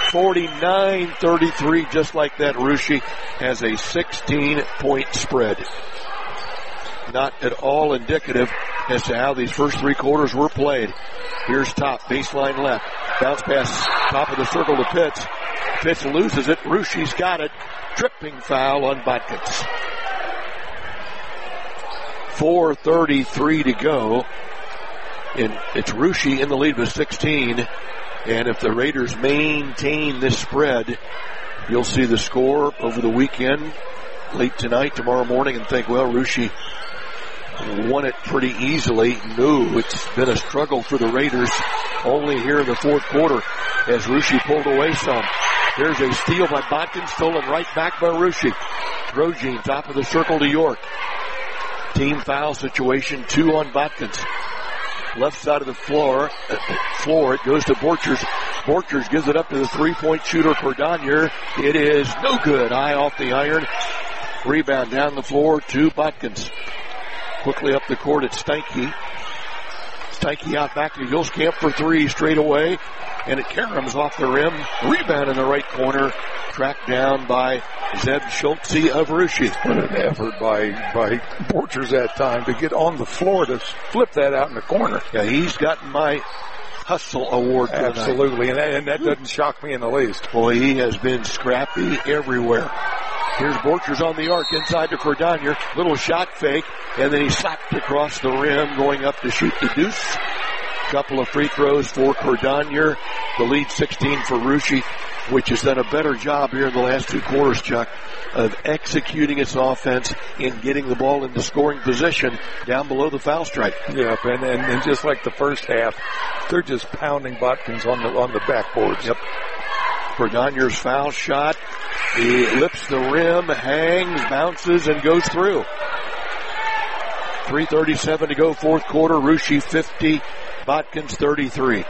49-33, just like that. Russia has a 16-point spread. Not at all indicative as to how these first three quarters were played. Here's Top, baseline left. Bounce pass, top of the circle to Pitts. Pitts loses it. Russia's got it. Tripping foul on Botkins. 4:33 to go. And it's Russia in the lead with 16. And if the Raiders maintain this spread, you'll see the score over the weekend, late tonight, tomorrow morning, and think, well, Russia won it pretty easily. No, it's been a struggle for the Raiders only here in the fourth quarter as Russia pulled away some. There's a steal by Botkins, stolen right back by Russia. Grosjean, top of the circle to York. Team foul situation, 2 on Botkins. Left side of the floor, it goes to Borchers. Borchers gives it up to the three-point shooter, Cordonier. It is no good. Eye off the iron. Rebound down the floor to Botkins. Quickly up the court at Steinke. Steinke out back to Hillscamp for three straight away. And it caroms off the rim. Rebound in the right corner. Tracked down by Zeb Schultze of Russia. What an effort by Borchers that time to get on the floor to flip that out in the corner. Yeah, he's gotten my Hustle Award tonight. Absolutely, and that doesn't shock me in the least. Boy, he has been scrappy everywhere. Here's Borchers on the arc, inside to Cordonier. Little shot fake, and then he slapped across the rim, going up to shoot the deuce. Couple of free throws for Cordonier. The lead 16 for Russia, which has done a better job here in the last two quarters, Chuck, of executing its offense and getting the ball into scoring position down below the foul stripe. Yep, and just like the first half, they're just pounding Botkins on the backboards. Yep. Cordonier's foul shot. He lips the rim, hangs, bounces, and goes through. 3:37 to go, fourth quarter. Russia 50, Botkins 33.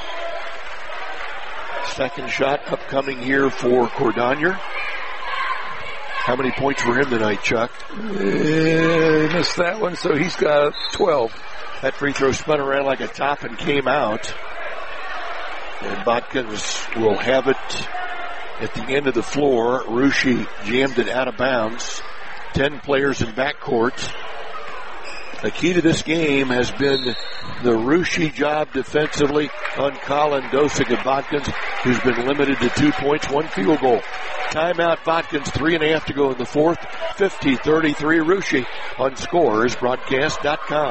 Second shot upcoming here for Cordonier. How many points for him tonight, Chuck? He missed that one, so he's got 12. That free throw spun around like a top and came out. And Botkins will have it at the end of the floor. Russia jammed it out of bounds. 10 players in backcourt. The key to this game has been the Russia job defensively on Colin Dosick of Watkins, who's been limited to 2 points, 1 field goal. Timeout Watkins, 3.5 to go in the fourth. 50-33 Russia on scoresbroadcast.com.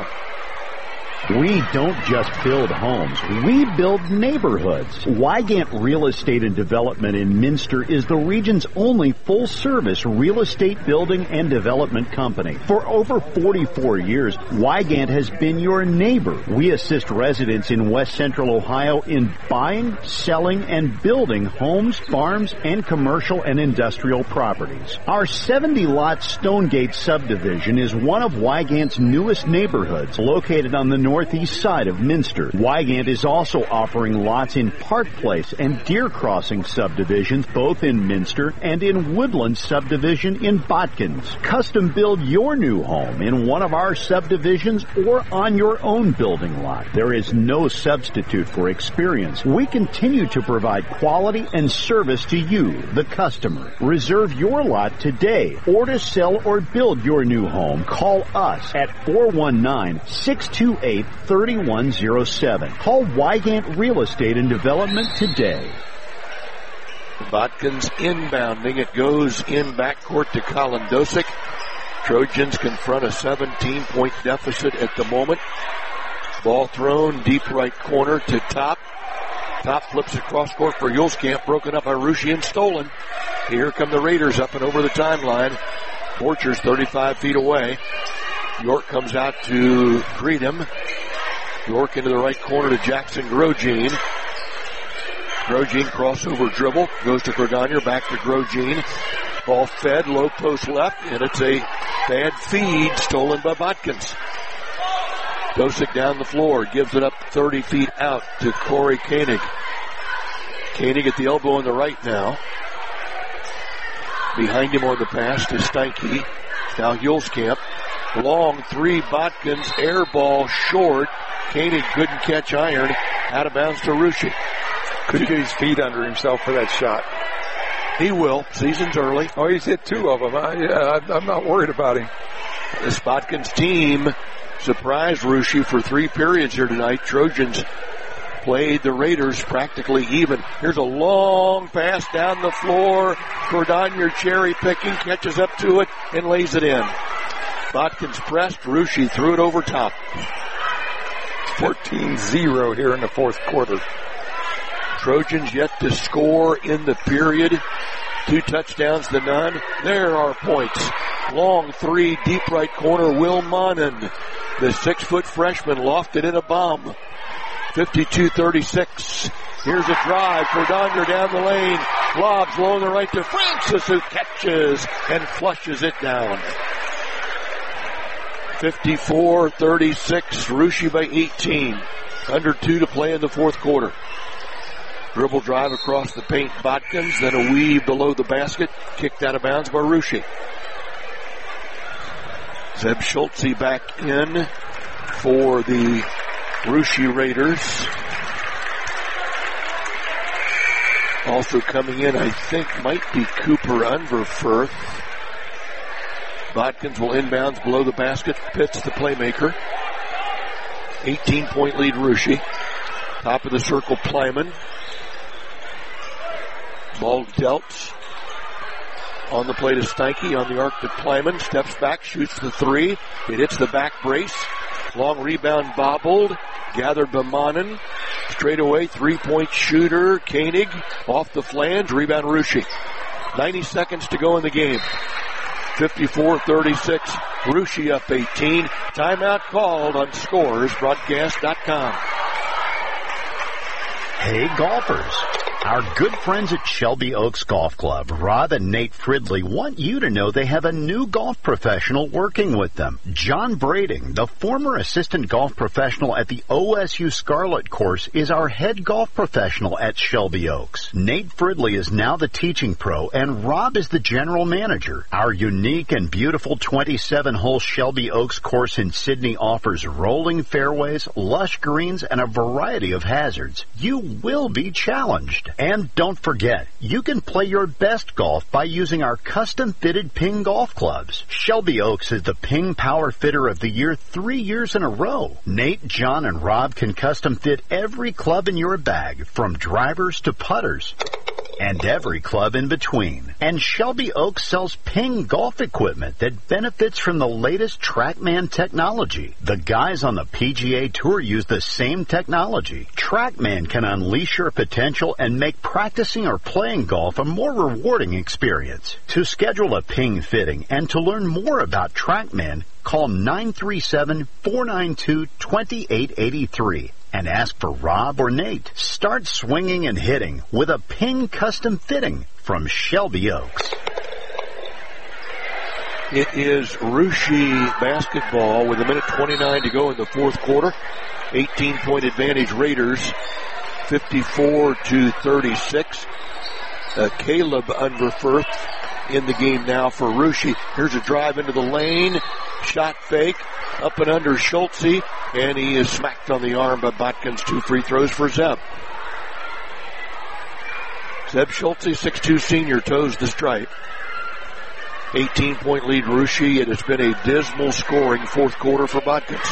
We don't just build homes, we build neighborhoods. Wygant Real Estate and Development in Minster is the region's only full-service real estate building and development company. For over 44 years, Wygant has been your neighbor. We assist residents in West Central Ohio in buying, selling, and building homes, farms, and commercial and industrial properties. Our 70-lot Stonegate subdivision is one of Wygant's newest neighborhoods, located on the northeast side of Minster. Wygant is also offering lots in Park Place and Deer Crossing subdivisions, both in Minster, and in Woodland subdivision in Botkins. Custom build your new home in one of our subdivisions or on your own building lot. There is no substitute for experience. We continue to provide quality and service to you, the customer. Reserve your lot today, or to sell or build your new home, call us at 419-628-3107. Call Wygant Real Estate and Development today. Watkins inbounding. It goes in backcourt to Colin Dosick. Trojans confront a 17-point deficit at the moment. Ball thrown deep right corner to Top. Top flips across court for Yulskamp, broken up by Russia and stolen. Here come the Raiders up and over the timeline. Borchers 35 feet away. York comes out to greet him. York into the right corner to Jackson Grosjean. Grosjean crossover dribble. Goes to Cordonier. Back to Grosjean. Ball fed. Low post left. And it's a bad feed stolen by Watkins. Dosick down the floor. Gives it up 30 feet out to Corey Koenig. Koenig at the elbow on the right now. Behind him on the pass to Steinke. Now Yulskamp. Long three, Watkins, air ball short. Koenig couldn't catch iron. Out of bounds to Russia. Couldn't get his feet under himself for that shot. He will. Season's early. Oh, he's hit 2 of them. I'm not worried about him. This Watkins team surprised Russia for 3 periods here tonight. Trojans played the Raiders practically even. Here's a long pass down the floor. Cordonier cherry picking, catches up to it and lays it in. Watkins pressed. Russia threw it over top. 14-0 here in the fourth quarter. Trojans yet to score in the period. 2 touchdowns to none. There are points. Long three, deep right corner, Will Monin. The 6-foot freshman lofted in a bomb. 52-36. Here's a drive. Cordonier down the lane. Lobs low on the right to Francis, who catches and flushes it down. 54-36. Russia by 18. Under 2 to play in the fourth quarter. Dribble drive across the paint. Watkins, then a weave below the basket. Kicked out of bounds by Russia. Zeb Schultze back in for the Russia Raiders. Also coming in, I think, might be Cooper Unverfurth. Watkins will inbounds below the basket. Pitts the playmaker. 18-point lead Russia. Top of the circle, Plyman. Ball dealt. On the play to Steinke. On the arc to Plyman. Steps back, shoots the 3. It hits the back brace. Long rebound bobbled. Gathered by Monin. Straight away, 3-point shooter. Koenig off the flange. Rebound Russia. 90 seconds to go in the game. 54-36. Russia up 18. Timeout called on scoresbroadcast.com. Hey, golfers. Our good friends at Shelby Oaks Golf Club, Rob and Nate Fridley, want you to know they have a new golf professional working with them. John Brading, the former assistant golf professional at the OSU Scarlet course, is our head golf professional at Shelby Oaks. Nate Fridley is now the teaching pro, and Rob is the general manager. Our unique and beautiful 27-hole Shelby Oaks course in Sydney offers rolling fairways, lush greens, and a variety of hazards. You will be challenged. And don't forget, you can play your best golf by using our custom-fitted Ping golf clubs. Shelby Oaks is the Ping Power Fitter of the Year 3 years in a row. Nate, John, and Rob can custom fit every club in your bag, from drivers to putters, and every club in between. And Shelby Oaks sells Ping golf equipment that benefits from the latest TrackMan technology. The guys on the PGA Tour use the same technology. TrackMan can unleash your potential and make practicing or playing golf a more rewarding experience. To schedule a Ping fitting and to learn more about TrackMan, call 937-492-2883 and ask for Rob or Nate. Start swinging and hitting with a Ping custom fitting from Shelby Oaks. It is Russia basketball with 1:29 to go in the fourth quarter. 18-point advantage Raiders, 54-36. Caleb Unverfurth in the game now for Russia. Here's a drive into the lane. Shot fake. Up and under Schultze. And he is smacked on the arm by Botkins. 2 free throws for Zeb. Zeb Schultze, 6'2 senior, toes the stripe. 18-point lead Russia. It has been a dismal scoring fourth quarter for Botkins.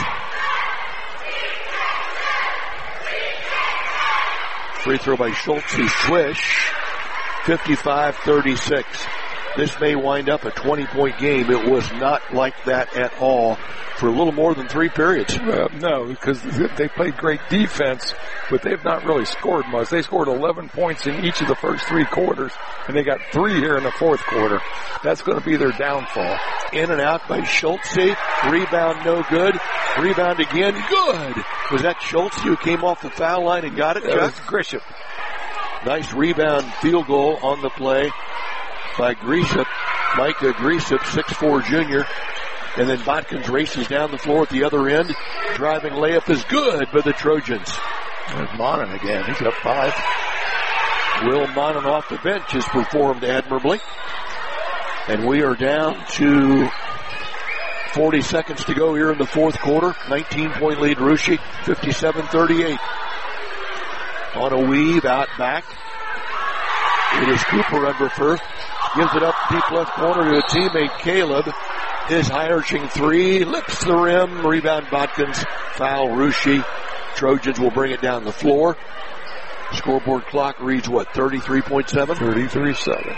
Free throw by Schultze. Swish. 55-36. This may wind up a 20-point game. It was not like that at all for a little more than 3 periods. No, because they played great defense, but they've not really scored much. They scored 11 points in each of the first 3 quarters, and they got 3 here in the fourth quarter. That's going to be their downfall. In and out by Schultze. Rebound no good. Rebound again. Good. Was that Schultze who came off the foul line and got it? That was Grisham. Nice rebound field goal on the play by Grisham. Micah Grisham, 6'4 junior. And then Botkins races down the floor at the other end. Driving layup is good by the Trojans. There's Monin again. He's up 5. Will Monin off the bench has performed admirably. And we are down to 40 seconds to go here in the fourth quarter. 19-point lead Russia, 57-38. On a weave, out back. It is Cooper Unverfurth. Gives it up deep left corner to a teammate, Caleb. His high-arching 3, lips the rim, rebound Botkins, foul Russia. Trojans will bring it down the floor. Scoreboard clock reads what, 33.7? 33-7.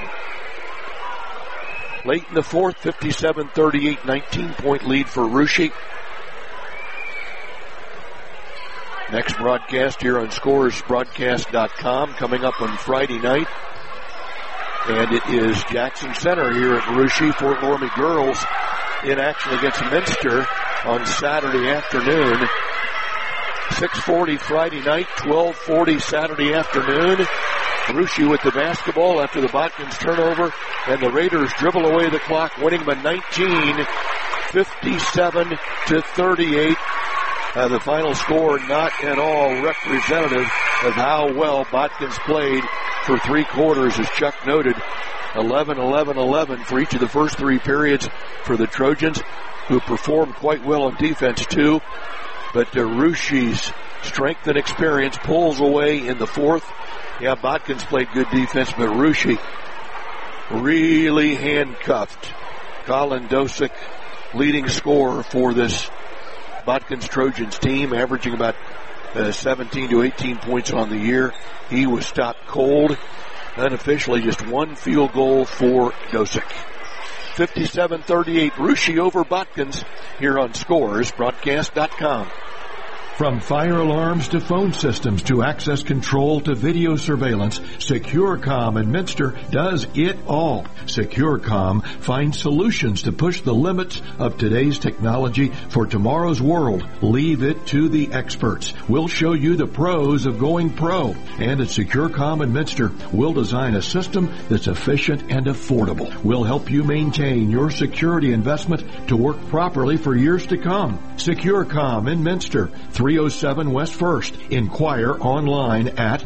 Late in the fourth, 57-38, 19-point lead for Russia. Next broadcast here on ScoresBroadcast.com coming up on Friday night. And it is Jackson Center here at Russia. Fort Loramie girls in action against Minster on Saturday afternoon. 6:40 Friday night, 12:40 Saturday afternoon. Russia with the basketball after the Botkins turnover, and the Raiders dribble away the clock, winning by 19, 57-38. The final score not at all representative of how well Botkins played for 3 quarters, as Chuck noted. 11-11-11 for each of the first 3 periods for the Trojans, who performed quite well on defense too. But Russia's strength and experience pulls away in the fourth. Yeah, Botkins played good defense, but Russia really handcuffed Colin Dosick, leading scorer for this Botkins Trojans team, averaging about 17 to 18 points on the year. He was stopped cold. Unofficially, just 1 field goal for Dosick. 57-38, Russia over Botkins here on ScoresBroadcast.com. From fire alarms to phone systems to access control to video surveillance, SecureCom in Minster does it all. SecureCom finds solutions to push the limits of today's technology for tomorrow's world. Leave it to the experts. We'll show you the pros of going pro. And at SecureCom in Minster, we'll design a system that's efficient and affordable. We'll help you maintain your security investment to work properly for years to come. SecureCom in Minster, 307 West 1st. Inquire online at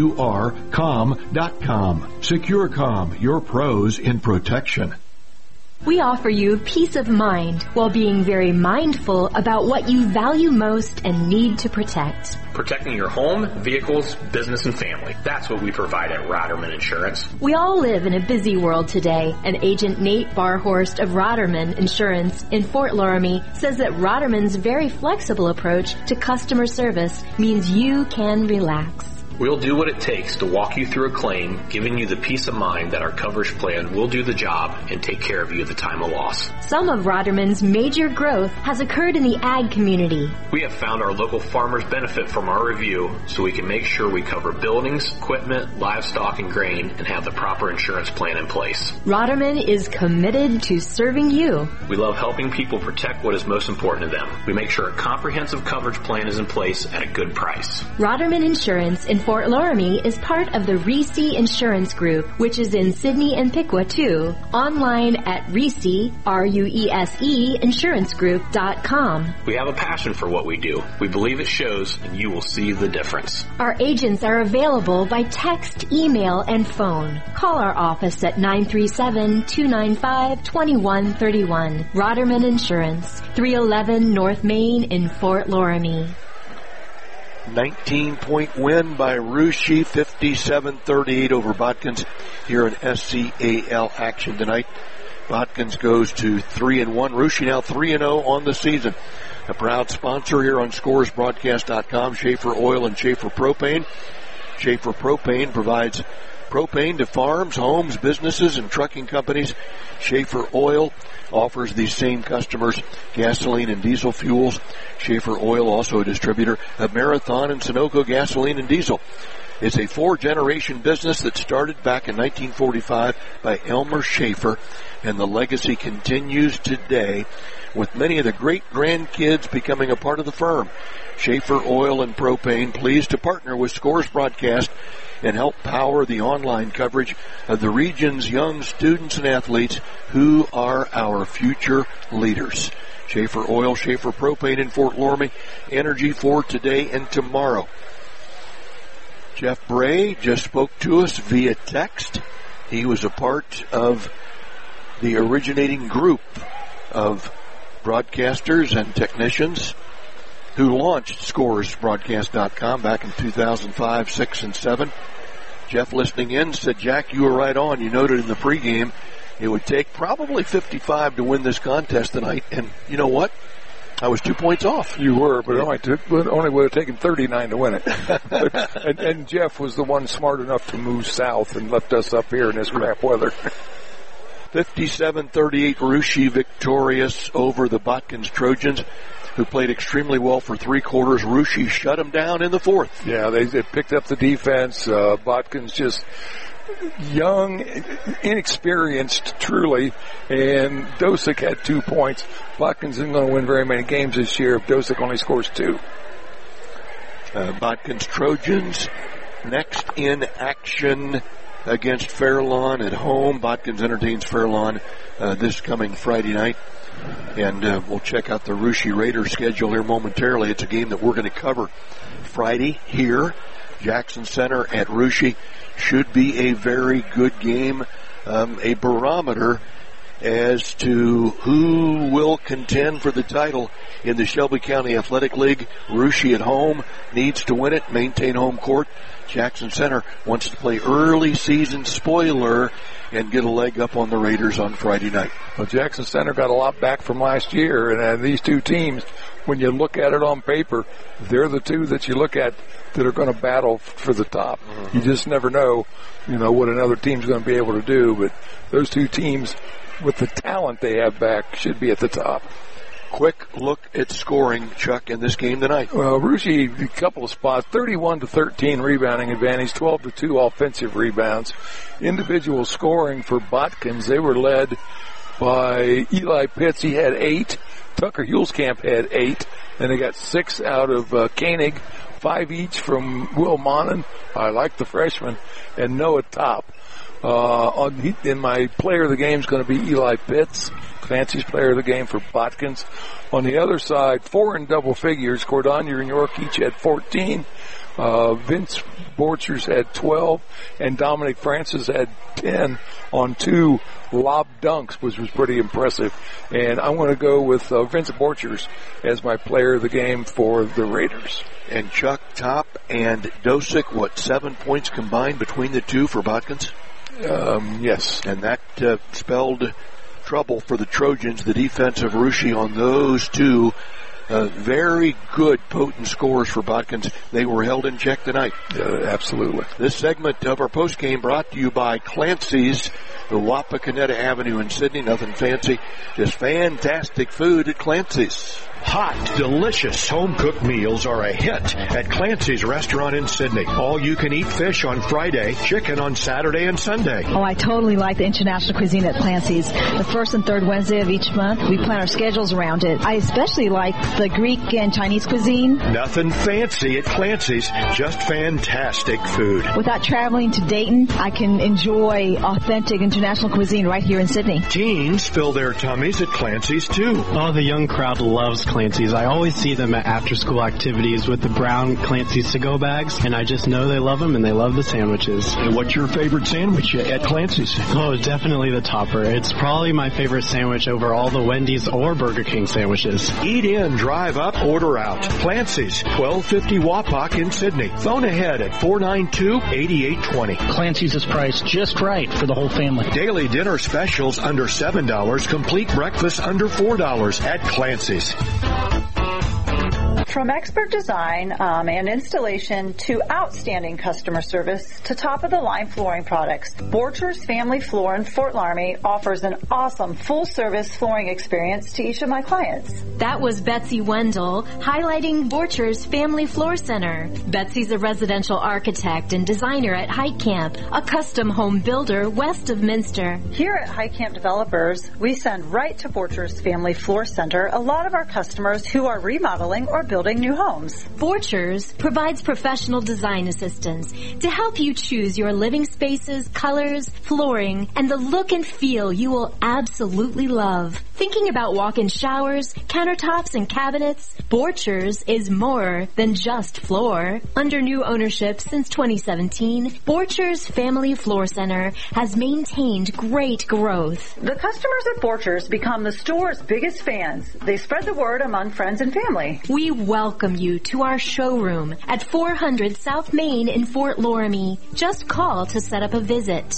securcom.com. SecureCom, your pros in protection. We offer you peace of mind while being very mindful about what you value most and need to protect. Protecting your home, vehicles, business, and family. That's what we provide at Roderman Insurance. We all live in a busy world today, and Agent Nate Barhorst of Roderman Insurance in Fort Laramie says that Roderman's very flexible approach to customer service means you can relax. We'll do what it takes to walk you through a claim, giving you the peace of mind that our coverage plan will do the job and take care of you at the time of loss. Some of Roderman's major growth has occurred in the ag community. We have found our local farmers benefit from our review, so we can make sure we cover buildings, equipment, livestock, and grain, and have the proper insurance plan in place. Roderman is committed to serving you. We love helping people protect what is most important to them. We make sure a comprehensive coverage plan is in place at a good price. Roderman Insurance in Fort Laramie is part of the Reese Insurance Group, which is in Sidney and Piqua too. Online at Reese, R-U-E-S-E, insurancegroup.com. We have a passion for what we do. We believe it shows, and you will see the difference. Our agents are available by text, email, and phone. Call our office at 937-295-2131. Roderman Insurance, 311 North Main in Fort Laramie. 19-point win by Russia, 57-38 over Botkins here in SCAL action tonight. Botkins goes to 3-1. Russia now 3-0 on the season. A proud sponsor here on ScoresBroadcast.com, Schaefer Oil and Schaefer Propane. Schaefer Propane provides propane to farms, homes, businesses, and trucking companies. Schaefer Oil offers these same customers gasoline and diesel fuels. Schaefer Oil, also a distributor of Marathon and Sunoco gasoline and diesel. It's a 4-generation business that started back in 1945 by Elmer Schaefer, and the legacy continues today with many of the great grandkids becoming a part of the firm. Schaefer Oil and Propane, pleased to partner with Scores Broadcast and help power the online coverage of the region's young students and athletes who are our future leaders. Schaefer Oil, Schaefer Propane in Fort Laramie, energy for today and tomorrow. Jeff Bray just spoke to us via text. He was a part of the originating group of broadcasters and technicians who launched ScoresBroadcast.com back in 2005, 6, and 7. Jeff, listening in, said, Jack, you were right on. You noted in the pregame it would take probably 55 to win this contest tonight. And you know what? I was 2 points off. You were, but it only would have taken 39 to win it. and Jeff was the one smart enough to move south and left us up here in this crap weather. 57-38, Russia victorious over the Botkins Trojans, who played extremely well for 3 quarters. Russia shut them down in the fourth. Yeah, they picked up the defense. Botkins just young, inexperienced, truly, and Dosick had 2 points. Botkins isn't going to win very many games this year if Dosick only scores 2. Botkins Trojans next in action against Fairlawn at home. Botkins entertains Fairlawn this coming Friday night. And we'll check out the Russia Raiders schedule here momentarily. It's a game that we're going to cover Friday here. Jackson Center at Russia should be a very good game, a barometer as to who will contend for the title in the Shelby County Athletic League. Russia at home needs to win it, maintain home court. Jackson Center wants to play early season spoiler and get a leg up on the Raiders on Friday night. Well, Jackson Center got a lot back from last year, and these two teams, when you look at it on paper, they're the two that you look at that are going to battle for the top. Mm-hmm. You just never know, what another team's going to be able to do, but those two teams, with the talent they have back, should be at the top. Quick look at scoring, Chuck, in this game tonight. Well, Russia, a couple of spots, 31-13 rebounding advantage, 12-2 offensive rebounds. Individual scoring for Botkins, they were led by Eli Pitts. He had 8. Tucker Hulskamp had 8. And they got 6 out of Koenig, 5 each from Will Monin. I like the freshman. And Noah Top. In my player of the game is going to be Eli Pitts, Clancy's player of the game for Botkins. On the other side, 4 in double figures. Cordania and York each had 14. Vince Borchers had 12, and Dominic Francis had 10 on 2 lob dunks, which was pretty impressive. And I'm going to go with Vince Borchers as my player of the game for the Raiders. And Chuck, Top, and Dosick, 7 points combined between the two for Botkins? Yes. And that spelled trouble for the Trojans. The defense of Russia on those two, very good, potent scores for Botkins. They were held in check tonight. Absolutely. This segment of our postgame brought to you by Clancy's, the Wapakoneta Avenue in Sydney. Nothing fancy, just fantastic food at Clancy's. Hot, delicious home-cooked meals are a hit at Clancy's restaurant in Sydney. All-you-can-eat fish on Friday, chicken on Saturday and Sunday. Oh, I totally like the international cuisine at Clancy's. The first and third Wednesday of each month, we plan our schedules around it. I especially like the Greek and Chinese cuisine. Nothing fancy at Clancy's, just fantastic food. Without traveling to Dayton, I can enjoy authentic international cuisine right here in Sydney. Teens fill their tummies at Clancy's, too. Oh, the young crowd loves Clancy's. I always see them at after-school activities with the brown Clancy's to-go bags, and I just know they love them and they love the sandwiches. And what's your favorite sandwich at Clancy's? Oh, definitely the topper. It's probably my favorite sandwich over all the Wendy's or Burger King sandwiches. Eat in, drive up, order out. Clancy's, 1250 Wapak in Sydney. Phone ahead at 492-8820. Clancy's is priced just right for the whole family. Daily dinner specials under $7, complete breakfast under $4 at Clancy's. From expert design and installation to outstanding customer service to top-of-the-line flooring products, Borchers Family Floor in Fort Laramie offers an awesome full-service flooring experience to each of my clients. That was Betsy Wendell highlighting Borchers Family Floor Center. Betsy's a residential architect and designer at Heitkamp, a custom home builder west of Minster. Here at Heitkamp Developers, we send right to Borchers Family Floor Center a lot of our customers who are remodeling or building new homes. Borchers provides professional design assistance to help you choose your living spaces, colors, flooring, and the look and feel you will absolutely love. Thinking about walk-in showers, countertops, and cabinets? Borchers is more than just floor. Under new ownership since 2017, Borchers Family Floor Center has maintained great growth. The customers at Borchers become the store's biggest fans. They spread the word among friends and family. We welcome you to our showroom at 400 South Main in Fort Laramie. Just call to set up a visit.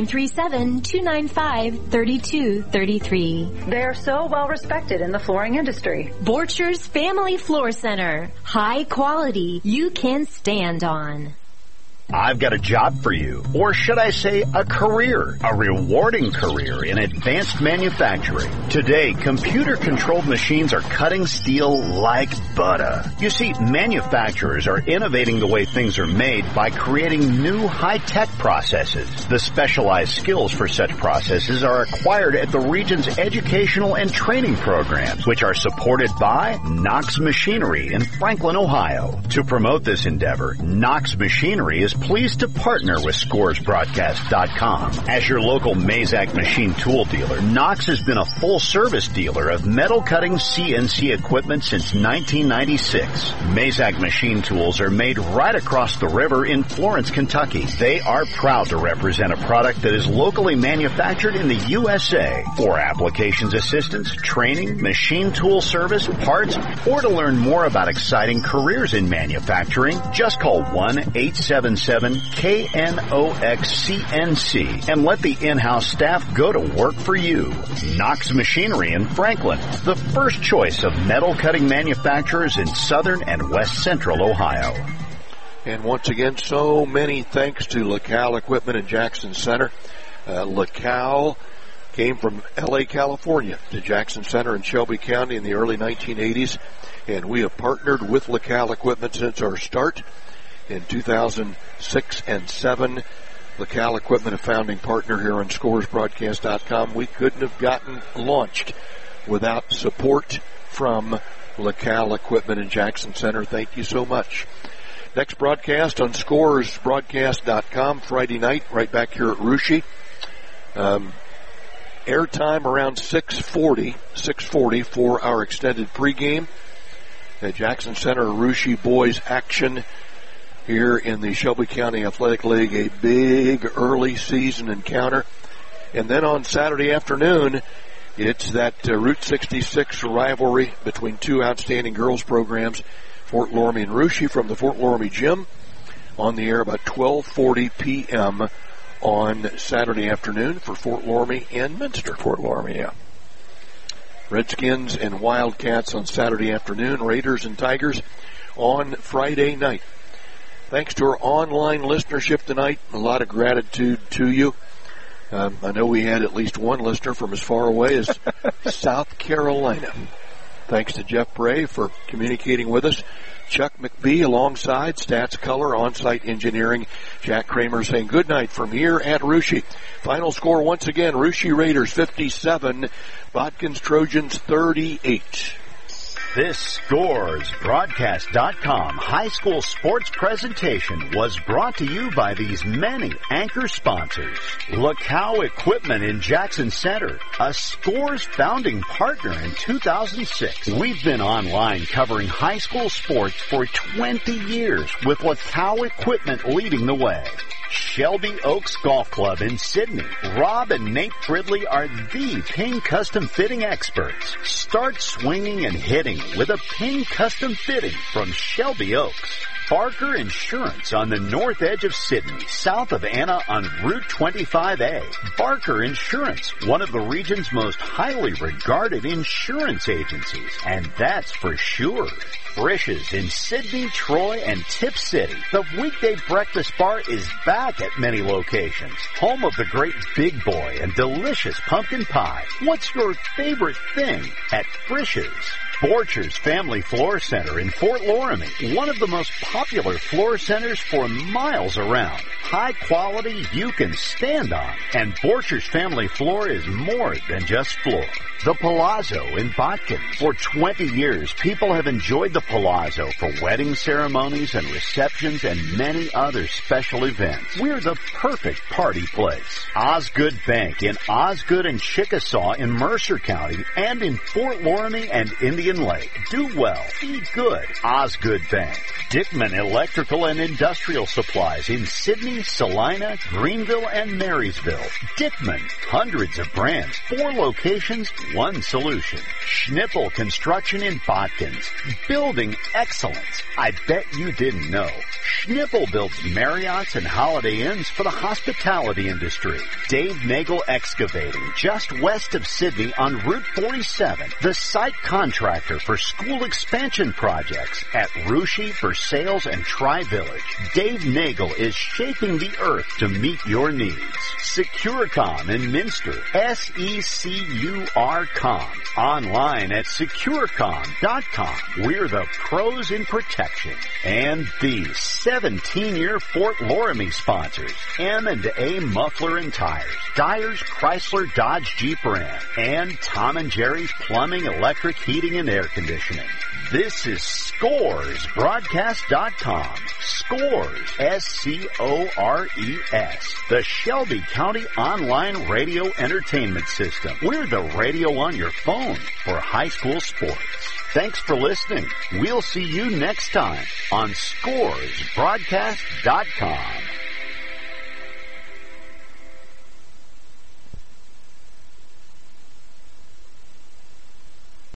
937-295-3233. They are so well respected in the flooring industry. Borchers Family Floor Center. High quality you can stand on. I've got a job for you, or should I say a career, a rewarding career in advanced manufacturing. Today, computer-controlled machines are cutting steel like butter. You see, manufacturers are innovating the way things are made by creating new high-tech processes. The specialized skills for such processes are acquired at the region's educational and training programs, which are supported by Knox Machinery in Franklin, Ohio. To promote this endeavor, Knox Machinery is pleased to partner with ScoresBroadcast.com. As your local Mazak machine tool dealer, Knox has been a full-service dealer of metal cutting CNC equipment since 1996. Mazak machine tools are made right across the river in Florence, Kentucky. They are proud to represent a product that is locally manufactured in the USA. For applications assistance, training, machine tool service, parts, or to learn more about exciting careers in manufacturing, just call 1-877-KNOX-CNC and let the in-house staff go to work for you. Knox Machinery in Franklin, the first choice of metal cutting manufacturers in southern and west central Ohio. And once again, so many thanks to LaCal Equipment in Jackson Center. LaCal came from L.A., California to Jackson Center in Shelby County in the early 1980s, and we have partnered with LaCal Equipment since our start in 2006 and 7. LaCal Equipment, a founding partner here on ScoresBroadcast.com. We couldn't have gotten launched without support from LaCal Equipment in Jackson Center. Thank you so much. Next broadcast on ScoresBroadcast.com Friday night, right back here at Russia. Airtime around 6:40 for our extended pregame. At Jackson Center, Russia boys action here in the Shelby County Athletic League, a big early season encounter. And then on Saturday afternoon, it's that Route 66 rivalry between two outstanding girls programs, Fort Loramie and Russia, from the Fort Loramie Gym, on the air about 12:40 p.m. on Saturday afternoon for Fort Loramie and Minster. Fort Loramie, yeah. Redskins and Wildcats on Saturday afternoon, Raiders and Tigers on Friday night. Thanks to our online listenership tonight, a lot of gratitude to you. I know we had at least one listener from as far away as South Carolina. Thanks to Jeff Bray for communicating with us. Chuck McBee alongside Stats Color, On-Site Engineering. Jack Kramer saying good night from here at Russia. Final score once again, Russia Raiders 57, Botkins Trojans 38. This ScoresBroadcast.com high school sports presentation was brought to you by these many anchor sponsors. Lacow Equipment in Jackson Center, a Scores founding partner in 2006. We've been online covering high school sports for 20 years with Lacow Equipment leading the way. Shelby Oaks Golf Club in Sydney. Rob and Nate Fridley are the Ping Custom Fitting experts. Start swinging and hitting with a Ping Custom Fitting from Shelby Oaks. Barker Insurance on the north edge of Sydney, south of Anna on Route 25A. Barker Insurance, one of the region's most highly regarded insurance agencies, and that's for sure. Frisch's in Sydney, Troy, and Tip City. The weekday breakfast bar is back at many locations. Home of the great Big Boy and delicious pumpkin pie. What's your favorite thing at Frisch's? Borchers Family Floor Center in Fort Loramie, one of the most popular floor centers for miles around. High quality you can stand on. And Borchers Family Floor is more than just floor. The Palazzo in Botkin. For 20 years, people have enjoyed the Palazzo for wedding ceremonies and receptions and many other special events. We're the perfect party place. Osgood Bank in Osgood and Chickasaw in Mercer County and in Fort Loramie and Indian Lake. Do well. Be good. Osgood Bank. Dickman Electrical and Industrial Supplies in Sydney, Salina, Greenville, and Marysville. Dickman. Hundreds of brands. 4 locations. One solution. Schnippel Construction in Botkins. Building excellence. I bet you didn't know. Schnippel builds Marriotts and Holiday Inns for the hospitality industry. Dave Nagel Excavating, just west of Sydney on Route 47. The site contractor for school expansion projects at Russia, Versailles, and Tri-Village. Dave Nagel is shaping the earth to meet your needs. Securcom in Minster. SECUR.com. Online at securcom.com. We're the pros in protection. And these 17-year Fort Loramie sponsors. M&A Muffler and Tires. Dyer's Chrysler Dodge Jeep Ram. And Tom and Jerry's Plumbing, Electric, Heating, and Air Conditioning. This is ScoresBroadcast.com. Scores, S-C-O-R-E-S. The Shelby County Online Radio Entertainment System. We're the radio on your phone for high school sports. Thanks for listening. We'll see you next time on ScoresBroadcast.com.